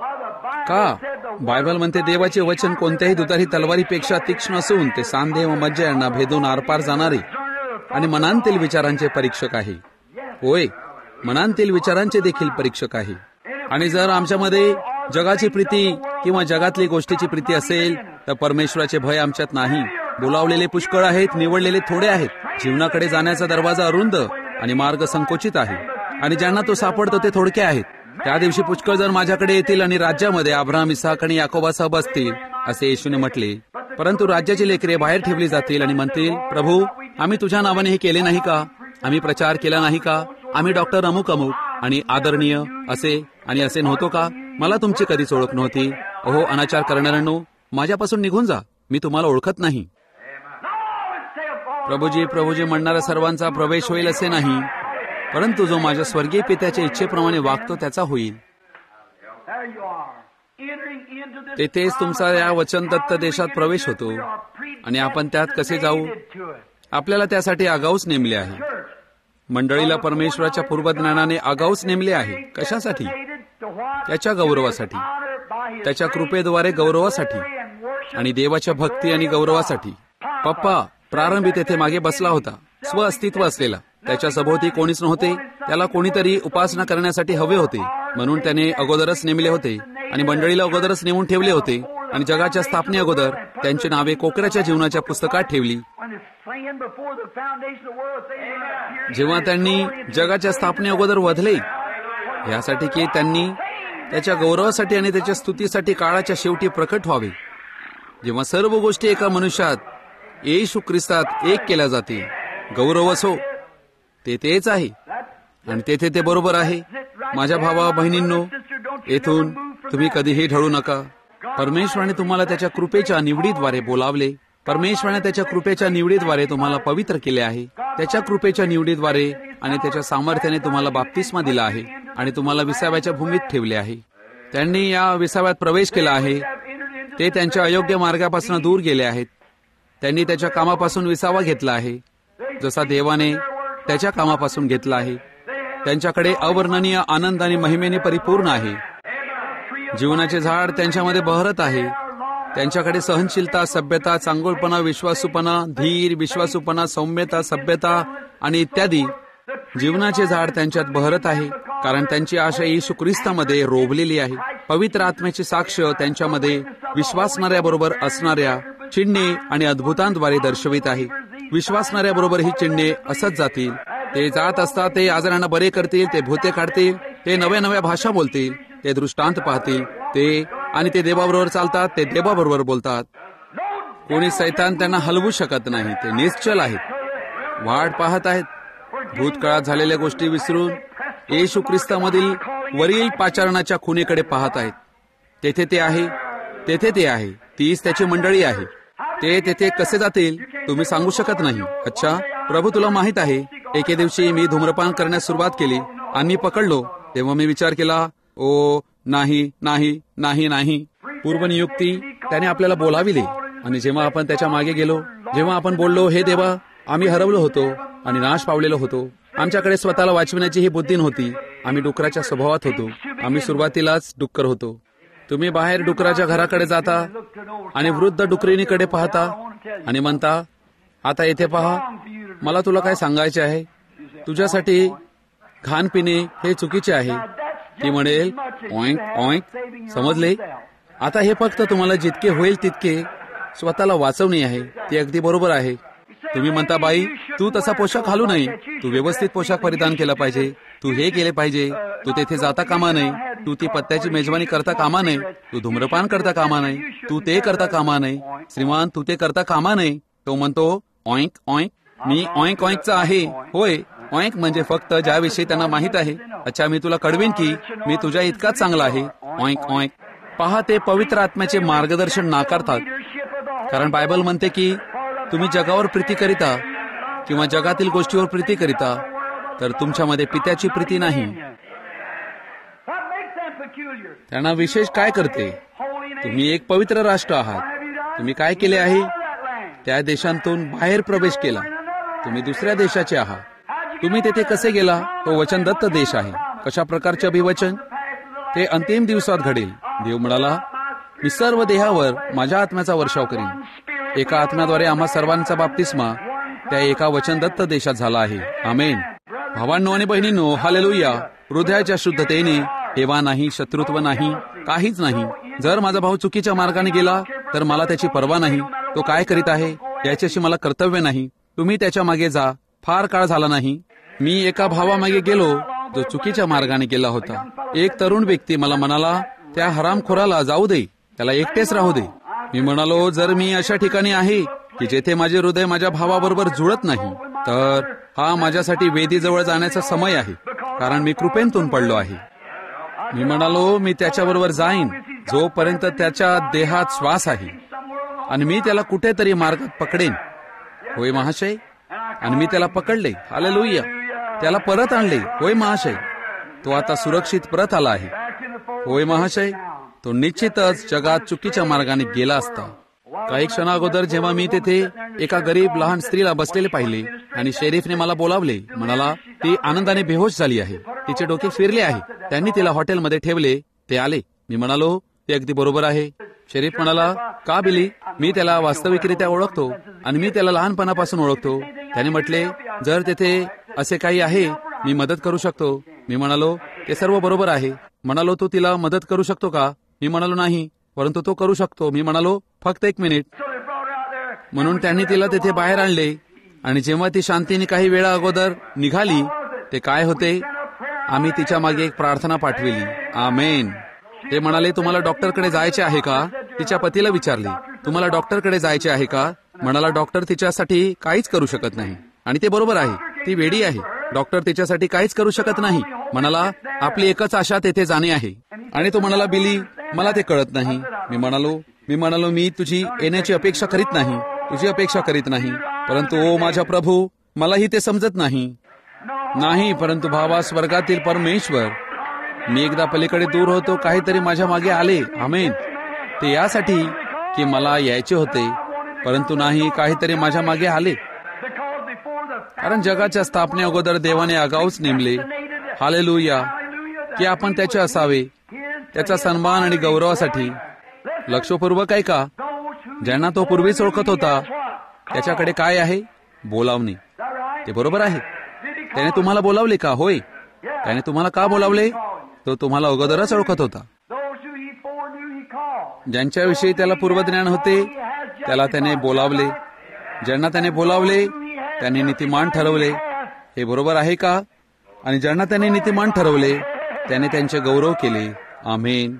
का? बायबल म्हणते, देवाचे वचन कोणत्याही दुधारी तलवारीपेक्षा तीक्ष्ण असून ते सांधे व मज्जा यांना भेदून आरपार जाणारे आणि मनांतील विचारांचे परीक्षक आहे. होय, मनांतील विचारांचे देखील परीक्षक आहे. आणि जर आमच्यामध्ये जगाची प्रीती किंवा जगातली गोष्टीची प्रीती असेल तर परमेश्वराचे भय आमच्यात नाही. बोलावलेले पुष्कळ आहेत, निवडलेले थोडे आहेत. जीवनाकडे जाण्याचा दरवाजा अरुंद आणि मार्ग संकोचित आहे आणि ज्यांना तो सापडतो ते थोडके आहेत. त्या दिवशी पुष्कळ जण माझ्याकडे येतील आणि राज्यामध्ये अब्राहम, इसाक आणि याकोबासह बसतील, असे येशूने म्हटले. परंतु राज्याची लेकरे बाहेर ठेवली जातील आणि म्हणतील, प्रभू, आम्ही तुझ्या नावाने हे केले नाही का? आम्ही प्रचार केला नाही का? आम्ही डॉक्टर अमुक अमुक आणि आदरणीय असे आणि असे नव्हतो का? मला तुमची कधीच ओळख नव्हती. अहो अनाचार करणाऱ्यांनो, माझ्यापासून निघून जा, मी तुम्हाला ओळखत नाही. प्रभूजी प्रभूजी म्हणणाऱ्या सर्वांचा प्रवेश होईल असे नाही, परंतु जो माझ्या स्वर्गीय पित्याच्या इच्छेप्रमाणे वागतो त्याचा होईल. तेथेच तुमचा या वचनदत्त देशात प्रवेश होतो. आणि आपण त्यात कसे जाऊ? आपल्याला त्यासाठी आगाऊच नेमले आहे. मंडळीला परमेश्वराच्या पूर्वज्ञानाने आगाऊच नेमले आहे. कशासाठी? त्याच्या गौरवासाठी, त्याच्या कृपेद्वारे गौरवासाठी आणि देवाच्या भक्ती आणि गौरवासाठी. पप्पा प्रारंभी तेथे मागे बसला होता, स्व अस्तित्व असलेला. त्याच्या सभोवती कोणीच नव्हते. त्याला कोणीतरी उपासना करण्यासाठी हवे होते, म्हणून त्याने अगोदरच नेमले होते आणि मंडळीला अगोदरच नेमून ठेवले होते आणि जगाच्या स्थापने अगोदर त्यांची नावे कोकराच्या जीवनाच्या पुस्तकात ठेवली. जेव्हा त्यांनी जगाच्या स्थापने अगोदर वधले, यासाठी की त्यांनी त्याच्या गौरवासाठी आणि त्याच्या स्तुतीसाठी काळाच्या शेवटी प्रकट व्हावे. जेव्हा सर्व गोष्टी एका मनुष्यात येशू ख्रिस्तात एक केल्या जातील, गौरव असो, ते तेच आहे आणि तेथे ते बरोबर आहे. माझ्या भावा बहिणींनो, येथून तुम्ही कधीही ढळू नका. परमेश्वराने तुम्हाला त्याच्या कृपेच्या निवडीद्वारे बोलावले. परमेश्वराने त्याच्या कृपेच्या निवडीद्वारे तुम्हाला पवित्र केले आहे. त्याच्या कृपेच्या निवडीद्वारे आणि त्याच्या सामर्थ्याने तुम्हाला बाप्तिस्मा दिला आहे आणि तुम्हाला विसाव्याच्या भूमीत ठेवले आहे. त्यांनी या विसाव्यात प्रवेश केला आहे ते त्यांच्या अयोग्य मार्गापासून दूर गेले आहेत. त्यांनी त्याच्या कामापासून विसावा घेतला आहे, जसा देवाने त्याच्या कामापासून घेतला आहे. त्यांच्याकडे अवर्णनीय आनंद आणि महिमेने परिपूर्ण आहे. जीवनाचे झाड त्यांच्यामध्ये बहरत आहे. त्यांच्याकडे सहनशीलता, सभ्यता, चांगुलपणा, विश्वासूपणा, धीर, विश्वासूपणा, सौम्यता, सभ्यता आणि इत्यादी जीवनाचे झाड त्यांच्यात बहरत आहे, कारण त्यांची आशा येशू ख्रिस्तामध्ये रोवलेली आहे. पवित्र आत्म्याची साक्ष त्यांच्यामध्ये विश्वासणाऱ्याबरोबर असणाऱ्या चिन्हे आणि अद्भुतांद्वारे दर्शवित आहे. विश्वासणाऱ्याबरोबर ही चिन्हे असत जातील. ते जात असतात, ते आजारांना बरे करतील, ते भूते काढतील, ते नव्या नव्या भाषा बोलतील, ते दृष्टांत पाहतील, ते देवाबरोबर चालतात, ते देवाबरोबर बोलतात. कोणी सैतान त्यांना हलवू शकत नाही. ते निश्चल आहेत, वाट पाहत आहेत. भूतकाळात झालेल्या गोष्टी विसरून येशू ख्रिस्तामधील वरील पाचारणाच्या खुणेकडे पाहत आहेत. तेथे ते आहे. तीच त्याची मंडळी आहे. ते तेथे कसे जातील तुम्ही सांगू शकत नाही. अच्छा, प्रभू तुला माहित आहे, एके दिवशी मी धूम्रपान करण्यास सुरुवात केली आणि पकडलो. तेव्हा मी विचार केला, ओ नाही नाही नाही नाही. पूर्वनियुक्ती त्याने आपल्याला बोलाविली, आणि जेव्हा आपण त्याच्या मागे गेलो, जेव्हा आपण बोललो, हे देवा, आम्ही हरवलो होतो आणि नाश पावलेलो होतो. आमच्याकडे स्वतःला वाचविण्याची ही बुद्धी नव्हती. आम्ही डुकराच्या स्वभावात होतो. आम्ही सुरुवातीलाच डुक्कर होतो. तुम्ही बाहेर डुकराच्या घराकडे जाता आणि वृद्ध डुकरीणीकडे पाहता आणि म्हणता, आता येथे पहा, मला तुला काय सांगायचे आहे. तुझ्यासाठी घाण पिणे हे चुकीचे आहे. ती म्हणेल, ऑइंक ऑइंक. समजले? आता हे फक्त तुम्हाला जितके होईल तितके स्वतःला वाचवणे आहे. ते अगदी बरोबर आहे. तुम्ही म्हणता, बाई, तू तसा पोशाख घालू नये, तू व्यवस्थित पोशाख परिधान केला पाहिजे, तू हे केले पाहिजे, तू तेथे जाता कामा नये, तू ती पत्त्याची मेजवानी करता कामा नये, तू धूम्रपान करता कामा नये, तू ते करता कामा नये. श्रीमान, तू ते करता कामा नये. तो म्हणतो, ऑइंक ऑइंक. मी ऑइंक ऑइंकचा आहे. होय, ऑइंक म्हणजे फक्त ज्याविषयी त्यांना माहित आहे. अच्छा, मी तुला कळवीन की मी तुझ्या इतकाच चांगला आहे. Oink oink. पहा, ते पवित्र आत्म्याचे मार्गदर्शन नाकारतात, कारण बायबल म्हणते की तुम्ही जगावर प्रीती करिता किंवा जगातील गोष्टीवर प्रीती करिता, तर तुमच्यामध्ये पित्याची प्रीती नाही. त्यांना विशेष काय करते? तुम्ही एक पवित्र राष्ट्र आहात. तुम्ही काय केले आहे? त्या देशांतून बाहेर प्रवेश केला. तुम्ही दुसऱ्या देशाचे आहात. तुम्ही तेथे कसे गेला? तो वचनदत्त देश आहे. कशा प्रकारचे अभिवचन? ते अंतिम दिवसात घडेल. देव म्हणाला, मी सर्व देहावर माझ्या आत्म्याचा वर्षाव करीन. एका आत्म्याद्वारे आम्हा सर्वांचा बाप्तिस्मा त्या एका वचनदत्त देशात झाला आहे. आमेन. भावांनो आणि बहिणींनो, हालेलुया. हृदयाच्या शुद्धतेने हेवा नाही, शत्रुत्व नाही, काहीच नाही. जर माझा भाऊ चुकीच्या मार्गाने गेला तर मला त्याची पर्वा नाही. तो काय करीत आहे याच्याशी मला कर्तव्य नाही. तुम्ही त्याच्या मागे जा. फार काळ झाला नाही, मी एका भावामागे गेलो जो चुकीच्या मार्गाने गेला होता. एक तरुण व्यक्ती मला म्हणाला, त्या हरामखोराला जाऊ दे, त्याला एकटेच राहू दे. मी म्हणालो, जर मी अशा ठिकाणी आहे की जेथे माझे हृदय माझ्या भावाबरोबर जुळत नाही, तर हा माझ्यासाठी वेदीजवळ जाण्याचा समय आहे, कारण मी कृपेतून पडलो आहे. मी म्हणालो, मी त्याच्याबरोबर जाईन जोपर्यंत त्याच्या देहात श्वास आहे, आणि मी त्याला कुठेतरी मार्गात पकडेन. होय महाशय. आणि मी त्याला पकडले. हालेलुया. त्याला परत आणले. होय महाशय. तो आता सुरक्षित परत आला आहे. होय महाशय. तो निश्चितच जगात चुकीच्या मार्गाने गेला असता. काही क्षणा अगोदर जेव्हा मी तेथे एका गरीब लहान स्त्रीला बसलेले पाहिले आणि शेरीफने मला बोलावले, म्हणाला, ती आनंदाने बेहोश झाली आहे, तिचे डोके फिरले आहे, त्यांनी तिला हॉटेलमध्ये ठेवले, ते आले. मी म्हणालो, ते अगदी बरोबर आहे. शेरीफ म्हणाला, का बिली? मी त्याला वास्तविकरित्या ओळखतो आणि मी त्याला लहानपणापासून ओळखतो. त्याने म्हटले, जर तेथे असे काही आहे, मी मदत करू शकतो. मी म्हणालो, ते सर्व बरोबर आहे. म्हणालो, तू तिला मदत करू शकतो का? मी म्हणालो, नाही, परंतु तो करू शकतो. मी म्हणालो, फक्त 1 मिनिट. म्हणून त्यांनी तिला तेथे बाहेर आणले, आणि जेव्हा ती शांतीने काही वेळा अगोदर निघाली, ते काय होते? आम्ही तिच्या मागे एक प्रार्थना पाठविली. आमेन. ते म्हणाले, तुम्हाला डॉक्टरकडे जायचे आहे का? तिच्या पतीला विचारले, तुम्हाला डॉक्टरकडे जायचे आहे का? म्हणाला, डॉक्टर तिच्यासाठी काहीच करू शकत नाही. आणि ते बरोबर आहे, ती वेडी आहे. डॉक्टर तिच्यासाठी काहीच करू शकत नाही. म्हणाला, आपली एकच आशा तेथे जाणे आहे. आणि तो म्हणाला, बिली, मला ते कळत नाही. मी म्हणालो, मी तुझी येण्याची अपेक्षा करीत नाही, तुझी अपेक्षा करीत नाही, परंतु ओ माझ्या प्रभू, मलाही ते समजत नाही, परंतु भावा, स्वर्गातील परमेश्वर, मी एकदा पलीकडे दूर होतो, काहीतरी माझ्या मागे आले. आमेन. ते यासाठी की मला यायचे होते, परंतु नाही, काहीतरी माझ्या मागे आले. कारण जगाच्या स्थापने अगोदर देवाने आगाऊच नेमले, हालेलुया, की आपण त्याचे असावे, त्याचा सन्मान आणि गौरवासाठी. लक्षपूर्वक ऐका, ज्यांना तो पूर्वीच ओळखत होता त्याच्याकडे काय आहे? बोलावणे. ते बरोबर आहे. त्याने तुम्हाला बोलावले का? होय. त्याने तुम्हाला का बोलावले? तो तुम्हाला अगोदरच ओळखत होता. ज्यांच्याविषयी त्याला पूर्वज्ञान होते त्याला त्याने बोलावले. ज्यांना त्याने बोलावले त्यांनी नीतिमान ठरवले. हे बरोबर आहे का? आणि ज्यांना त्याने नीतिमान ठरवले त्याने त्यांचे गौरव केले. आमेन.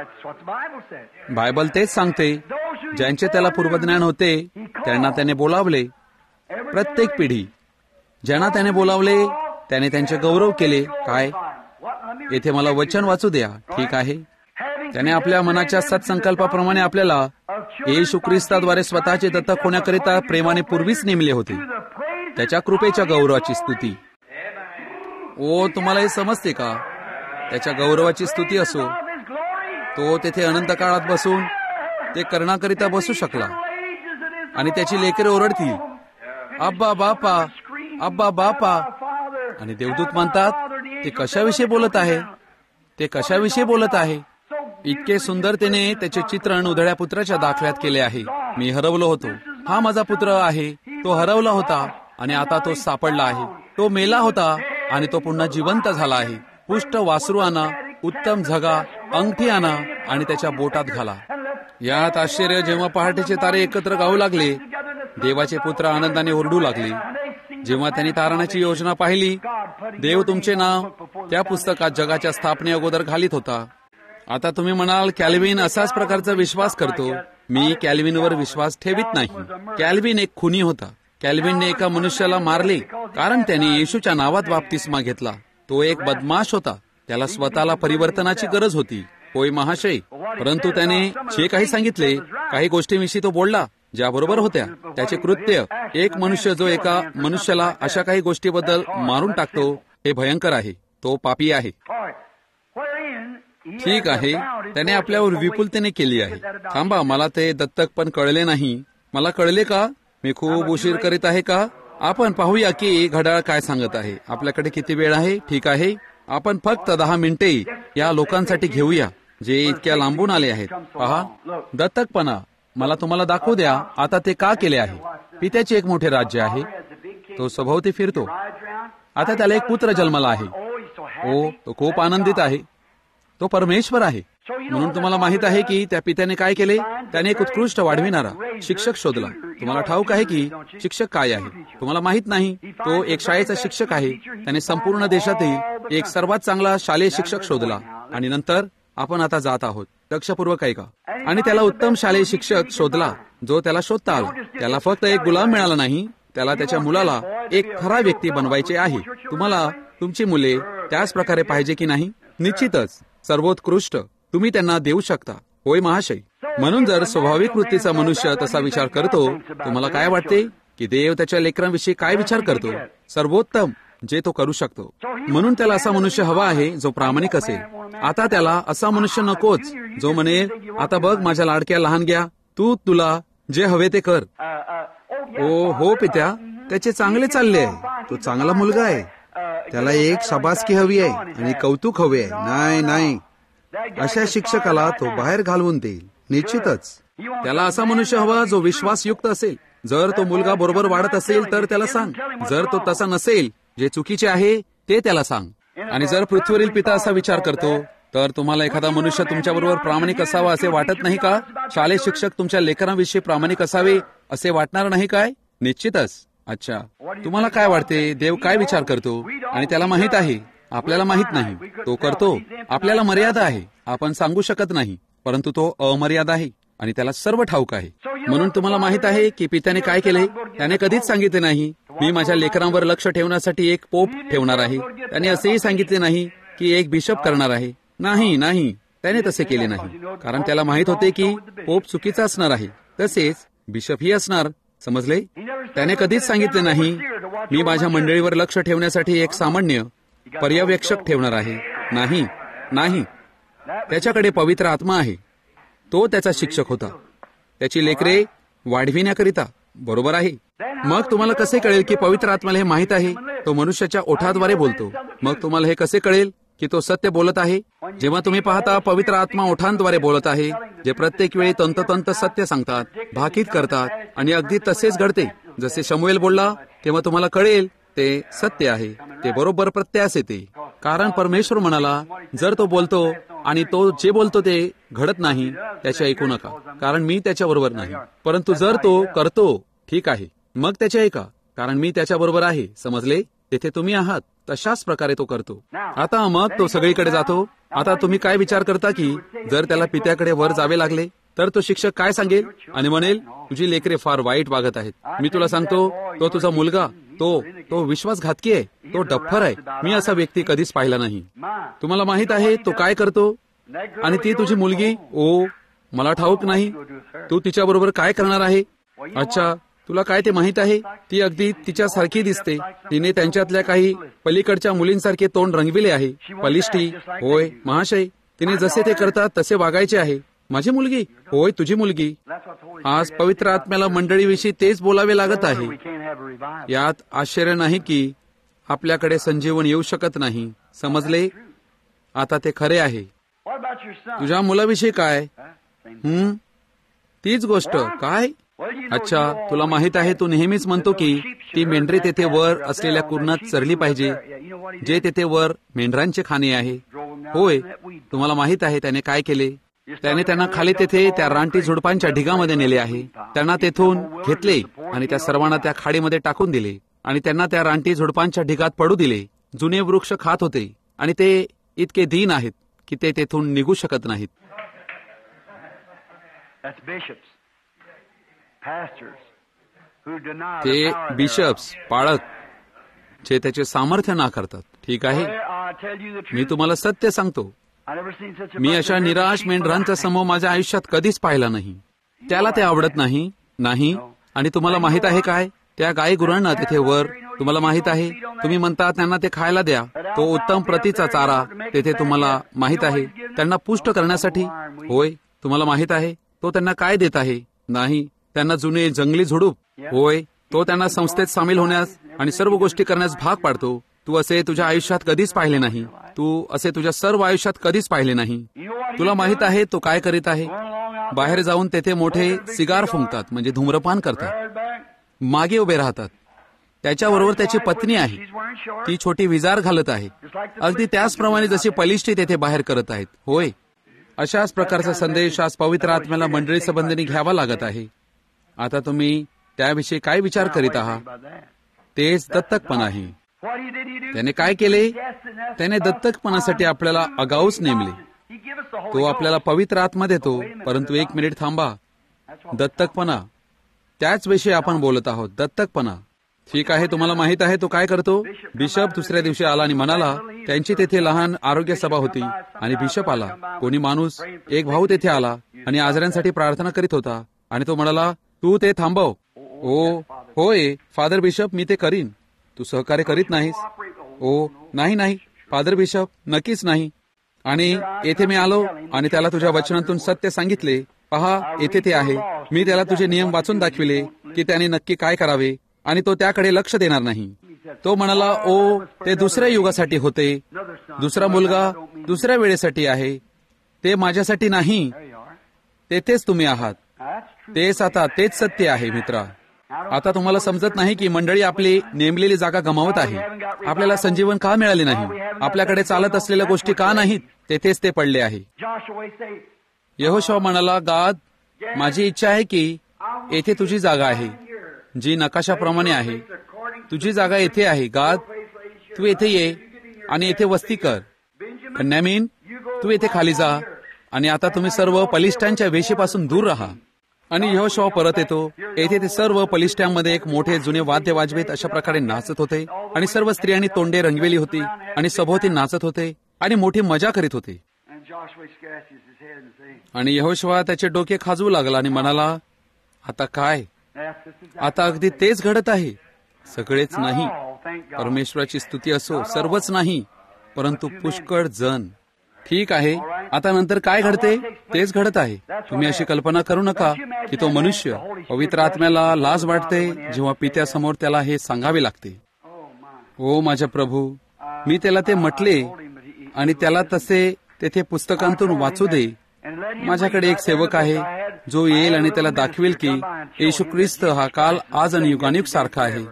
बायबल तेच सांगते. ज्यांचे त्याला पूर्वज्ञान होते त्यांना त्याने बोलावले. प्रत्येक पिढी ज्यांना त्याने बोलावले त्याने त्यांचे गौरव केले. काय? येथे मला वचन वाचू द्या. ठीक आहे. त्याने आपल्या मनाच्या सत्संकल्पाप्रमाणे आपल्याला येशू ख्रिस्ताद्वारे स्वतःचे दत्तक होण्याकरिता प्रेमाने पूर्वीच नेमले होते. त्याच्या कृपेच्या गौरवाची स्तुती. ओ, तुम्हाला हे समजते का? त्याच्या गौरवाची स्तुती असो. तो तेथे अनंत काळात बसून ते करण्याकरिता बसू शकला. आणि त्याची लेकरे ओरडतील, अब्बा बापा, अब्बा बापा. आणि देवदूत म्हणतात, ते कशाविषयी बोलत आहे? ते कशाविषयी बोलत आहे? इतके सुंदरतेने त्याचे चित्रण उधळ्या पुत्राच्या दाखल्यात केले आहे. मी हरवलो होतो, हा माझा पुत्र आहे. तो हरवला होता आणि आता तो सापडला आहे. तो मेला होता आणि तो पुन्हा जिवंत झाला आहे. पुष्ट वासरू आणा, उत्तम झगा, अंगठी आणा आणि त्याच्या बोटात घाला. यात आश्चर्य. जेव्हा पहाटेचे तारे एकत्र गाऊ लागले, देवाचे पुत्र आनंदाने ओरडू लागले. जेव्हा त्यांनी तारणाची योजना पाहिली, देव तुमचे नाव त्या पुस्तकात जगाच्या स्थापने अगोदर घालीत होता. आता तुम्ही म्हणाल, कॅल्विन असाच प्रकारचा विश्वास करतो. मी कॅल्विनवर विश्वास ठेवित नाही. कॅल्विन एक खुनी होता. कॅल्विनने एका मनुष्याला मारले कारण त्याने येशूच्या नावात बाप्तिस्मा घेतला. तो एक बदमाश होता. त्याला स्वतःला परिवर्तनाची गरज होती. होय महाशय. परंतु त्याने जे काही सांगितले, काही गोष्टींविषयी तो बोलला ज्या बरोबर होत्या. त्याचे कृत्य, एक मनुष्य जो एका मनुष्याला अशा काही गोष्टीबद्दल मारून टाकतो, हे भयंकर आहे. तो पापी आहे. ठीक आहे. त्याने आपल्यावर विपुलतेने केली आहे. थांबा, मला ते दत्तक पण कळले नाही. मला कळले का? मी खूप उशीर करीत आहे का? आपण पाहूया की घड्याळ काय सांगत आहे. आपल्याकडे किती वेळ आहे? ठीक आहे. आपण फक्त 10 मिनिटे या लोकांसाठी घेऊया जे इतक्या लांबून आले आहेत. पहा, दत्तकपणा. मला तुम्हाला दाखवू द्या आता ते का केले आहे. पित्याचे एक मोठे राज्य आहे. तो सभोवती फिरतो. आता त्याला एक पुत्र जन्माला आहे. ओ, तो खूप आनंदित आहे. तो परमेश्वर आहे. म्हणून तुम्हाला माहित आहे की त्या पित्याने काय केले? त्याने एक उत्कृष्ट वाढविणारा शिक्षक शोधला. तुम्हाला ठाऊक आहे की शिक्षक काय आहे? तुम्हाला माहित नाही. तो एक शाळेचा शिक्षक आहे. त्याने संपूर्ण देशातील एक सर्वात चांगला शालेय शिक्षक शोधला. आणि नंतर आपण आता जात आहोत. लक्षपूर्वक ऐका. आणि त्याला उत्तम शालेय शिक्षक शोधला जो त्याला शोधता आला. त्याला फक्त एक गुलाम मिळाला नाही. त्याला त्याच्या मुलाला एक खरा व्यक्ती बनवायचे आहे. तुम्हाला तुमची मुले त्याच प्रकारे पाहिजे की नाही? निश्चितच सर्वोत्कृष्ट तुम्ही त्यांना देऊ शकता. होय महाशय. म्हणून जर स्वाभाविक वृत्तीचा मनुष्य तसा विचार करतो, तुम्हाला काय वाटते की देव त्याच्या लेकरांविषयी काय विचार करतो? सर्वोत्तम जे तो करू शकतो. म्हणून त्याला असा मनुष्य हवा आहे जो प्रामाणिक असेल. आता त्याला असा मनुष्य नकोच जो म्हणेल, आता बघ माझ्या लाडक्या लहान घ्या, तुला जे हवे ते कर. ओ हो पित्या, त्याचे चांगले चालले आहे. तो चांगला मुलगा आहे. त्याला एक शाबासकी हवी आहे आणि कौतुक हवे आहे. नाही नाही, अशा शिक्षकाला तो बाहेर घालवून देईल. निश्चितच त्याला असा मनुष्य हवा जो विश्वासयुक्त असेल. जर तो मुलगा बरोबर वाढत असेल तर त्याला सांग. जर तो तसा नसेल, जे चुकीचे आहे ते त्याला सांग. आणि जर पृथ्वीवरील पिता असा विचार करतो, तर तुम्हाला एखादा मनुष्य तुमच्याबरोबर प्रामाणिक असावा असे वाटत नाही का? शालेय शिक्षक तुमच्या लेकरांविषयी प्रामाणिक असावे असे वाटणार नाही काय? निश्चितच. अच्छा, तुम्हाला काय वाटते देव काय विचार करतो? आणि त्याला माहित आहे, आपल्याला माहित नाही. तो करतो. आपल्याला मर्यादा आहे, आपण सांगू शकत नाही. परंतु तो अमर्याद आहे आणि त्याला सर्व ठाऊक आहे. म्हणून तुम्हाला माहित आहे की पित्याने काय केले? त्याने कधीच सांगितले नाही, मी माझ्या लेकरांवर लक्ष ठेवण्यासाठी एक पोप ठेवणार आहे. त्याने असेही सांगितले नाही की एक बिशप करणार आहे. नाही नाही, त्याने तसे केले नाही. कारण त्याला माहित होते की पोप चुकीचा असणार आहे, तसेच बिशपही असणार. समजले? त्याने कधीच सांगितले नाही, मी माझ्या मंडळीवर लक्ष ठेवण्यासाठी एक सामान्य पर्यवेक्षक ठेवणार आहे. नाही नाही, त्याच्याकडे पवित्र आत्मा आहे. तो त्याचा शिक्षक होता. त्याची लेकरे वाढविण्याकरिता. बरोबर आहे. मग तुम्हाला कसे कळेल की पवित्र आत्म्याला हे माहीत आहे? तो मनुष्याच्या ओठाद्वारे बोलतो. मग तुम्हाला हे कसे कळेल की तो सत्य बोलत आहे? जेव्हा तुम्ही पाहता पवित्र आत्मा ओठांद्वारे बोलत आहे, जे प्रत्येक वेळी तंतोतंत सत्य सांगतात, भाकीत करतात, आणि अगदी तसेच घडते जसे शमूएल बोलला, तेव्हा तुम्हाला कळेल ते सत्य आहे. ते बरोबर प्रत्यास येते. कारण परमेश्वर म्हणाला, जर तो बोलतो आणि तो जे बोलतो ते घडत नाही, त्याचे ऐकू नका, कारण मी त्याच्याबरोबर नाही. परंतु जर तो करतो, ठीक आहे, मग त्याचे ऐका, कारण मी त्याच्याबरोबर आहे. समजले? तेथे तुम्ही आहात. तशाच प्रकारे तो करतो. आता मग तो सगळीकडे जातो. आता तुम्ही काय विचार करता की जर त्याला पित्याकडे वर जावे लागले तर तो शिक्षक काय सांगेल आणि म्हणेल, तुझी लेकरे फार वाईट वागत आहेत. मी तुला सांगतो, तो तुझा मुलगा तो विश्वासघातकी आहे, तो डफ्फर आहे. मी असा व्यक्ती कधीच पाहिला नाही. तुम्हाला माहित आहे तो काय करतो? आणि ती तुझी मुलगी, ओ मला ठाऊक नाही तू तिच्याबरोबर काय करणार आहे. अच्छा, तुला काय ते माहित आहे? ती अगदी तिच्यासारखी दिसते. तिने त्यांच्यातल्या काही पलीकडच्या मुलींसारखे तोंड रंगविले आहे. बलिष्ठी, होय महाशय, तिने जसे ते करतात तसे वागायचे आहे. माझी मुलगी, होय तुझी मुलगी. आज पवित्र आत्म्याला मंडळीविषयी तेच बोलावे लागत आहे. यात आश्चर्य नाही की आपल्याकडे संजीवन येऊ शकत नाही. समजले? आता ते खरे आहे. तुझ्या मुलाविषयी काय? तीच गोष्ट काय? अच्छा, तुला माहित आहे, तू नेहमीच म्हणतो की ती मेंढरे तेथे वर असलेल्या कुरणात चरली पाहिजे, जे तेथे वर मेंढरांचे खाणे आहे. होय, तुम्हाला माहित आहे त्याने काय केले? त्याने त्यांना खाली तेथे त्या रानटी झुडपांच्या ढिगामध्ये नेले आहे. त्यांना तेथून घेतले आणि त्या सर्वांना त्या खाडीमध्ये टाकून दिले आणि त्यांना त्या रानटी झुडपांच्या ढिगात पडू दिले. जुने वृक्ष खात होते आणि ते इतके दीन आहेत की ते तेथून निघू शकत नाहीत. ते बिशप्स, पाळक, जे त्याचे सामर्थ्य नाकारतात. ठीक आहे, मी तुम्हाला सत्य सांगतो, मी अशा निराश मेंढरांचा समूह माझ्या आयुष्यात कधीच पाहिला नाही. त्याला ते आवडत नाही. आणि तुम्हाला माहित आहे काय? त्या गाई गुरांना तिथे वर, तुम्हाला माहित आहे, तुम्ही म्हणता त्यांना ते खायला द्या, तो उत्तम प्रतीचा चारा तेथे तुम्हाला माहित आहे, त्यांना पुष्ट करण्यासाठी. होय, तुम्हाला माहित आहे तो त्यांना काय देत आहे? नाही, त्यांना जुने जंगली झुडूप. होय, तो त्यांना संस्थेत सामील होण्यास आणि सर्व गोष्टी करण्यास भाग पाडतो. तू असे तुझ्या आयुष्यात कधीच पाहिले नाही. तू असे तुझ्या सर्व आयुष्यात कधीच पाहिले नाही. तुला माहित आहे तो काय करीत आहे? बाहेर जाऊन तेथे मोठे सिगार फुंकतात, म्हणजे धूम्रपान करतात, मागे उभे राहतात. त्याच्याबरोबर त्याची पत्नी आहे, ती छोटी विजार घालत आहे, अगदी त्याचप्रमाणे जशी बलिष्ठी तेथे बाहेर करत आहेत. होय, अशाच प्रकारचा संदेश आज पवित्र आत्म्याला मंडळी संबंधीने घ्यावा लागत आहे. आता तुम्ही त्याविषयी काय विचार करीत आहात? तेच दत्तकपण आहे. त्याने काय केले? त्याने दत्तकपणासाठी आपल्याला अगाऊच नेमले. तो आपल्याला पवित्र आत्मा देतो. परंतु एक मिनिट थांबा. दत्तकपणा, त्याच विषयी आपण बोलत आहोत. दत्तकपणा, ठीक आहे. तुम्हाला माहित आहे तो काय करतो? बिशप दुसऱ्या दिवशी आला आणि म्हणाला, त्यांची तेथे लहान आरोग्य सभा होती आणि बिशप आला. कोणी माणूस, एक भाऊ तेथे आला आणि आजाऱ्यांसाठी प्रार्थना करीत होता आणि तो म्हणाला, तू ते थांबव. ओ होय फादर बिशप, मी ते करीन. तू सहकार्य करीत नाहीस? ओ नाही फादर बिशप, नक्कीच नाही. आणि येथे मी आलो आणि त्याला तुझ्या वचनातून सत्य सांगितले. पहा, येथे ते आहे. मी त्याला तुझे नियम वाचून दाखविले की त्याने नक्की काय करावे, आणि तो त्याकडे लक्ष देणार नाही. तो म्हणाला, ओ ते दुसऱ्या युगासाठी होते. दुसरा मुलगा दुसऱ्या वेळेसाठी आहे, ते माझ्यासाठी नाही. तेथेच तुम्ही आहात. तेच आता तेच सत्य आहे मित्रा. आता तुम्हाला समजत नाही की मंडळी आपली नेमलेली जागा गमावत आहे. आपल्याला संजीवन का मिळाले नाही? आपल्याकडे चालत असलेल्या गोष्टी का नाहीत? तेथेच ते पडले आहे. यहोशुआ म्हणाला, गाद, माझी इच्छा आहे की येथे तुझी जागा आहे, जी नकाशाप्रमाणे आहे. तुझी जागा येथे आहे. गाद, तू येथे ये आणि येथे वस्ती कर. बेन्यामीन, तू येथे खाली जा. आणि आता तुम्ही सर्व पलिष्ठांच्या वेशीपासून दूर राहा. आणि यहोशुआ परत येतो. येथे ते सर्व पलिष्ठ्यांमध्ये एक मोठे जुने वाद्य वाजवीत अशा प्रकारे नाचत होते आणि सर्व स्त्रियांनी तोंडे रंगवेली होती आणि सभोवती नाचत होते आणि मोठी मजा करीत होते. आणि यहोशुआ त्याचे डोके खाजवू लागला आणि म्हणाला, आता काय? आता अगदी तेच घडत आहे. सगळेच नाही, परमेश्वराची स्तुती असो, सर्वच नाही, परंतु पुष्कळ जण. ठीक आहे, आता नंतर काय घडते तेच घडत आहे. तुम्ही अशी कल्पना करू नका की तो मनुष्य पवित्र आत्म्याला लाज वाटते जेव्हा पित्यासमोर त्याला हे सांगावे लागते. ओ माझ्या प्रभू, मी त्याला ते म्हटले आणि त्याला तसे तेथे पुस्तकांतून वाचू दे. माझ्याकडे एक सेवक आहे जो येईल आणि त्याला दाखवेल की येशू ख्रिस्त हा काल आज आणि युगानुयुग सारखा आहे.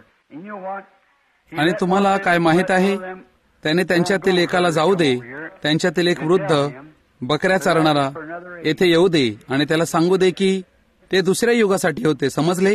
आणि तुम्हाला काय माहित आहे, त्याने त्यांच्यातील एकाला जाऊ दे, त्यांच्यातील एक वृद्ध बकऱ्या चारणारा येथे येऊ दे आणि त्याला सांगू दे की ते दुसऱ्या युगासाठी होते, समजले.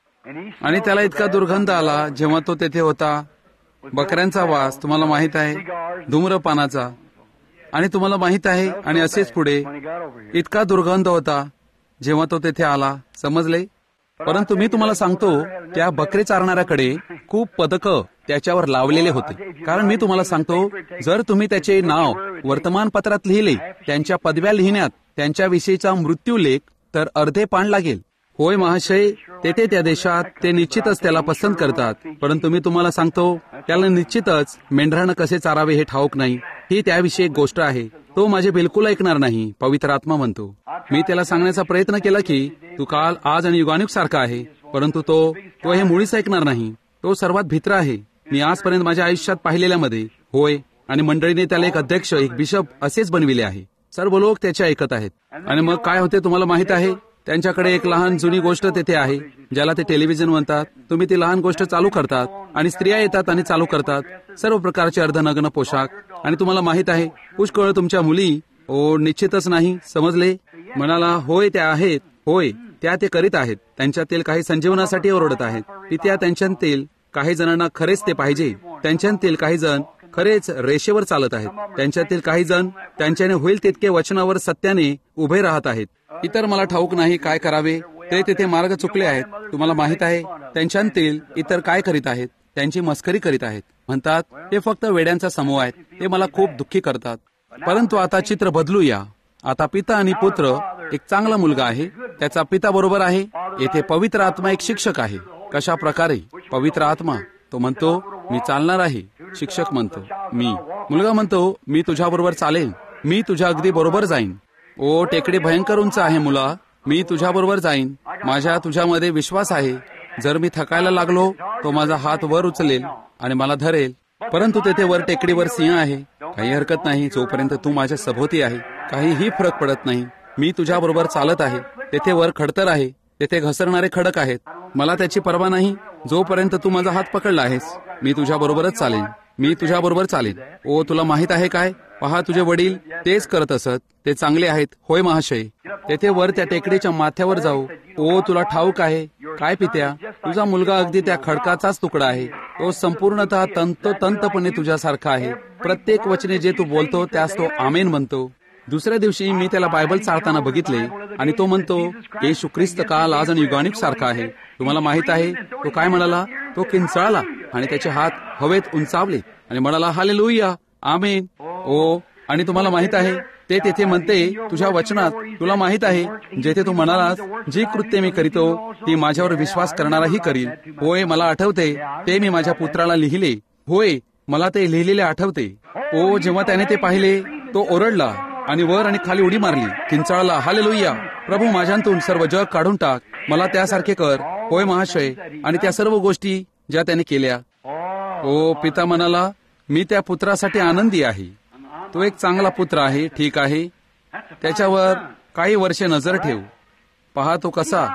आणि त्याला इतका दुर्गंध आला जेव्हा तो तेथे होता. बकऱ्यांचा वास, तुम्हाला माहित आहे, धूम्रपानाचा, आणि तुम्हाला माहित आहे, आणि असेच पुढे इतका दुर्गंध होता जेव्हा तो तेथे आला, समजले. परंतु मी तुम्हाला सांगतो, त्या बकरी चारणाऱ्याकडे खूप पदकं त्याच्यावर लावलेले होते. कारण मी तुम्हाला सांगतो, जर तुम्ही त्याचे नाव वर्तमानपत्रात लिहिले, त्यांच्या पदव्या लिहिण्यात त्यांच्याविषयीचा मृत्यूलेख, तर अर्धे पान लागेल. होय महाशय, तेथे त्या देशात ते निश्चितच त्याला पसंत करतात. परंतु मी तुम्हाला सांगतो, त्याला निश्चितच मेंढरानं कसे चारावे हे ठाऊक नाही. ही त्याविषयी एक गोष्ट आहे. तो माझे बिलकुल ऐकणार नाही, पवित्र आत्मा म्हणतो. मी त्याला सांगण्याचा प्रयत्न केला की तू काल आज आणि युगानुयुग सारखा आहे, परंतु तो हे मुळीच ऐकणार नाही. तो सर्वात भित्र आहे मी आजपर्यंत माझ्या आयुष्यात पाहिलेल्यामध्ये. होय, आणि मंडळीने त्याला एक अध्यक्ष, एक बिशप असेच बनविले आहे. सर्व लोक त्याचे ऐकत आहेत. आणि मग काय होते तुम्हाला माहित आहे, त्यांच्याकडे एक लहान जुनी गोष्ट तेथे आहे ज्याला ते टेलिव्हिजन म्हणतात. तुम्ही ती लहान गोष्ट चालू करतात आणि स्त्रिया येतात आणि चालू करतात सर्व प्रकारचे अर्धनग्न पोशाख. आणि तुम्हाला माहित आहे, पुष्कळ तुमच्या मुली निश्चितच नाही, समजले. म्हणाला, होय त्या आहेत, होय त्या ते करीत आहेत. त्यांच्यातील काही संजीवनासाठी ओरडत आहेत. पित्या, त्यांच्यातील काही जणांना खरेच ते पाहिजे. त्यांच्यातील काही जण खरेच रेषेवर चालत आहेत. त्यांच्यातील काही जण त्यांच्याने होईल तितके वचनावर सत्याने उभे राहत आहेत. इतर मला ठाऊक नाही काय करावे. ते तेथे मार्ग चुकले आहेत. तुम्हाला माहित आहे, त्यांच्यातील इतर काय करीत आहेत, त्यांची मस्करी करीत आहेत. म्हणतात ते फक्त वेड्यांचा समूह आहेत. ते मला खूप दुःखी करतात. परंतु आता चित्र बदलूया. आता पिता आणि पुत्र, एक चांगला मुलगा आहे, त्याचा पिता बरोबर आहे. येथे पवित्र आत्मा एक शिक्षक आहे. कशा प्रकारे पवित्र आत्मा, तो म्हणतो मी चालणार आहे. शिक्षक म्हणतो मी. मुलगा म्हणतो मी तुझ्याबरोबर चालेल, मी तुझ्या अगदी बरोबर जाईन. ओ टेकडी भयंकर उंच आहे मुला, मी तुझ्याबरोबर जाईन. माझ्या तुझ्यामध्ये विश्वास आहे. जर मी थकायला लागलो तो माझा हात वर उचलेल आणि मला धरेल. परंतु तेथे वर टेकडीवर सिंह आहे. काही हरकत नाही, जोपर्यंत तू माझ्या सभोवती आहे काहीही फरक पडत नाही. मी तुझ्याबरोबर चालत आहे. तेथे वर खडतर आहे, तेथे घसरणारे खडक आहेत. मला त्याची पर्वा नाही, जोपर्यंत तू माझा हात पकडला आहेस. मी तुझ्याबरोबरच चालेन, मी तुझ्याबरोबर चालेन. ओ तुला माहित आहे काय, पहा तुझे वडील तेच करत असत. ते चांगले आहेत. होय महाशय, तेथे वर त्या टेकडीच्या माथ्यावर जाऊ. ओ तुला ठाऊक आहे काय पित्या, तुझा मुलगा अगदी त्या खडकाचाच तुकडा आहे. तो संपूर्णतः तंतोतंतपणे तुझ्यासारखा आहे. प्रत्येक वचने जे तू बोलतो त्यास तो आमेन म्हणतो. दुसऱ्या दिवशी मी त्याला बायबल चालताना बघितले आणि तो म्हणतो येशू ख्रिस्त काल आज आणि युगानुयुग सारखा आहे. तुम्हाला माहित आहे तो काय म्हणाला, तो किंचाळला आणि त्याचे हात हवेत उंचावले आणि म्हणाला हालेलुया, आमेन. ओ आणि तुम्हाला माहित आहे ते तेथे म्हणते तुझ्या वचनात, तुला माहित आहे जेथे तू म्हणालास जी कृत्ये मी करीतो ती माझ्यावर विश्वास करणाराही करील. होय मला आठवते, ते मी माझ्या पुत्राला लिहिले. होय मला ते लिहिलेले आठवते. ओ जेव्हा त्याने ते पाहिले तो ओरडला आणि वर आणि खाली उडी मारली, किंचाळला हालेलुया, प्रभू माझ्यातून सर्व जग काढून टाक, मला त्यासारखे कर. होय महाशय, आणि त्या सर्व गोष्टी ज्या त्याने केल्या. ओ पिता म्हणाला मी त्या पुत्रासाठी आनंदी आहे. तो एक चांगला पुत्र आहे, ठीक आहे. त्याच्यावर काही वर्षे नजर ठेव. पहा तो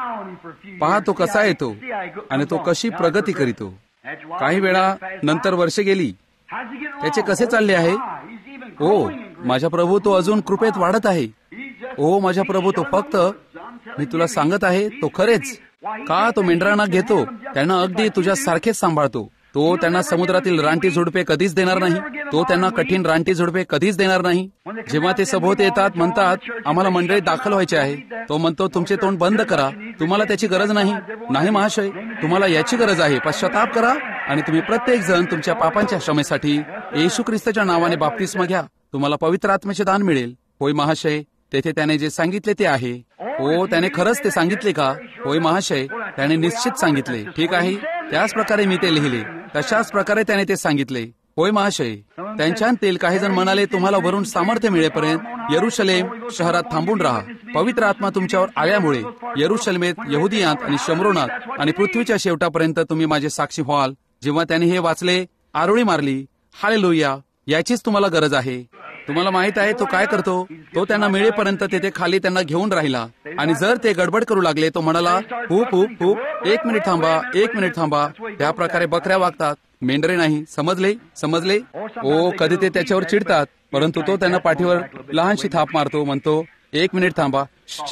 कसा येतो आणि तो कशी प्रगती करीतो. काही वेळा नंतर वर्षे गेली, त्याचे कसे चालले आहे. ओ माझ्या प्रभू, तो अजून कृपेत वाढत आहे. ओ माझ्या प्रभू, तो फक्त, मी तुला सांगत आहे, तो खरेच का तो मेंढरांना घेतो, त्यांना अगदी तुझ्या सारखेच सांभाळतो. तो त्यांना समुद्रातील रानटी झुडपे कधीच देणार नाही. तो त्यांना कठीण रानटी झुडपे कधीच देणार नाही. जेव्हा ते सभोवती येतात, म्हणतात आम्हाला मंडळीत दाखल व्हायचे आहे, तो म्हणतो तुमचे तोंड बंद करा, तुम्हाला त्याची गरज नाही. नाही महाशय, तुम्हाला याची गरज आहे. पश्चाताप करा आणि तुम्ही प्रत्येक जण तुमच्या पापांच्या क्षमेसाठी येशू ख्रिस्ताच्या नावाने बाप्तिस्मा घ्या, तुम्हाला पवित्र आत्म्याचे दान मिळेल. होय महाशय, तेथे त्याने जे सांगितले ते आहे. हो त्याने खरंच ते सांगितले का. होय महाशय, त्याने निश्चित सांगितले. ठीक आहे, त्याच प्रकारे मी ते लिहिले, तशाच प्रकारे त्याने ते सांगितले. होय महाशय, त्यांच्यातील काही जण म्हणाले, तुम्हाला वरून सामर्थ्य मिळेपर्यंत यरुशलेम शहरात थांबून राहा. पवित्र आत्मा तुमच्यावर आल्यामुळे यरुशलेमेत, यहुदियात आणि शमरोनात आणि पृथ्वीच्या शेवटापर्यंत तुम्ही माझे साक्षी व्हाल. जेव्हा त्यांनी हे वाचले, आरोळी मारली, हालेलुया, याचीच तुम्हाला गरज आहे. तुम्हाला माहित आहे तो काय करतो? तो त्यांना मिळेपर्यंत तेथे खाली त्यांना घेऊन राहिला. आणि जर ते गडबड करू लागले, तो म्हणाला, हुप हुप हुप, 1 मिनिट थांबा, 1 मिनिट थांबा. त्या प्रकारे बकऱ्या वागतात, मेंढरे नाही. समजले? ओ, कधी ते त्याच्यावर चिडतात, परंतु तो त्यांना पाठीवर लहानशी थाप मारतो, म्हणतो, 1 मिनिट थांबा.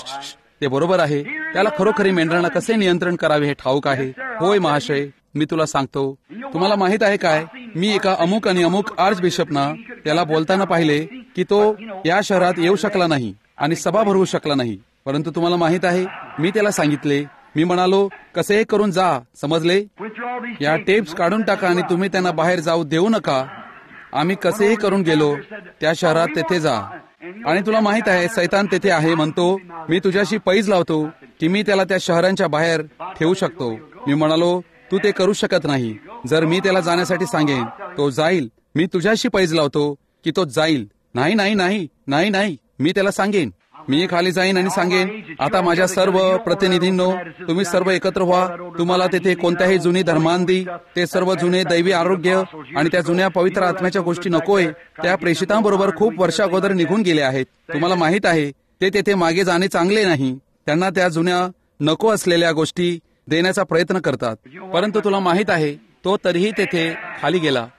ते बरोबर आहे. त्याला खरोखरी मेंढरांना कसे नियंत्रण करावे हे ठाऊक आहे. होय महाशय, मी तुला सांगतो. तुम्हाला माहित आहे काय, मी एका अमुक आणि अमुक आर्च बिशपना त्याला बोलताना पाहिले की तो या शहरात येऊ शकला नाही आणि सभा भरवू शकला नाही. परंतु तुम्हाला माहित आहे, मी त्याला सांगितले, मी म्हणालो, कसे करून जा. समजले? या टेप्स काढून टाका आणि तुम्ही त्यांना बाहेर जाऊ देऊ नका. आम्ही कसेही करून गेलो त्या शहरात, तेथे जा. आणि तुला माहित आहे, सैतान तेथे आहे. म्हणतो, मी तुझ्याशी पैज लावतो की मी त्याला त्या शहरांच्या बाहेर ठेवू शकतो. मी म्हणालो, तू ते करू शकत नाही. जर मी त्याला जाण्यासाठी सांगेन, तो जाईल. मी तुझ्याशी पैज लावतो की तो जाईल. नाही नाही नाही नाही नाही, मी त्याला सांगेन. मी खाली जाईन आणि सांगेन, आता माझ्या सर्व प्रतिनिधींनो, तुम्ही सर्व एकत्र व्हा. तुम्हाला तेथे कोणत्याही जुनी धर्मांधी, ते सर्व जुने दैवी आरोग्य आणि त्या जुन्या पवित्र आत्म्याच्या गोष्टी नकोय. त्या प्रेषितांबरोबर खूप वर्ष अगोदर निघून गेले आहेत. तुम्हाला माहित आहे, ते तेथे मागे जाणे चांगले नाही. त्यांना त्या जुन्या नको असलेल्या गोष्टी देण्याचा प्रयत्न करतात. परंतु तुला माहित आहे, तो तरीही तेथे खाली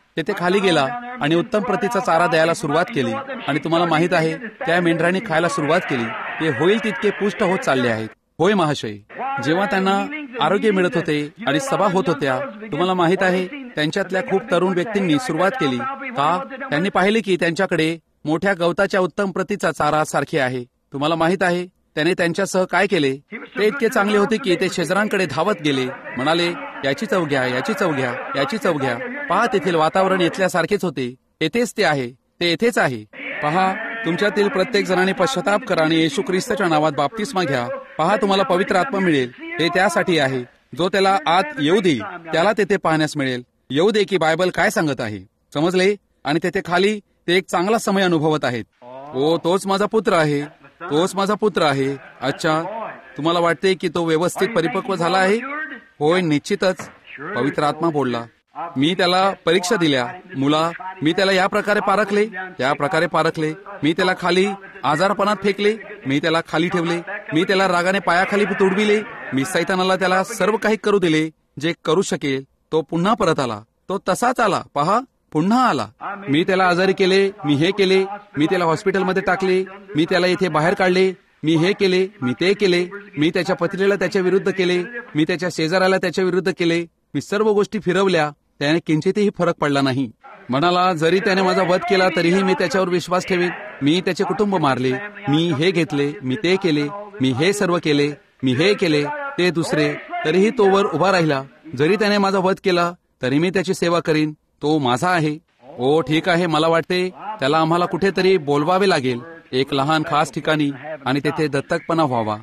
गेला आणि उत्तम प्रतीचा चारा द्यायला सुरुवात केली. आणि तुम्हाला माहित आहे, त्या मेंढरांनी खायला सुरुवात केली. ते होईल तितके पुष्ट होत चालले आहेत. होय महाशय, जेव्हा त्यांना आरोग्य मिळत होते आणि सभा होत होत्या, तुम्हाला माहित आहे, त्यांच्यातल्या खूप तरुण व्यक्तींनी सुरुवात केली. का? त्यांनी पाहिले की त्यांच्याकडे मोठ्या गवताच्या उत्तम प्रतीचा चारा सारखे आहे. तुम्हाला माहित आहे, त्याने त्यांच्यासह काय केले? ते इतके चांगले होते की ते शेजाऱ्यांकडे धावत गेले, म्हणाले, याची चव घ्या, याची चव घ्या, याची चव घ्या. पहा, तेथील वातावरण इथल्यासारखेच होते. येथेच ते आहे, ते येथेच आहे. पहा, तुमच्यातील प्रत्येक जणांनी पश्चाताप करा आणि येशू ख्रिस्ताच्या नावात बाप्तिस्मा घ्या. पहा, तुम्हाला पवित्र आत्मा मिळेल. हे त्यासाठी आहे, जो त्याला आत येऊ देईल त्याला तेथे पाहण्यास मिळेल. येऊ दे की बायबल काय सांगत आहे. समजले? आणि तेथे खाली ते एक चांगला समय अनुभवत आहेत. ओ, तोच माझा पुत्र आहे, तोच माझा पुत्र आहे. अच्छा, तुम्हाला वाटते की तो व्यवस्थित परिपक्व झाला आहे? होय, निश्चितच. पवित्र आत्मा बोलला. मी त्याला परीक्षा दिल्या. मुला, मी त्याला या प्रकारे पारखले, त्या प्रकारे पारखले. मी त्याला खाली आजारपणात फेकले, मी त्याला खाली ठेवले. मी त्याला रागाने पायाखाली तुडविले. मी सैतानाला त्याला सर्व काही करू दिले जे करू शकेल. तो पुन्हा परत आला. तो तसाच आला. पहा, पुन्हा आला. मी त्याला आजारी केले, मी हे केले, मी त्याला हॉस्पिटलमध्ये टाकले, मी त्याला इथे बाहेर काढले, मी हे केले, मी ते केले, मी त्याच्या पत्नीला त्याच्या विरुद्ध केले, मी त्याच्या शेजाऱ्याला त्याच्या विरुद्ध केले. मी सर्व गोष्टी फिरवल्या. त्याने किंचितही फरक पडला नाही. म्हणाला, जरी त्याने माझा वध केला तरीही मी त्याच्यावर विश्वास ठेवीन. मी त्याचे कुटुंब मारले, मी हे घेतले, मी ते केले, मी हे सर्व केले, मी हे केले, ते दुसरे, तरीही तो वर उभा राहिला. जरी त्याने माझा वध केला तरी मी त्याची सेवा करीन. तो माझा आहे. ओ, ठीक आहे. मला वाटते त्याला आम्हाला कुठेतरी बोलवावे लागेल, एक लहान खास ठिकाणी, आणि तेथे दत्तकपणा व्हावा.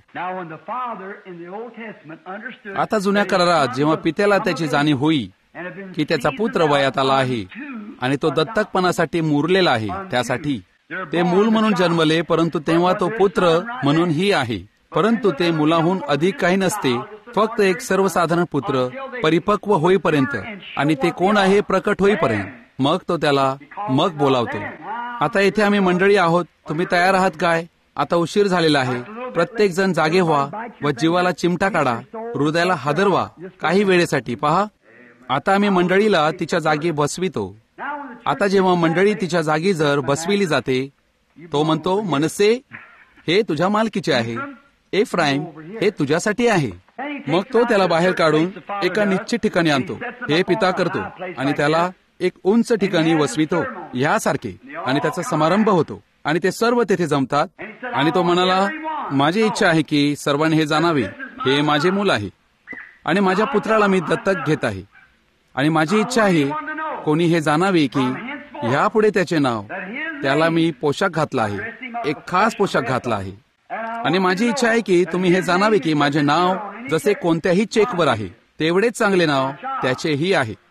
आता जुन्या करारात जेव्हा पित्याला त्याची जाणीव होई की त्याचा पुत्र वयात आला आहे आणि तो दत्तकपणासाठी मुरलेला आहे, त्यासाठी ते मूल म्हणून जन्मले, परंतु तेव्हा तो पुत्र म्हणूनही आहे. परंतु ते मुलाहून अधिक काही नसते, फक्त एक सर्वसाधारण पुत्र परिपक्व होईपर्यंत, आणि ते कोण आहे प्रकट होईपर्यंत. मग तो त्याला मग बोलावतो. आता इथे आम्ही मंडळी आहोत. तुम्ही तयार आहात काय? आता उशीर झालेला आहे. प्रत्येक जण जागे व्हा व जीवाला चिमटा काढा, हृदयाला हादरवा काही वेळेसाठी. पहा, आता आम्ही मंडळीला तिच्या जागी बसवितो. आता जेव्हा मंडळी तिच्या जागी जर बसविली जाते, तो म्हणतो, मनसे, हे तुझ्या मालकीचे आहे. एफ्राईम, हे तुझ्यासाठी आहे. मग तो त्याला बाहेर काढून एका निश्चित ठिकाणी आणतो. हे पिता करतो आणि त्याला एक उंच ठिकाणी वसवितो ह्यासारखे, आणि त्याचा समारंभ होतो आणि ते सर्व तेथे जमतात. आणि तो म्हणाला, माझी इच्छा आहे की सर्वांनी हे जाणावे, हे माझे मूल आहे आणि माझ्या पुत्राला मी दत्तक घेत आहे. आणि माझी इच्छा आहे कोणी हे जाणावे की ह्यापुढे त्याचे नाव, त्याला मी पोशाख घातला आहे, एक खास पोशाख घातला आहे. आणि माझी इच्छा आहे की तुम्ही हे जाणावे की माझे नाव जसे कोणत्याही चेकवर आहे तेवढेच चांगले नाव त्याचेही आहे.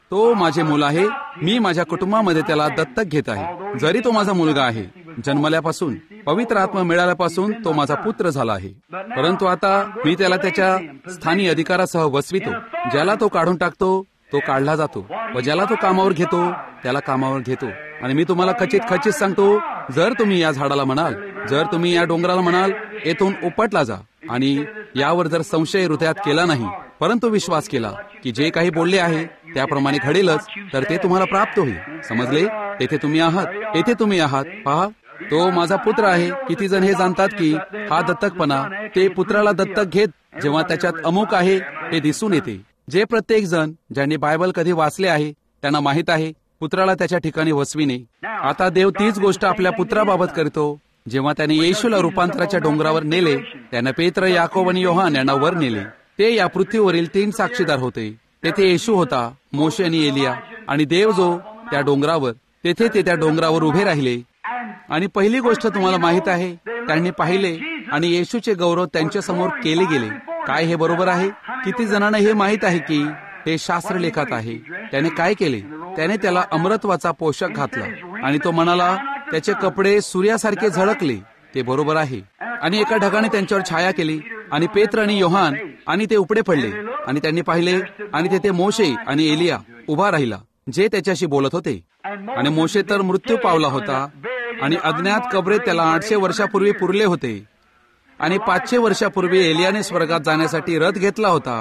तो माझे मूल आहे. मी माझ्या कुटुंबामध्ये त्याला दत्तक घेत आहे. जरी तो माझा मुलगा आहे, जन्मल्यापासून पवित्र आत्मा मिळाल्यापासून तो माझा पुत्र झाला आहे. परंतु आता मी त्याला त्याच्या स्थानिक अधिकारासह वसवितो. ज्याला तो काढून टाकतो तो काढला जातो, व ज्याला तो कामावर घेतो त्याला कामावर घेतो. आणि मी तुम्हाला खचित सांगतो, जर तुम्ही या झाडाला म्हणाल, जर तुम्ही या डोंगराला म्हणाल, येथून उपटला जा, आणि यावर जर संशय हृदयात केला नाही, परंतु विश्वास केला की जे काही बोलले आहे त्याप्रमाणे घडेलच, तर ते तुम्हाला प्राप्त होईल. समजले? येथे तुम्ही आहात, येथे तुम्ही आहात. पहा, तो माझा पुत्र आहे. किती जण हे जाणतात की हा दत्तकपणा, ते पुत्राला दत्तक घेत जेव्हा त्याच्यात अमुक आहे हे दिसून येते. जे प्रत्येक जण ज्यांनी बायबल कधी वाचले आहे त्यांना माहित आहे, पुत्राला त्याच्या ठिकाणी वसविणे. आता देव तीच गोष्ट आपल्या पुत्राबाबत करतो. जेव्हा त्याने येशूला रूपांतराच्या डोंगरावर नेले, त्याने पेत्र, याकोब आणि योहान यांना वर नेले. ते या पृथ्वीवरील 3 साक्षीदार होते. तेथे येशू होता, मोशे आणि एलिया, आणि देव जो त्या डोंगरावर, तेथे ते त्या डोंगरावर उभे राहिले. आणि पहिली गोष्ट तुम्हाला माहित आहे, त्यांनी पाहिले आणि येशूचे गौरव त्यांच्या समोर केले गेले. काय हे बरोबर आहे? किती जणांना हे माहित आहे की हे शास्त्रलेखात आहे. त्याने काय केले? त्याने त्याला अमरत्वाचा पोशाख घातला आणि तो म्हणाला, त्याचे कपडे सूर्यासारखे झळकले. ते बरोबर आहे. आणि एका ढगाने त्यांच्यावर छाया केली, आणि पेत्र आणि योहान, आणि ते उपडे पडले, आणि त्यांनी पाहिले, आणि तेथे मोशे आणि एलिया उभा राहिला, जे त्याच्याशी बोलत होते. आणि मोशे तर मृत्यू पावला होता, आणि अज्ञात कबरे त्याला 800 वर्षापूर्वी पुरले होते, आणि 500 वर्षापूर्वी एलियाने स्वर्गात जाण्यासाठी रथ घेतला होता.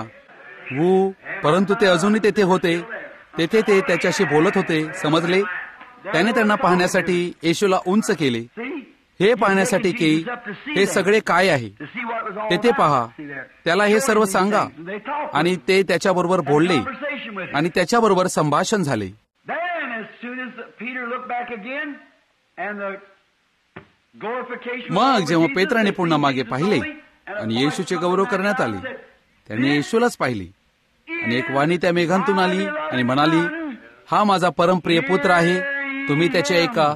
परंतु ते अजूनही तेथे होते. तेथे ते त्याच्याशी बोलत होते. समजले? त्याने त्यांना पाहण्यासाठी येशूला उंच केले, हे पाहण्यासाठी की हे सगळे काय आहे. तेथे पहा, त्याला हे सर्व सांगा. आणि ते त्याच्याबरोबर बोलले आणि त्याच्याबरोबर संभाषण झाले. मग जेव्हा पेत्राने पुन्हा मागे पाहिले आणि येशूचे गौरव करण्यात आले, त्याने येशूलाच पाहिली. आणि एक वाणी त्या मेघांतून आली आणि म्हणाली, हा माझा परमप्रिय पुत्र आहे, तुम्ही त्याचे ऐका.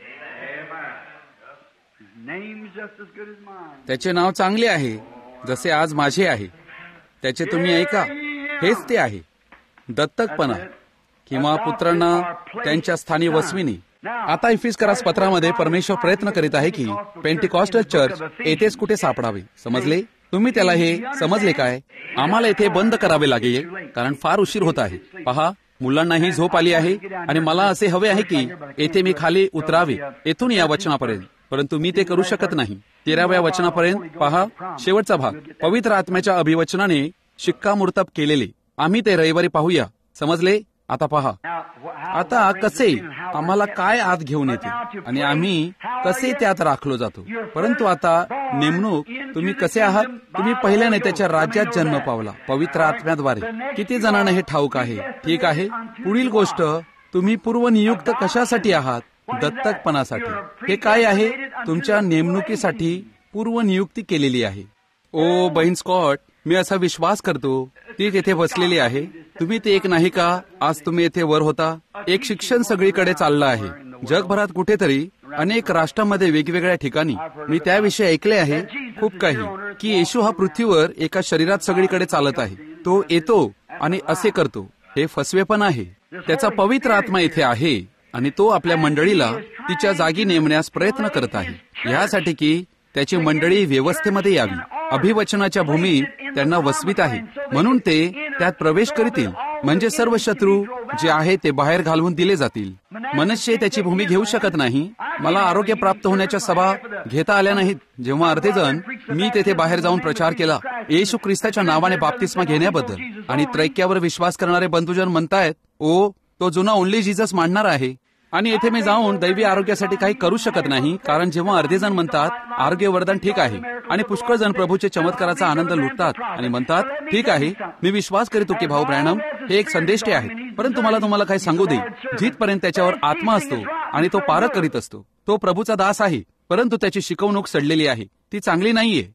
त्याचे नाव चांगले आहे, जसे आज माझे आहे. त्याचे तुम्ही ऐका. हेच ते आहे, दत्तकपणा किंवा पुत्रांना त्यांच्या स्थानी वसविणे. आता इफिसकरास पत्रामध्ये परमेश्वर प्रयत्न करीत आहे की पेंटिकॉस्टल चर्च येथेच कुठे सापडावे. समजले? तुम्ही त्याला हे समजले काय? आम्हाला येथे बंद करावे लागेल, कारण फार उशीर होत आहे. पहा, मुलांनाही झोप आली आहे, आणि मला असे हवे आहे की येथे मी खाली उतरावे, येथून या वचनापर्यंत, परंतु मी ते करू शकत नाही. 13व्या वचनापर्यंत पहा, शेवटचा भाग, पवित्र आत्म्याच्या अभिवचनाने शिक्कामोर्तब केलेले. आम्ही ते रविवारी पाहूया. समजले? आता पहा, आता कसे आम्हाला काय आत घेऊन येते आणि आम्ही कसे त्यात राखलो जातो. परंतु आता नेमणूक, तुम्ही कसे आहात? तुम्ही पहिल्याने त्याच्या राज्यात जन्म पावला, पवित्र आत्म्याद्वारे. किती जणांना हे ठाऊक आहे? ठीक आहे. पुढील गोष्ट, तुम्ही पूर्वनियुक्त कशासाठी आहात? दत्तकपणासाठी. हे काय आहे? तुमच्या नेमणुकीसाठी पूर्वनियुक्ती केलेली आहे. ओ बहीण स्कॉट, मी असा विश्वास करतो ती तेथे बसलेली आहे. तुम्ही ते एक नाही का? आज तुम्ही येथे वर होता. एक शिक्षण सगळीकडे चाललं आहे, जगभरात कुठेतरी, अनेक राष्ट्रांमध्ये, वेगवेगळ्या ठिकाणी. मी त्याविषयी ऐकले आहे खूप काही, की येशू हा पृथ्वीवर एका शरीरात सगळीकडे चालत आहे. तो येतो आणि असे करतो. हे फसवेपण आहे. त्याचा पवित्र आत्मा इथे आहे, आणि तो आपल्या मंडळीला तिच्या जागी नेमण्यास प्रयत्न करत आहे, यासाठी की त्याची मंडळी व्यवस्थेमध्ये यावी. अभिवचनाच्या भूमीत त्यांना वसवित आहे, म्हणून ते त्यात प्रवेश करतील. म्हणजे सर्व शत्रू जे आहे ते बाहेर घालवून दिले जातील. मनुष्य त्याची भूमी घेऊ शकत नाही. मला आरोग्य प्राप्त होण्याच्या सभा घेता आल्या नाहीत. जेव्हा अर्धे जण, मी तेथे बाहेर जाऊन प्रचार केला येशू ख्रिस्ताच्या नावाने बाप्तिस्मा घेण्याबद्दल, आणि त्रैक्यावर विश्वास करणारे बंधुजन म्हणतायत, ओ तो जुना ओनली जीसस मांडणार आहे. आणि येथे मी जाऊन दैवी आरोग्यासाठी काही करू शकत नाही, कारण जेव्हा अर्धे जण म्हणतात आरोग्य वरदान ठीक आहे, आणि पुष्कळ जण प्रभूचे चमत्काराचा आनंद लुटतात आणि म्हणतात, ठीक आहे, मी विश्वास करतो की भाऊ ब्रॅनम हे एक संदेष्टे आहे, परंतु मला तुम्हाला काही सांगू दे, जिथपर्यंत त्याच्यावर आत्मा असतो आणि तो पारक करीत असतो, तो प्रभूचा दास आहे, परंतु त्याची शिकवणूक सडलेली आहे, ती चांगली नाहीये.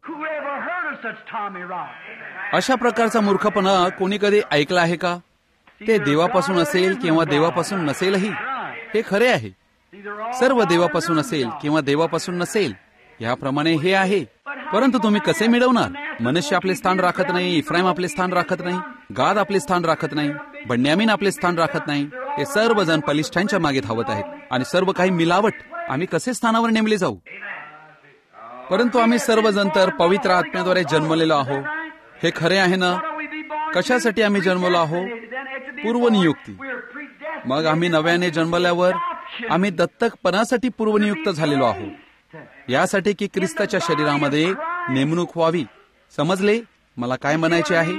अशा प्रकारचा मूर्खपणा कोणी कधी ऐकला आहे का? ते देवापासून असेल किंवा देवापासून नसेलही, हे खरे आहे. सर्व देवापासून असेल किंवा देवापासून नसेल, याप्रमाणे हे आहे. परंतु तुम्ही कसे मिळवणार? मनुष्य आपले स्थान राखत नाही, इफ्राईम आपले स्थान राखत नाही, गाद आपले स्थान राखत नाही. बन्यामीन आपले स्थान राखत नाही. हे सर्वजण बलिष्ठांच्या मागे धावत आहेत आणि सर्व काही मिलावट. आम्ही कसे स्थानावर नेमले जाऊ? परंतु आम्ही सर्वजण तर पवित्र आत्म्याद्वारे जन्मलेलो आहोत. हे खरे आहे ना? कशासाठी आम्ही जन्मलो आहोत? पूर्वनियुक्ती. मग आम्ही नव्याने जन्मल्यावर आम्ही दत्तकपणासाठी पूर्वनियुक्त झालेलो आहोत, यासाठी की ख्रिस्ताच्या शरीरामध्ये नेमणूक व्हावी. समजले मला काय म्हणायचे आहे?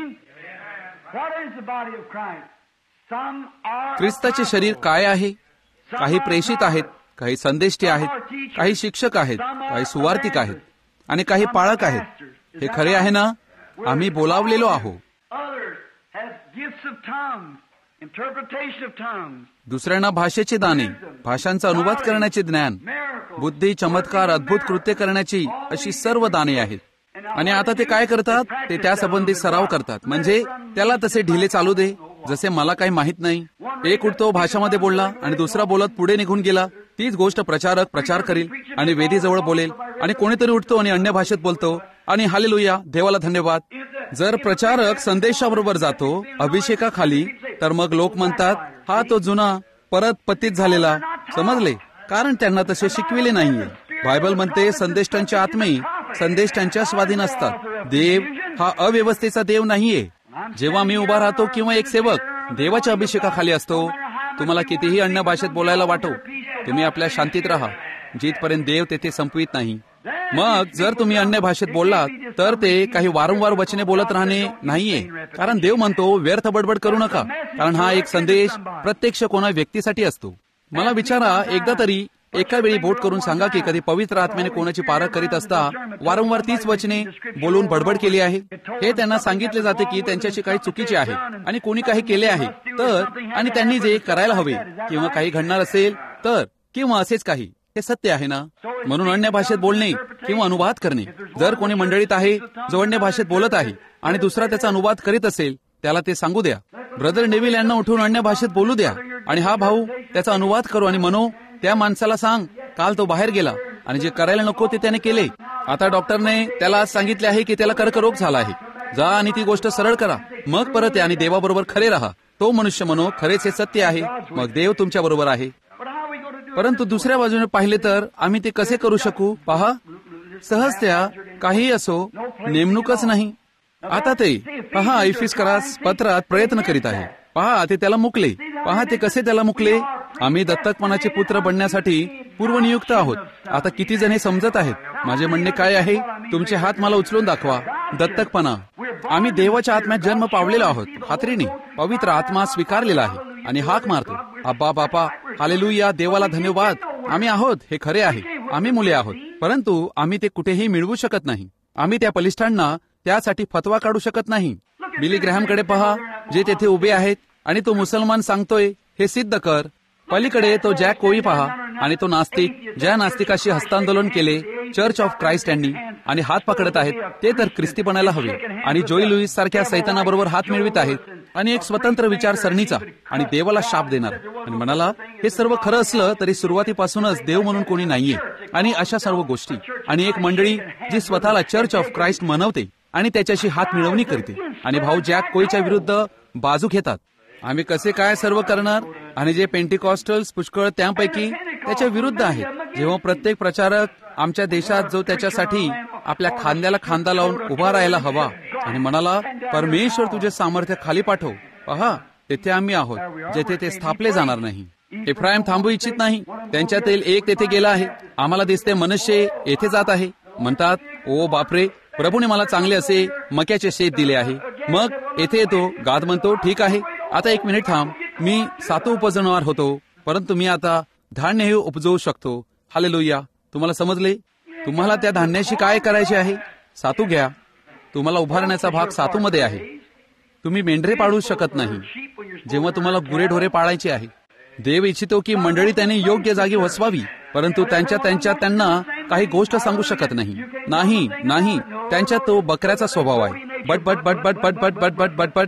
ख्रिस्ताचे शरीर काय आहे? काही प्रेषित आहेत, काही संदेष्टे आहेत, काही शिक्षक आहेत, काही सुवार्तिक आहेत आणि काही पाळक आहेत. हे खरे आहे ना? आम्ही बोलावलेलो आहोत. दुसऱ्यांना भाषेचे दाणे, भाषांचा अनुवाद करण्याचे ज्ञान, बुद्धी, चमत्कार, अद्भुत कृत्य करण्याची अशी सर्व दाणे आहेत. आणि आता ते काय करतात? ते त्या संबंधी सराव करतात. म्हणजे त्याला तसे ढिले चालू दे जसे मला काही माहित नाही. एक उठतो, भाषामध्ये बोलला आणि दुसरा बोलत पुढे निघून गेला. तीच गोष्ट प्रचारक प्रचार करील आणि वेदीजवळ बोलेल आणि कोणीतरी उठतो आणि अन्य भाषेत बोलतो आणि हालेलुया, देवाला धन्यवाद. जर प्रचारक संदेशाबरोबर जातो अभिषेकाखाली, तर मग लोक म्हणतात हा तो जुना परत पतित झालेला. समजले? कारण त्यांना तसे शिकविले नाहीये. बायबल म्हणते संदेष्टांचे आत्मे संदेष्टांच्या स्वाधीन असतात. देव हा अव्यवस्थेचा देव नाहीये. जेव्हा मी उभा राहतो किंवा एक सेवक देवाच्या अभिषेकाखाली असतो, तुम्हाला कितीही अन्य भाषेत बोलायला वाटो, तुम्ही आपल्या शांतीत राहा जिथपर्यंत देव तेथे संपवित नाही. मग जर तुम्ही अन्य भाषेत बोललात तर ते काही वारंवार वचने बोलत राहणे नाहीये. कारण देव म्हणतो व्यर्थ बडबड करू नका, कारण हा एक संदेश प्रत्यक्ष कोणा व्यक्तीसाठी असतो. मला विचारा, एकदा तरी एका वेळी बोट करून सांगा की कधी पवित्र आत्म्याने कोणाची पारख करीत असता वारंवार तीच वचने बोलून बडबड केली आहे. हे त्यांना सांगितले जाते की त्यांच्याशी काही चुकीचे आहे आणि कोणी काही केले आहे तर, आणि त्यांनी जे करायला हवे किंवा काही घडणार असेल तर, किंवा असेच काही. हे सत्य आहे ना? म्हणून अन्य भाषेत बोलणे किंवा अनुवाद करणे. जर कोणी मंडळीत आहे जो अन्य भाषेत बोलत आहे आणि दुसरा त्याचा अनुवाद करीत असेल, त्याला ते सांगू द्या. ब्रदर नेव्हिल यांना उठून अन्य भाषेत बोलू द्या आणि हा भाऊ त्याचा अनुवाद करू आणि म्हणो त्या माणसाला सांग काल तो बाहेर गेला आणि जे करायला नको ते त्याने केले. आता डॉक्टरने त्याला सांगितले आहे की त्याला कर्करोग झाला आहे. जा आणि ती गोष्ट सरळ करा, मग परत या आणि देवाबरोबर खरे राहा. तो मनुष्य म्हणो खरेच हे सत्य आहे, मग देव तुमच्या बरोबर आहे. परंतु दुसऱ्या बाजूने पाहिले तर आम्ही ते कसे करू शकू? पहा, सहजत्या काही असो, नेमणूकच नाही. आता ते पहा, इफिस्करास पत्रात प्रयत्न करीत आहे. पहा, ते त्याला मुकले. पहा ते कसे त्याला मुकले. आम्ही दत्तकपणाचे पुत्र बनण्यासाठी पूर्वनियुक्त आहोत. आता किती जण हे समजत आहेत? माझे म्हणणे काय आहे? तुमचे हात मला उचलून दाखवा. दत्तकपणा, आम्ही देवाच्या आत्म्यात जन्म पावलेला आहोत. खात्रीने पवित्र आत्मा स्वीकारलेला आहे आणि हाक मारतो, अब्बा बापा, हालेलुया, देवाला धन्यवाद. आम्ही आहोत, हे खरे आहे. आम्ही मुले आहोत, परंतु आम्ही ते कुठेही मिळवू शकत नाही. आम्ही त्या बलिष्ठांना त्यासाठी फतवा काढू शकत नाही. बिली ग्रॅहमकडे पहा, जे तेथे उभे आहेत आणि तो मुसलमान सांगतोय हे सिद्ध कर. पलीकडे तो जॅक कोई पहा आणि तो नास्तिक, ज्या नास्तिकाशी हस्तांदोलन केले चर्च ऑफ क्राइस्ट यांनी आणि हात पकडत आहेत, ते तर ख्रिस्ती बनायला हवे. आणि जोई लुईस सारख्या सैतानाबरोबर हात मिळवित आहेत आणि एक स्वतंत्र विचारसरणीचा आणि देवाला शाप देणार. आणि म्हणाला हे सर्व खरं असलं तरी सुरुवातीपासूनच देव म्हणून कोणी नाहीये आणि अशा सर्व गोष्टी. आणि एक मंडळी जी स्वतःला चर्च ऑफ क्राइस्ट म्हणवते आणि त्याच्याशी हात मिळवणी करते आणि भाऊ जॅक कोईच्या विरुद्ध बाजू घेतात. आम्ही कसे काय सर्व करणार? आणि जे पेंटिकॉस्टल्स पुष्कळ त्यापैकी त्याच्या विरुद्ध आहेत. जेव्हा प्रत्येक प्रचारक आमच्या देशात जो त्याच्यासाठी आपल्या खांद्याला खांदा लावून उभा राहायला हवा आणि म्हणाला परमेश्वर तुझे सामर्थ्य खाली पाठव. पहा, तेथे आम्ही आहोत जेथे ते स्थापले जाणार नाही. इफ्राईम थांबू इच्छित नाही. त्यांच्यातील एक तेथे गेला आहे. आम्हाला दिसते मनश्शे येथे जात आहे. म्हणतात ओ बापरे, प्रभूने मला चांगले असे मक्याचे शेत दिले आहे. मग येथे येतो. गाद म्हणतो ठीक आहे, आता एक मिनिट थांब, मी सातू उपजवणार होतो परंतु मी आता धान्यही उपजवू शकतो. हालेलुया. तुम्हाला समजले? तुम्हाला त्या धान्याशी काय करायचे आहे? सातू घ्या. तुम्हाला उभारण्याचा भाग सातूमध्ये आहे. तुम्ही मेंढरे पाळू शकत नाही जेव्हा तुम्हाला गुरेढोरे पाळायचे आहे. देव इच्छितो की मंडळी त्यांनी योग्य जागी वसवावी, परंतु त्यांना काही गोष्ट सांगू शकत नाही. नाही नाही, त्यांच्यात तो बकऱ्याचा स्वभाव आहे. Butt butt butt butt butt butt butt butt butt butt.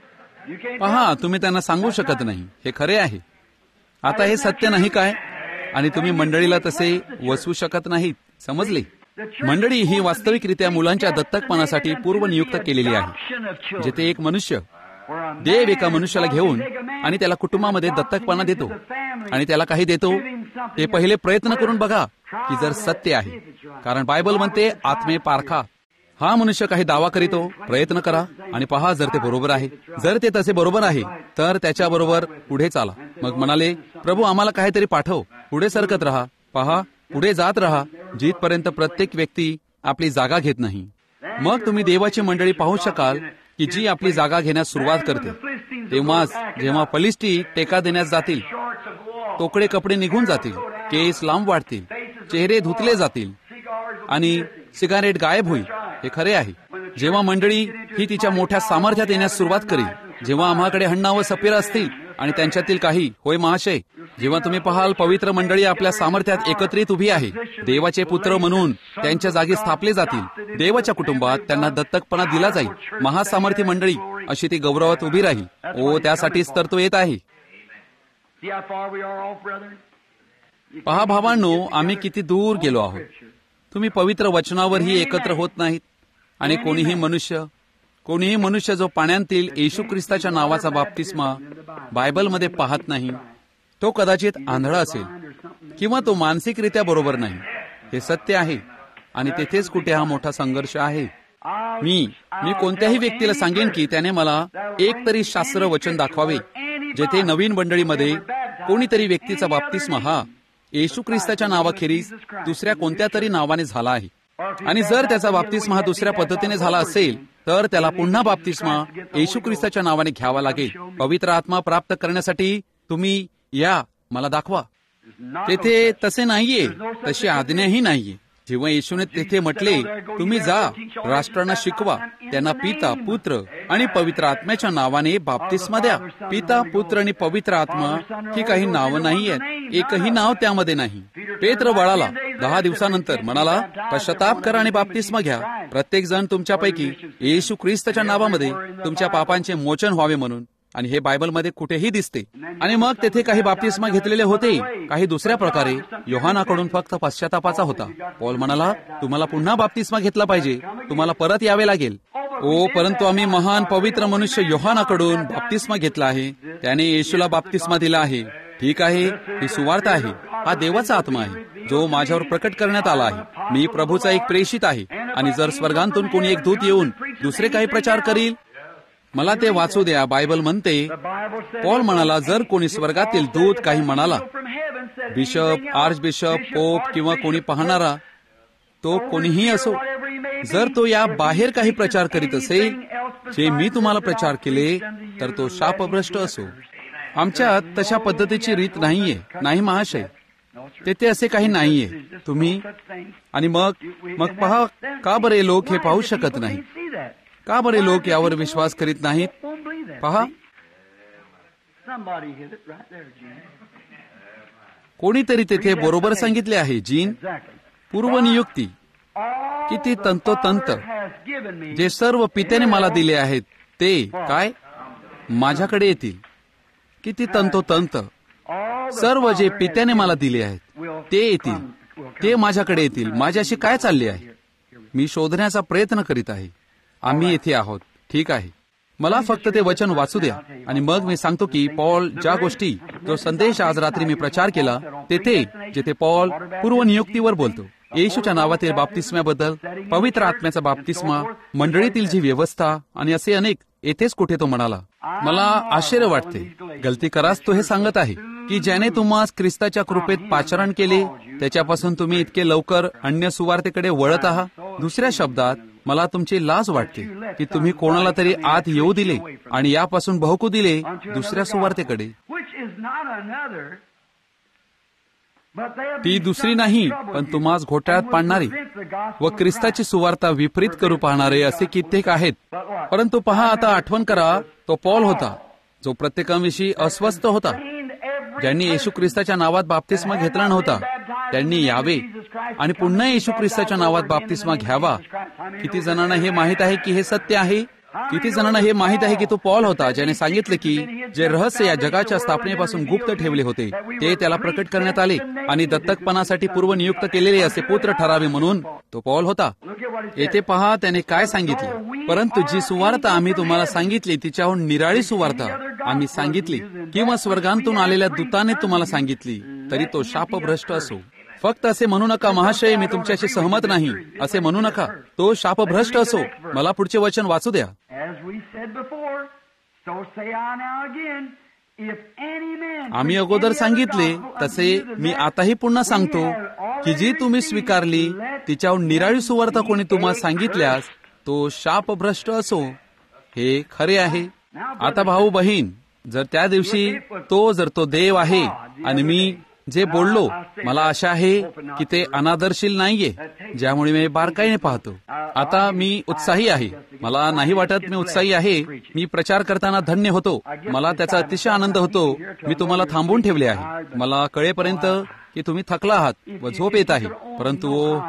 पहा, तुम्ही त्यांना सांगू शकत नाही. हे खरे आहे. आता हे सत्य नाही काय? आणि तुम्ही मंडळीला तसे वसवू शकत नाहीत. समजले? मंडळी ही वास्तविकरित्या मुलांच्या दत्तकपणासाठी पूर्वनियुक्त केलेली आहे, जेथे एक मनुष्य देव एका मनुष्याला घेऊन आणि त्याला कुटुंबामध्ये दत्तकपणा देतो आणि त्याला काही देतो, ते पहिले प्रयत्न करून बघा की जर सत्य आहे. कारण बायबल म्हणते, आत्मे पारखा. हा मनुष्य काही दावा करीतो, प्रयत्न करा आणि पहा जर ते बरोबर आहे. जर ते तसे बरोबर आहे तर त्याच्याबरोबर पुढे चाला. मग म्हणाले, प्रभू आम्हाला काहीतरी पाठव. पुढे सरकत राहा, पहा, पुढे जात राहा, जिथपर्यंत प्रत्येक व्यक्ती आपली जागा घेत नाही. मग तुम्ही देवाची मंडळी पाहू शकाल की जी आपली जागा घेण्यास सुरुवात करते. तेव्हाच जेव्हा फलिस्टी टेका देण्यास जातील, तोकडे कपडे निघून जातील, केस लांब वाढतील, चेहरे धुतले जातील आणि सिगारेट गायब होईल. हे खरे आहे. जेव्हा मंडळी ही तिच्या मोठ्या सामर्थ्यात येण्यास सुरुवात करेल, जेव्हा आम्हाकडे हन्ना व सफीर असतील आणि त्यांच्यातील काही, होय महाशय, जेव्हा तुम्ही पाहाल पवित्र मंडळी आपल्या सामर्थ्यात एकत्रित उभी आहे, देवाचे पुत्र म्हणून त्यांच्या जागी स्थापले जातील, देवाच्या कुटुंबात त्यांना दत्तकपणा दिला जाईल, महासामर्थी मंडळी अशी ती गौरवात उभी राहील. ओ, त्यासाठीच तर तो येत आहे. पहा भावांनो, आम्ही किती दूर गेलो आहोत. तुम्ही पवित्र वचनावरही एकत्र होत नाहीत आणि कोणीही मनुष्य जो पाण्यातील येशू ख्रिस्ताच्या नावाचा बाप्तिस्मा बायबलमध्ये पाहत नाही, तो कदाचित आंधळा असेल किंवा तो मानसिकरित्या बरोबर नाही. हे सत्य आहे आणि तेथेच कुठे हा मोठा संघर्ष आहे. मी कोणत्याही व्यक्तीला सांगेन की त्याने मला एक तरी शास्त्र वचन दाखवावे जेथे नवीन मंडळीमध्ये कोणीतरी व्यक्तीचा बाप्तिस्मा हा येशू ख्रिस्ताच्या नावाखेरीज दुसऱ्या कोणत्या तरी नावाने झाला आहे. आणि जर त्याचा बाप्तिस्मा हा दुसऱ्या पद्धतीने झाला असेल तर त्याला पुन्हा बाप्तिस्मा येशू ख्रिस्ताच्या नावाने घ्यावा लागेल. पवित्र आत्मा प्राप्त करण्यासाठी तुम्ही या, मला दाखवा. तेथे तसे नाहीये, तशी आज्ञाही नाहीये. जेव्हा येशूने तेथे म्हटले, तुम्ही जा, राष्ट्रांना शिकवा, त्यांना पिता, पुत्र आणि पवित्र आत्म्याच्या नावाने बाप्तिस्मा द्या. पिता, पुत्र आणि पवित्र आत्मा ही काही नावं नाहीये, एकही नाव त्यामध्ये नाही. पेत्र वळाला 10 दिवसानंतर म्हणाला, पश्चाताप करा आणि बाप्तिस्मा घ्या, प्रत्येक जण तुमच्यापैकी येशू ख्रिस्ताच्या नावामध्ये तुमच्या पापांचे मोचन व्हावे म्हणून. आणि हे बायबलमध्ये कुठेही दिसते. आणि मग तेथे काही बाप्तिस्मा घेतलेले होते, काही दुसऱ्या प्रकारे. योहानाकडून फक्त पश्चातापाचा होता. पौल म्हणाला, तुम्हाला पुन्हा बाप्तिस्मा घेतला पाहिजे, तुम्हाला परत यावे लागेल. ओ, परंतु आम्ही महान पवित्र मनुष्य योहानाकडून बाप्तिस्मा घेतला आहे, त्याने येशूला बाप्तिस्मा दिला आहे. ठीक आहे, ही सुवार्थ आहे. हा देवाचा आत्मा आहे जो माझ्यावर प्रकट करण्यात आला आहे. मी प्रभूचा एक प्रेषित आहे. आणि जर स्वर्गांतून कोणी एक दूत येऊन दुसरे काही प्रचार करील, मला ते वाचू द्या. बायबल म्हणते, पौल म्हणाला, जर कोणी स्वर्गातील दूत काही म्हणाला, बिशप, आर्च बिशप, पोप किंवा कोणी पाहणारा, तो कोणीही असो, जर तो या बाहेर काही प्रचार करीत असेल जे मी तुम्हाला प्रचार केले, तर तो शापभ्रष्ट असो. आमच्यात तशा पद्धतीची रीत नाहीये. नाही महाशय, तेथे असे काही नाहीये. तुम्ही आणि मग पहा, का बरे लोक हे पाहू शकत नाही? का बरे लोक यावर विश्वास करीत नाहीत? पहा, कोणीतरी तेथे बरोबर सांगितले आहे. जीन, पूर्वनियुक्ती किती तंतोतंत जे सर्व पित्याने मला दिले आहेत ते काय माझ्याकडे येतील. किती तंतोतंत सर्व जे पित्याने मला दिले आहेत ते येतील, ते माझ्याकडे येतील. माझ्याशी काय चालले आहे? मी शोधण्याचा प्रयत्न करीत आहे. आम्ही येथे आहोत. ठीक आहे, मला फक्त ते वचन वाचू द्या आणि मग मी सांगतो की पौल ज्या गोष्टी, जो संदेश आज रात्री मी प्रचार केला तेथे, जिथे पौल पूर्वनियुक्तीवर बोलतो, येशूच्या नावातील बाप्तिस्म्याबद्दल, पवित्र आत्म्याचा बाप्तिस्मा, मंडळीतील जी व्यवस्था आणि असे अनेक, येथेच कुठे तो म्हणाला. मला आश्चर्य वाटते, गलती करास तो हे सांगत आहे की ज्याने तुम्हाला ख्रिस्ताच्या कृपेत पाचारण केले त्याच्यापासून तुम्ही इतके लवकर अन्य सुवार्तेकडे वळत आहात. दुसऱ्या शब्दात, मला तुमची लाज वाटते की तुम्ही कोणाला तरी आत येऊ दिले आणि यापासून बहकू दिले दुसऱ्या सुवार्तेकडे. ती दुसरी नाही, पण तुम्हास घोटाळ्यात पाडणारी व ख्रिस्ताची सुवार्ता विपरीत करू पाहणारे असे कित्येक आहेत. परंतु पहा, आता आठवण करा, तो पौल होता जो प्रत्येकाविषयी अस्वस्थ होता. ज्यांनी येशू ख्रिस्ताच्या नावात बाप्तिस्मा घेतला नव्हता त्यांनी यावे आणि पुन्हा येशू ख्रिस्ताच्या नावात बाप्तिस्मा घ्यावा. किती जणांना हे माहित आहे की हे सत्य आहे? किती जणांना हे माहित आहे की तो पौल होता ज्याने सांगितले की जे रहस्य या जगाच्या स्थापनेपासून गुप्त ठेवले होते ते त्याला प्रकट करण्यात आले आणि दत्तकपणासाठी पूर्वनियुक्त केलेले असे पुत्र ठरावे म्हणून तो पौल होता. येथे पहा त्याने काय सांगितले. परंतु जी सुवार्ता आम्ही तुम्हाला सांगितली तिच्याहून निराळी सुवार्ता आम्ही सांगितली किंवा स्वर्गांतून आलेल्या दूताने तुम्हाला सांगितली तरी तो शापभ्रष्ट असो. फक्त असे म्हणू नका महाशय मी तुमच्याशी सहमत नाही, असे म्हणू नका. तो शापभ्रष्ट असो. मला पुढचे वचन वाचू द्या. आम्ही अगोदर सांगितले तसे मी आताही पुन्हा सांगतो की जी तुम्ही स्वीकारली तिच्याहून निराळी सुवार्ता कोणी तुम्हाला सांगितल्यास तो शापभ्रष्ट असो. हे खरे आहे. आता भाऊ बहीण, जर त्या दिवशी जर तो देव आहे आणि मी जे बोललो मला आशा आहे की ते अनादरशील नाहीये, ज्यामुळे मी बारकाईने पाहतो. आता मी उत्साही आहे. मला नाही वाटत मी उत्साही आहे. मी प्रचार करताना धन्य होतो. मला त्याचा अतिशय आनंद होतो. मी तुम्हाला थांबवून ठेवले आहे. मला कळेपर्यंत की तुम्ही थकला आहात व झोप येत आहे. परंतु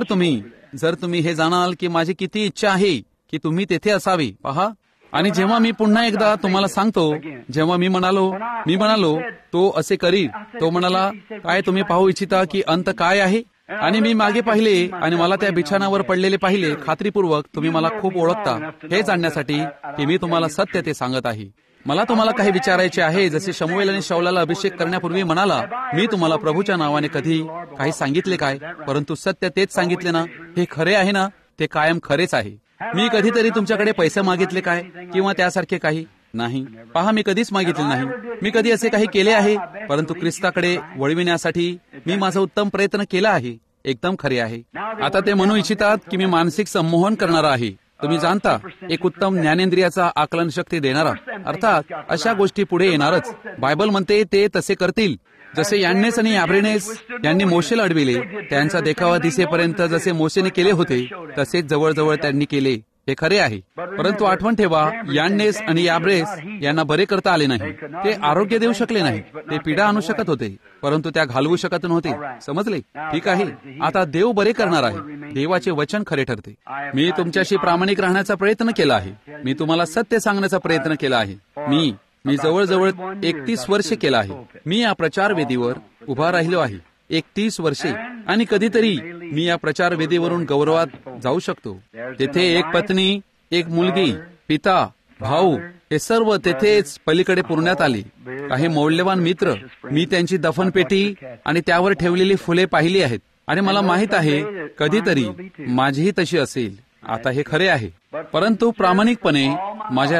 जर तुम्ही हे जाणाल की माझी किती इच्छा आहे की तुम्ही तेथे असावे. पहा, आणि जेव्हा मी पुन्हा एकदा तुम्हाला सांगतो, जेव्हा मी म्हणालो तो असे करील, तो म्हणाला काय तुम्ही पाहू इच्छिता की अंत काय आहे? आणि मी मागे पाहिले आणि मला त्या बिछाणावर पडलेले पाहिले. खात्रीपूर्वक तुम्ही मला खूप ओळखता हे जाणण्यासाठी की मी तुम्हाला सत्य ते सांगत आहे. मला तुम्हाला काही विचारायचे आहे. जसे शमूएल आणि शाऊलाला अभिषेक करण्यापूर्वी म्हणाला, मी तुम्हाला प्रभूच्या नावाने कधी काही सांगितले काय? परंतु सत्य तेच सांगितले ना. हे खरे आहे ना. ते कायम खरेच आहे. मी कधीतरी तुमच्याकडे पैसे मागितले काय किंवा त्यासारखे काही नाही. पहा, मी कधीच मागितले नाही. मी कधी असे काही केले आहे, परंतु ख्रिस्ताकडे वळविण्यासाठी मी माझा उत्तम प्रयत्न केला आहे. एकदम खरे आहे. आता ते म्हणू इच्छितात की मी मानसिक संमोहन करणारा आहे. तुम्ही जाणता, एक उत्तम ज्ञानेंद्रियाचा आकलन शक्ती देणारा. अर्थात अशा गोष्टी पुढे येणारच. बायबल म्हणते ते तसे करतील. जसे यान्नेस आणि याब्रेनेस यांनी मोशेला अडविले, त्यांचा देखावा दिसेपर्यंत जसे मोशेने केले होते तसेच जवळजवळ त्यांनी केले. हे खरे आहे. परंतु आठवण ठेवा, यान्नेस आणि याब्रेस यांना बरे करता आले नाही. ते आरोग्य देऊ शकले नाही. ते पीडा आणू शकत होते, परंतु त्या घालवू शकत नव्हते. समजले? ठीक आहे. आता देव बरे करणार आहे. देवाचे वचन खरे ठरते. मी तुमच्याशी प्रामाणिक राहण्याचा प्रयत्न केला आहे. मी तुम्हाला सत्य सांगण्याचा प्रयत्न केला आहे. मी जवळजवळ 31 वर्षे केला आहे. मी या प्रचार वेदीवर उभा राहिलो आहे 31 वर्षे. आणि कधीतरी मी या प्रचार वेदीवरून गौरवात जाऊ शकतो. तेथे एक पत्नी, एक मुलगी, पिता, भाऊ, हे सर्व तेथेच पलीकडे पुरण्यात आले. काही मौल्यवान मित्र. मी त्यांची दफनपेटी आणि त्यावर ठेवलेली फुले पाहिली आहेत. आणि मला माहित आहे कधीतरी माझीही तशी असेल. आता हे खरे आहे. परंतु प्रामाणिकपणे माझ्या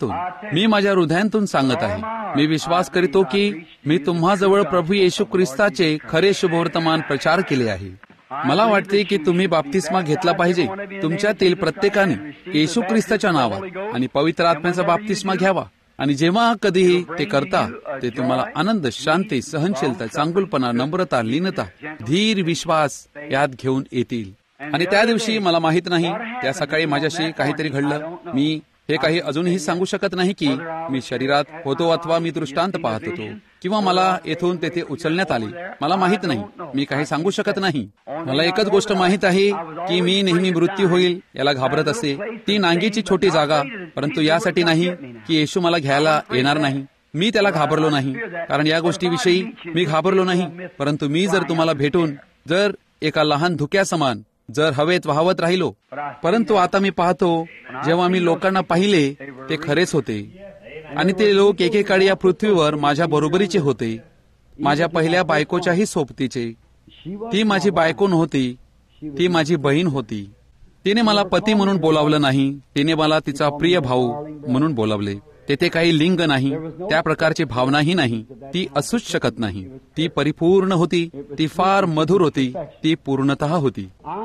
हृदयातून सांगत आहे. मी विश्वास करतो की मी तुम्हाजवळ प्रभू येशू ख्रिस्ताचे खरे शुभवर्तमान प्रचार केले आहे. मला वाटते की तुम्ही बाप्तिस्मा घेतला पाहिजे. तुमच्यातील प्रत्येकाने येशू ख्रिस्ताच्या नावात आणि पवित्र आत्म्याचा बाप्तिस्मा घ्यावा. आणि जेव्हा कधीही ते करता ते तुम्हाला आनंद, शांती, सहनशीलता, चांगुलपणा, नम्रता, लीनता, धीर, विश्वास यात घेऊन येतील. आणि त्या दिवशी मला माहित नाही, त्या सकाळी माझ्याशी काहीतरी घडलं. मी हे काही अजूनही सांगू शकत नाही की मी शरीरात होतो अथवा मी दृष्टांत पाहत होतो किंवा मला येथून तेथे उचलण्यात आले. मला माहित नाही. मी काही सांगू शकत नाही. मला एकच गोष्ट माहित आहे की मी नेहमी मृत्यू होईल याला घाबरत असे. ती नांगीची छोटी जागा, परंतु यासाठी नाही की येशू मला घ्यायला येणार नाही. मी त्याला घाबरलो नाही, कारण या गोष्टीविषयी मी घाबरलो नाही. परंतु मी जर तुम्हाला भेटून जर एका लहान धुक्यासमान जर हवेत वाहवत राहिलो. परंतु आता मी पाहतो, जेव्हा मी लोकांना पाहिले ते खरेच होते. आणि ते लोक एकेकाळी या पृथ्वीवर माझ्या बरोबरीचे होते. माझ्या पहिल्या बायकोच्याही सोबतीचे. ती माझी बायको नव्हती, ती माझी बहीण होती. तिने मला पती म्हणून बोलावलं नाही. तिने मला तिचा प्रिय भाऊ म्हणून बोलावले. तेथे काही लिंग नाही, त्या प्रकारची भावनाही नाही. ती असूच शकत नाही. ती परिपूर्ण होती. ती फार मधुर होती. ती पूर्णतः होती.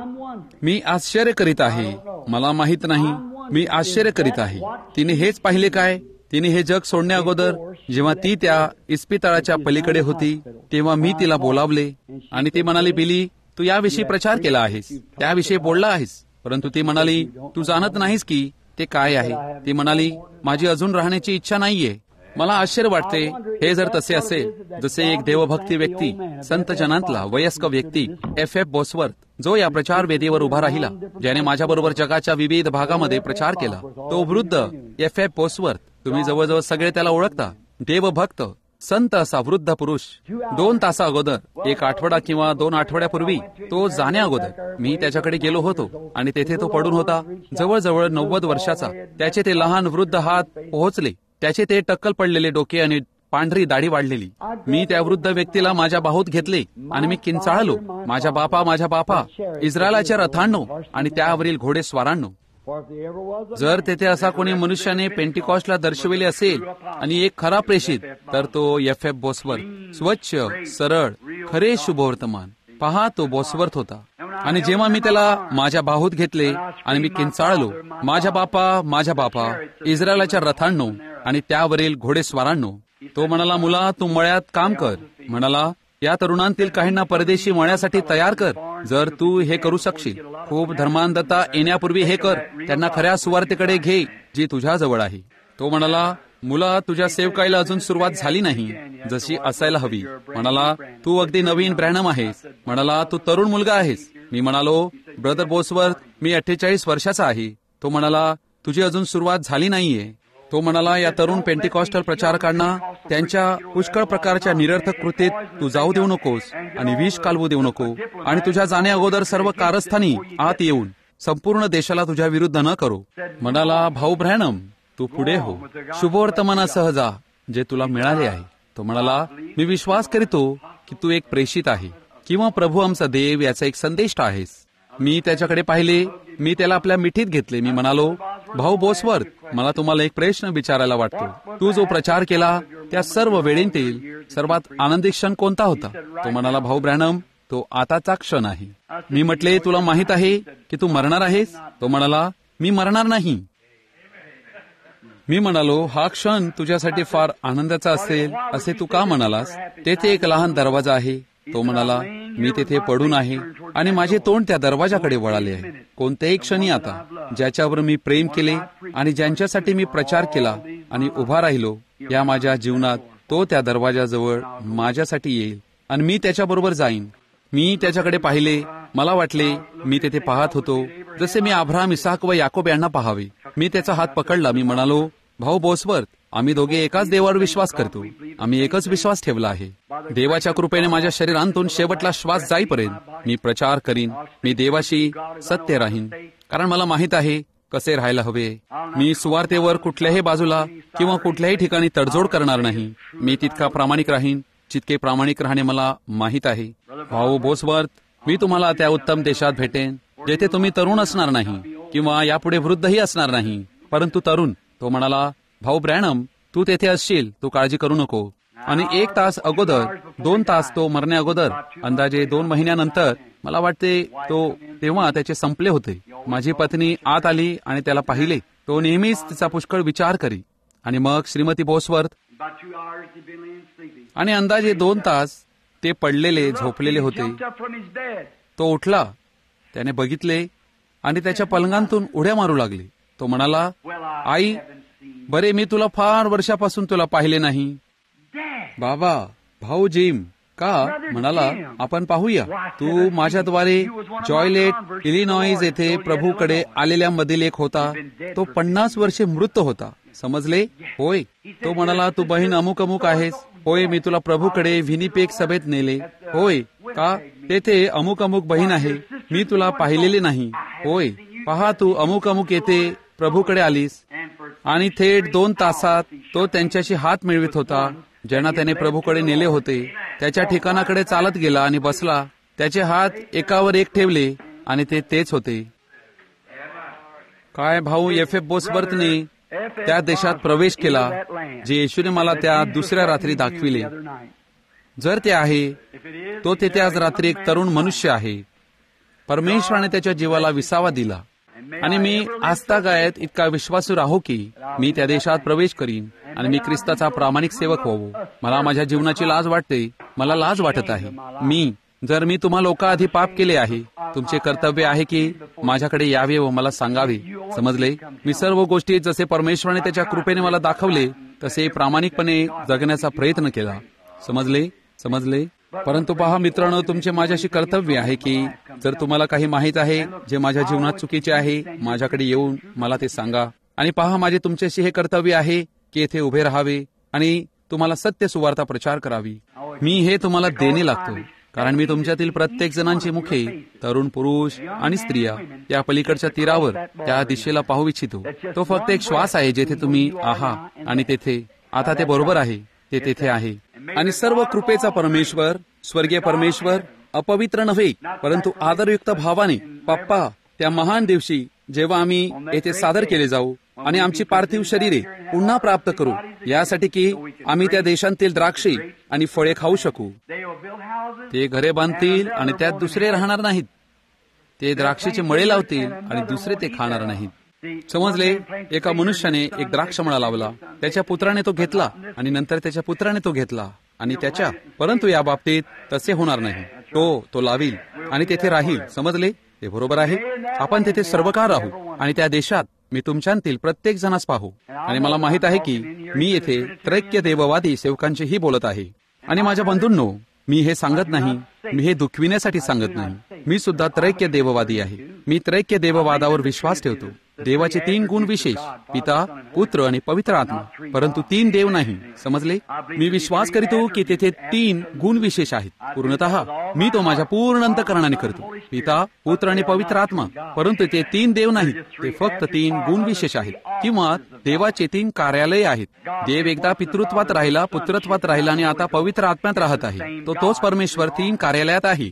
मी आश्चर्य करीत आहे. मला माहित नाही. मी आश्चर्य करीत आहे. तिने हेच पाहिले काय? तिने हे जग सोडण्या अगोदर जेव्हा ती त्या इस्पितळाच्या पलीकडे होती तेव्हा मी तिला बोलावले आणि ती म्हणाली, बिली, तू याविषयी प्रचार केला आहेस, त्याविषयी बोलला आहेस. परंतु ती म्हणाली, तू जाणत नाहीस की ते काय आहे. ती म्हणाली, माझी अजून राहण्याची इच्छा नाहीये. मला आश्चर्य वाटते, हे जर तसे असेल, जसे एक देवभक्ती व्यक्ती, संत जनांतला वयस्क व्यक्ती F.F. बोसवर्थ, जो या प्रचार वेदीवर उभा राहिला, ज्याने माझ्याबरोबर जगाच्या विविध भागामध्ये प्रचार केला, तो वृद्ध F.F. बोसवर्थ, तुम्ही जवळजवळ सगळे त्याला ओळखता, देवभक्त, संत असा वृद्ध पुरुष 2 तासा अगोदर, 1 आठवडा किंवा 2 आठवड्यापूर्वी, तो जाण्या अगोदर मी त्याच्याकडे गेलो होतो आणि तेथे तो पडून होता, जवळजवळ 90 वर्षाचा. त्याचे ते लहान वृद्ध हात पोहोचले, त्याचे ते टक्कल पडलेले डोके आणि पांढरी दाढी वाढलेली. मी त्या वृद्ध व्यक्तीला माझ्या बाहूत घेतले आणि मी किंचाळलो, माझ्या बापा, इस्रायलाच्या रथांनो आणि त्यावरील घोडेस्वारांनो. जर तेथे असा कोणी मनुष्याने पेंटिकॉस्टला दर्शविले असेल आणि एक खरा प्रेषित, तर तो एफ बोसवर्थ. स्वच्छ, सरळ, खरे शुभवर्तमान. पहा, तो बोसवर्थ होता. आणि जेव्हा मी त्याला माझ्या बाहूत घेतले आणि मी किंचाळलो, माझ्या बापा, इस्रायलाच्या रथांनो आणि त्यावरील घोडेस्वारांनो, तो म्हणाला, मुला, तू मळ्यात काम कर. म्हणाला, या तरुणांतील काहींना परदेशी मळ्यासाठी तयार कर. जर तू हे करू शकशील, खूप धर्मांधता येण्यापूर्वी हे कर. त्यांना खऱ्या सुवार्तेकडे घे जी तुझ्याजवळ आहे. तो म्हणाला, मुला, तुझ्या सेवकाईला अजून सुरुवात झाली नाही जशी असायला हवी. म्हणाला, तू अगदी नवीन ब्रॅनम आहेस. म्हणाला, तू तरुण मुलगा आहेस. मी म्हणालो, ब्रदर बोसवर्थ, मी 48 वर्षाचा आहे. तो म्हणाला, तुझी अजून सुरुवात झाली नाहीये. तो म्हणाला, या तरुण पेंटिकॉस्टल प्रचारकांना त्यांच्या पुष्कळ प्रकारच्या निरर्थक कृतीत तू जाऊ देऊ नकोस आणि विष कालवू देऊ नको. आणि तुझ्या जाण्या अगोदर सर्व कारस्थानी आत येऊन संपूर्ण देशाला तुझ्या विरुद्ध न करो. म्हणाला, भाऊ ब्रॅनम, तू पुढे हो, शुभवर्तमानासह जा जे तुला मिळाले आहे. तो म्हणाला, मी विश्वास करतो की तू एक प्रेषित आहे किंवा प्रभू आमचा देव याचा एक संदेष्टा आहेस. मी त्याच्याकडे पाहिले, मी त्याला आपल्या मिठीत घेतले. मी म्हणालो, भाऊ बोसवर्थ, मला तुम्हाला एक प्रश्न विचारायला वाटतो. तू जो प्रचार केला त्या सर्व वेळेंतील सर्वात आनंदी क्षण कोणता होता? तो म्हणाला, भाऊ ब्रॅनम, तो आताचा क्षण आहे. मी म्हटले, तुला माहित आहे की तू मरणार आहेस? तो म्हणाला, मी मरणार नाही. मी म्हणालो, हा क्षण तुझ्यासाठी फार आनंदाचा असेल असे तू का म्हणालास? तेथे एक लहान दरवाजा आहे. तो म्हणाला, मी तेथे पडून आहे आणि माझे तोंड त्या दरवाजाकडे वळाले आहे. कोणत्याही क्षणी आता ज्याच्यावर मी प्रेम केले आणि ज्यांच्यासाठी मी प्रचार केला आणि उभा राहिलो या माझ्या जीवनात, तो त्या दरवाजाजवळ माझ्यासाठी येईल आणि मी त्याच्याबरोबर जाईन. मी त्याच्याकडे पाहिले. मला वाटले मी तेथे पाहत होतो जसे मी अब्राहम, इसाक व याकोब यांना पाहावे. मी त्याचा हात पकडला. मी म्हणालो, भाऊ बोसवर्थ, आम्ही दोघे एकाच देवावर विश्वास करतो. आम्ही एकच विश्वास ठेवला आहे. देवाच्या कृपेने माझ्या शरीरांतून शेवटला श्वास जाईपर्यंत मी प्रचार करीन. मी देवाशी सत्य राहीन, कारण मला माहित आहे कसे राहायला हवे. मी सुवार्तेवर कुठल्याही बाजूला किंवा कुठल्याही ठिकाणी तडजोड करणार नाही. मी तितका प्रामाणिक राहीन जितके प्रामाणिक राहणे मला माहित आहे. भाऊ बोसवर्थ, मी तुम्हाला त्या उत्तम देशात भेटेन जेथे तुम्ही तरुण असणार नाही किंवा यापुढे वृद्धही असणार नाही, परंतु तरुण. तो म्हणाला, भाऊ ब्रॅनम, तू तेथे असशील, तू काळजी करू नको. आणि 1 तास अगोदर, 2 तास तो मरण्या अगोदर, अंदाजे 2 महिन्यानंतर, मला वाटते तेव्हा त्याचे संपले होते. माझी पत्नी आत आली आणि त्याला पाहिले. तो नेहमीच तिचा पुष्कळ विचार करी. आणि मग श्रीमती बोसवर्थ, आणि अंदाजे 2 तास ते पडलेले झोपलेले होते. तो उठला, त्याने बघितले आणि त्याच्या पलंगांतून उड्या मारू लागले. तो म्हणाला, आई, बरे, मी तुला फार वर्षापासून तुला पाहिले नाही. बाबा, भाऊ जिम, का? म्हणाला, आपण पाहूया. तू माझ्याद्वारे जॉयलेट, इलिनॉइज येथे प्रभूकडे आलेल्यामधील एक होता. तो 50 वर्षे मृत होता. समजले? होय. तो म्हणाला, तू बहीण अमुक अमुक आहेस. होय, मी तुला प्रभूकडे विनिपेग सभेत नेले. होय का? तेथे अमुक अमुक बहीण आहे. मी तुला पाहिलेले नाही. होय, पहा, तू अमुक अमुक येथे प्रभूकडे आलीस. आणि थेट 2 तासात तो त्यांच्याशी हात मिळवित होता ज्यांना त्याने प्रभूकडे नेले होते. त्याच्या ठिकाणाकडे चालत गेला आणि बसला. त्याचे हात एकावर एक ठेवले आणि ते तेच होते. काय भाऊ एफ बोसवर्थने त्या देशात प्रवेश केला जे येशूने मला त्या दुसऱ्या रात्री दाखविले. जर ते आहे, तो तेथे आज रात्री एक तरुण मनुष्य आहे. परमेश्वराने त्याच्या जीवाला विसावा दिला. आणि मी आस्थागायत इतका विश्वासू राहू की मी त्या देशात प्रवेश करीन आणि मी ख्रिस्ताचा प्रामाणिक सेवक होवो. मला माझ्या जीवनाची लाज वाटते. मला लाज वाटत आहे. जर मी तुम्हा लोकांआधी पाप केले आहे, तुमचे कर्तव्य आहे की माझ्याकडे यावे व मला सांगावे. समजले? मी सर्व गोष्टी जसे परमेश्वराने त्याच्या कृपेने मला दाखवले तसे प्रामाणिकपणे जगण्याचा प्रयत्न केला. समजले? परंतु पहा मित्रांनो, तुमचे माझ्याशी कर्तव्य आहे की जर तुम्हाला काही माहित आहे जे माझ्या जीवनात चुकीचे आहे, माझ्याकडे येऊन मला ते सांगा. आणि पहा, माझे तुमच्याशी हे कर्तव्य आहे की येथे उभे राहावे आणि तुम्हाला सत्य सुवार्ता प्रचार करावी. मी हे तुम्हाला देणे लागतो, कारण मी तुमच्यातील प्रत्येक जणांची मुखे, तरुण पुरुष आणि स्त्रिया, या पलीकडच्या तीरावर त्या दिशेला पाहू इच्छितो. तो फक्त एक श्वास आहे जेथे तुम्ही आहात, आणि तेथे आता ते बरोबर आहे, ते तेथे आहे. आणि सर्व कृपेचा परमेश्वर, स्वर्गीय परमेश्वर, अपवित्र नव्हे परंतु आदरयुक्त भावाने, पप्पा, त्या महान दिवशी जेव्हा आम्ही येथे सादर केले जाऊ आणि आमची पार्थिव शरीरे पुन्हा प्राप्त करू, यासाठी की आम्ही त्या देशांतील द्राक्षे आणि फळे खाऊ शकू. ते घरे बांधतील आणि त्यात दुसरे राहणार नाहीत. ते द्राक्षेचे मळे लावतील आणि दुसरे ते खाणार नाहीत. समजले? एका मनुष्याने एक द्राक्ष मळा लावला, त्याच्या पुत्राने तो घेतला आणि नंतर त्याच्या पुत्राने तो घेतला आणि त्याच्या, परंतु या बाबतीत तसे होणार नाही. तो लावील आणि तेथे राहील. समजले? ते बरोबर आहे. आपण तेथे सर्व काळ राहू आणि त्या देशात मी तुमच्यातील प्रत्येक जणास पाहू. आणि मला माहित आहे की मी येथे त्रैक्य देववादी सेवकांचेही बोलत आहे. आणि माझ्या बंधूंनो, मी हे सांगत नाही, मी हे दुखविण्यासाठी सांगत नाही. मी सुद्धा त्रैक्य देववादी आहे. मी त्रैक्य देववादावर विश्वास ठेवतो. देवाचे 3 गुण विशेष, पिता, पुत्र आणि पवित्र आत्मा, परंतु 3 देव नाही. समजले? मी विश्वास करीतो की तेथे 3 गुण विशेष आहेत. पूर्णतः मी तो माझ्या पूर्ण अंतःकरणाने करतो, पिता, पुत्र आणि पवित्र आत्मा. परंतु ते 3 देव नाहीत, ते फक्त 3 गुण विशेष आहेत, किंवा देवाचे 3 कार्यालय आहेत. देव एकदा पितृत्वात राहिला, पुत्रत्वात राहिला आणि आता पवित्र आत्म्यात राहत आहे. तोच परमेश्वर 3 कार्यालयात आहे.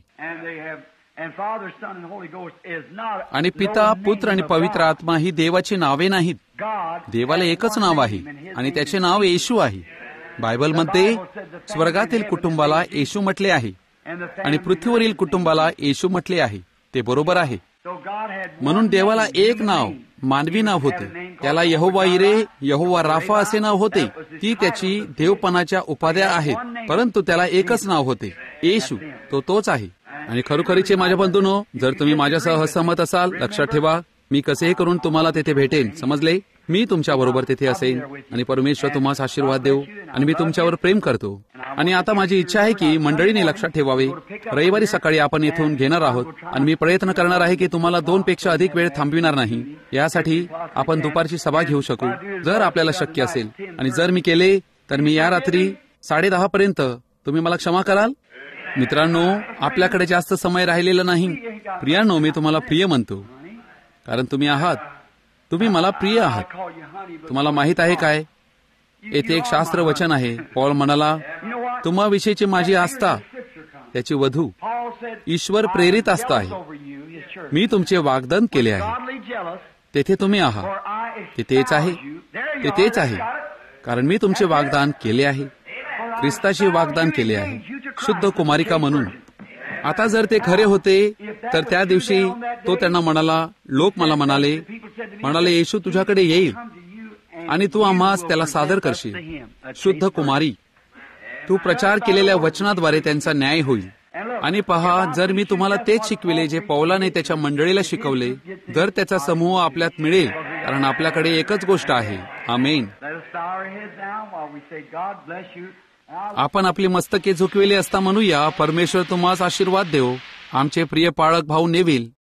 आणि पिता, पुत्र आणि पवित्र आत्मा ही देवाची नावे नाहीत. देवाला एकच नाव आहे आणि त्याचे नाव येशू आहे. बायबलमध्ये स्वर्गातील कुटुंबाला येशू म्हटले आहे आणि पृथ्वीवरील कुटुंबाला येशू म्हटले आहे. ते बरोबर आहे. म्हणून देवाला एक नाव, मानवी नाव होते. त्याला यहोवा इरे, यहोवा राफा असे नाव होते. ती त्याची देवपणाच्या उपाध्या आहेत, परंतु त्याला एकच नाव होते, येशू. तोच आहे. आणि खरोखरीचे माझ्या बंधूंनो, जर तुम्ही माझ्यासह सहमत असाल, लक्षात ठेवा, मी कसेही करून तुम्हाला तेथे भेटेन. समजले? मी तुमच्या बरोबर तेथे असेन आणि परमेश्वर तुम्हाला आशीर्वाद देऊ आणि मी तुमच्यावर प्रेम करतो. आणि आता माझी इच्छा आहे की मंडळीने लक्षात ठेवावे, रविवारी सकाळी आपण येथून घेणार आहोत आणि मी प्रयत्न करणार आहे की तुम्हाला 2 पेक्षा अधिक वेळ थांबविणार नाही. यासाठी आपण दुपारची सभा घेऊ शकू, जर आपल्याला शक्य असेल. आणि जर मी केले तर मी या रात्री 10:30 पर्यंत, तुम्ही मला क्षमा कराल? मित्रांनो, आपल्याकडे जास्त समय राहिलेला नाही. प्रियांनो, मी तुम्हाला प्रिय म्हणतो, कारण तुम्ही आहात, तुम्ही मला प्रिय आहात. तुम्हाला माहित आहे काय, येथे एक शास्त्र वचन आहे. पौल म्हणाला, तुम्हाविषयीची माझी आस्था, त्याची वधू ईश्वर प्रेरित आस्था आहे. मी तुमचे वाग्दान केले आहे. तेथे तुम्ही आहात. ते तेच आहे, ते तेच आहे, कारण मी तुमचे वाग्दान केले आहे. ख्रिस्ताशी वाग्दान केले आहे, शुद्ध कुमारिका म्हणून. आता जर ते खरे होते तर त्या दिवशी तो त्यांना म्हणाला, लोक मला म्हणाले, येशू तुझ्याकडे येईल आणि तू आम्हास त्याला सादर करशील. शुद्ध कुमारी, तू प्रचार केलेल्या वचनाद्वारे त्यांचा न्याय होईल. आणि पहा, जर मी तुम्हाला तेच शिकविले जे पौलाने त्याच्या मंडळीला शिकवले, जर त्याचा समूह आपल्यात मिळेल, कारण आपल्याकडे एकच गोष्ट आहे. आमेन. आपण आपली मस्तके झुकविले असता म्हणूया, परमेश्वर तुम्हास आशीर्वाद देव. आमचे प्रिय पाळक भाऊ नेव्हिल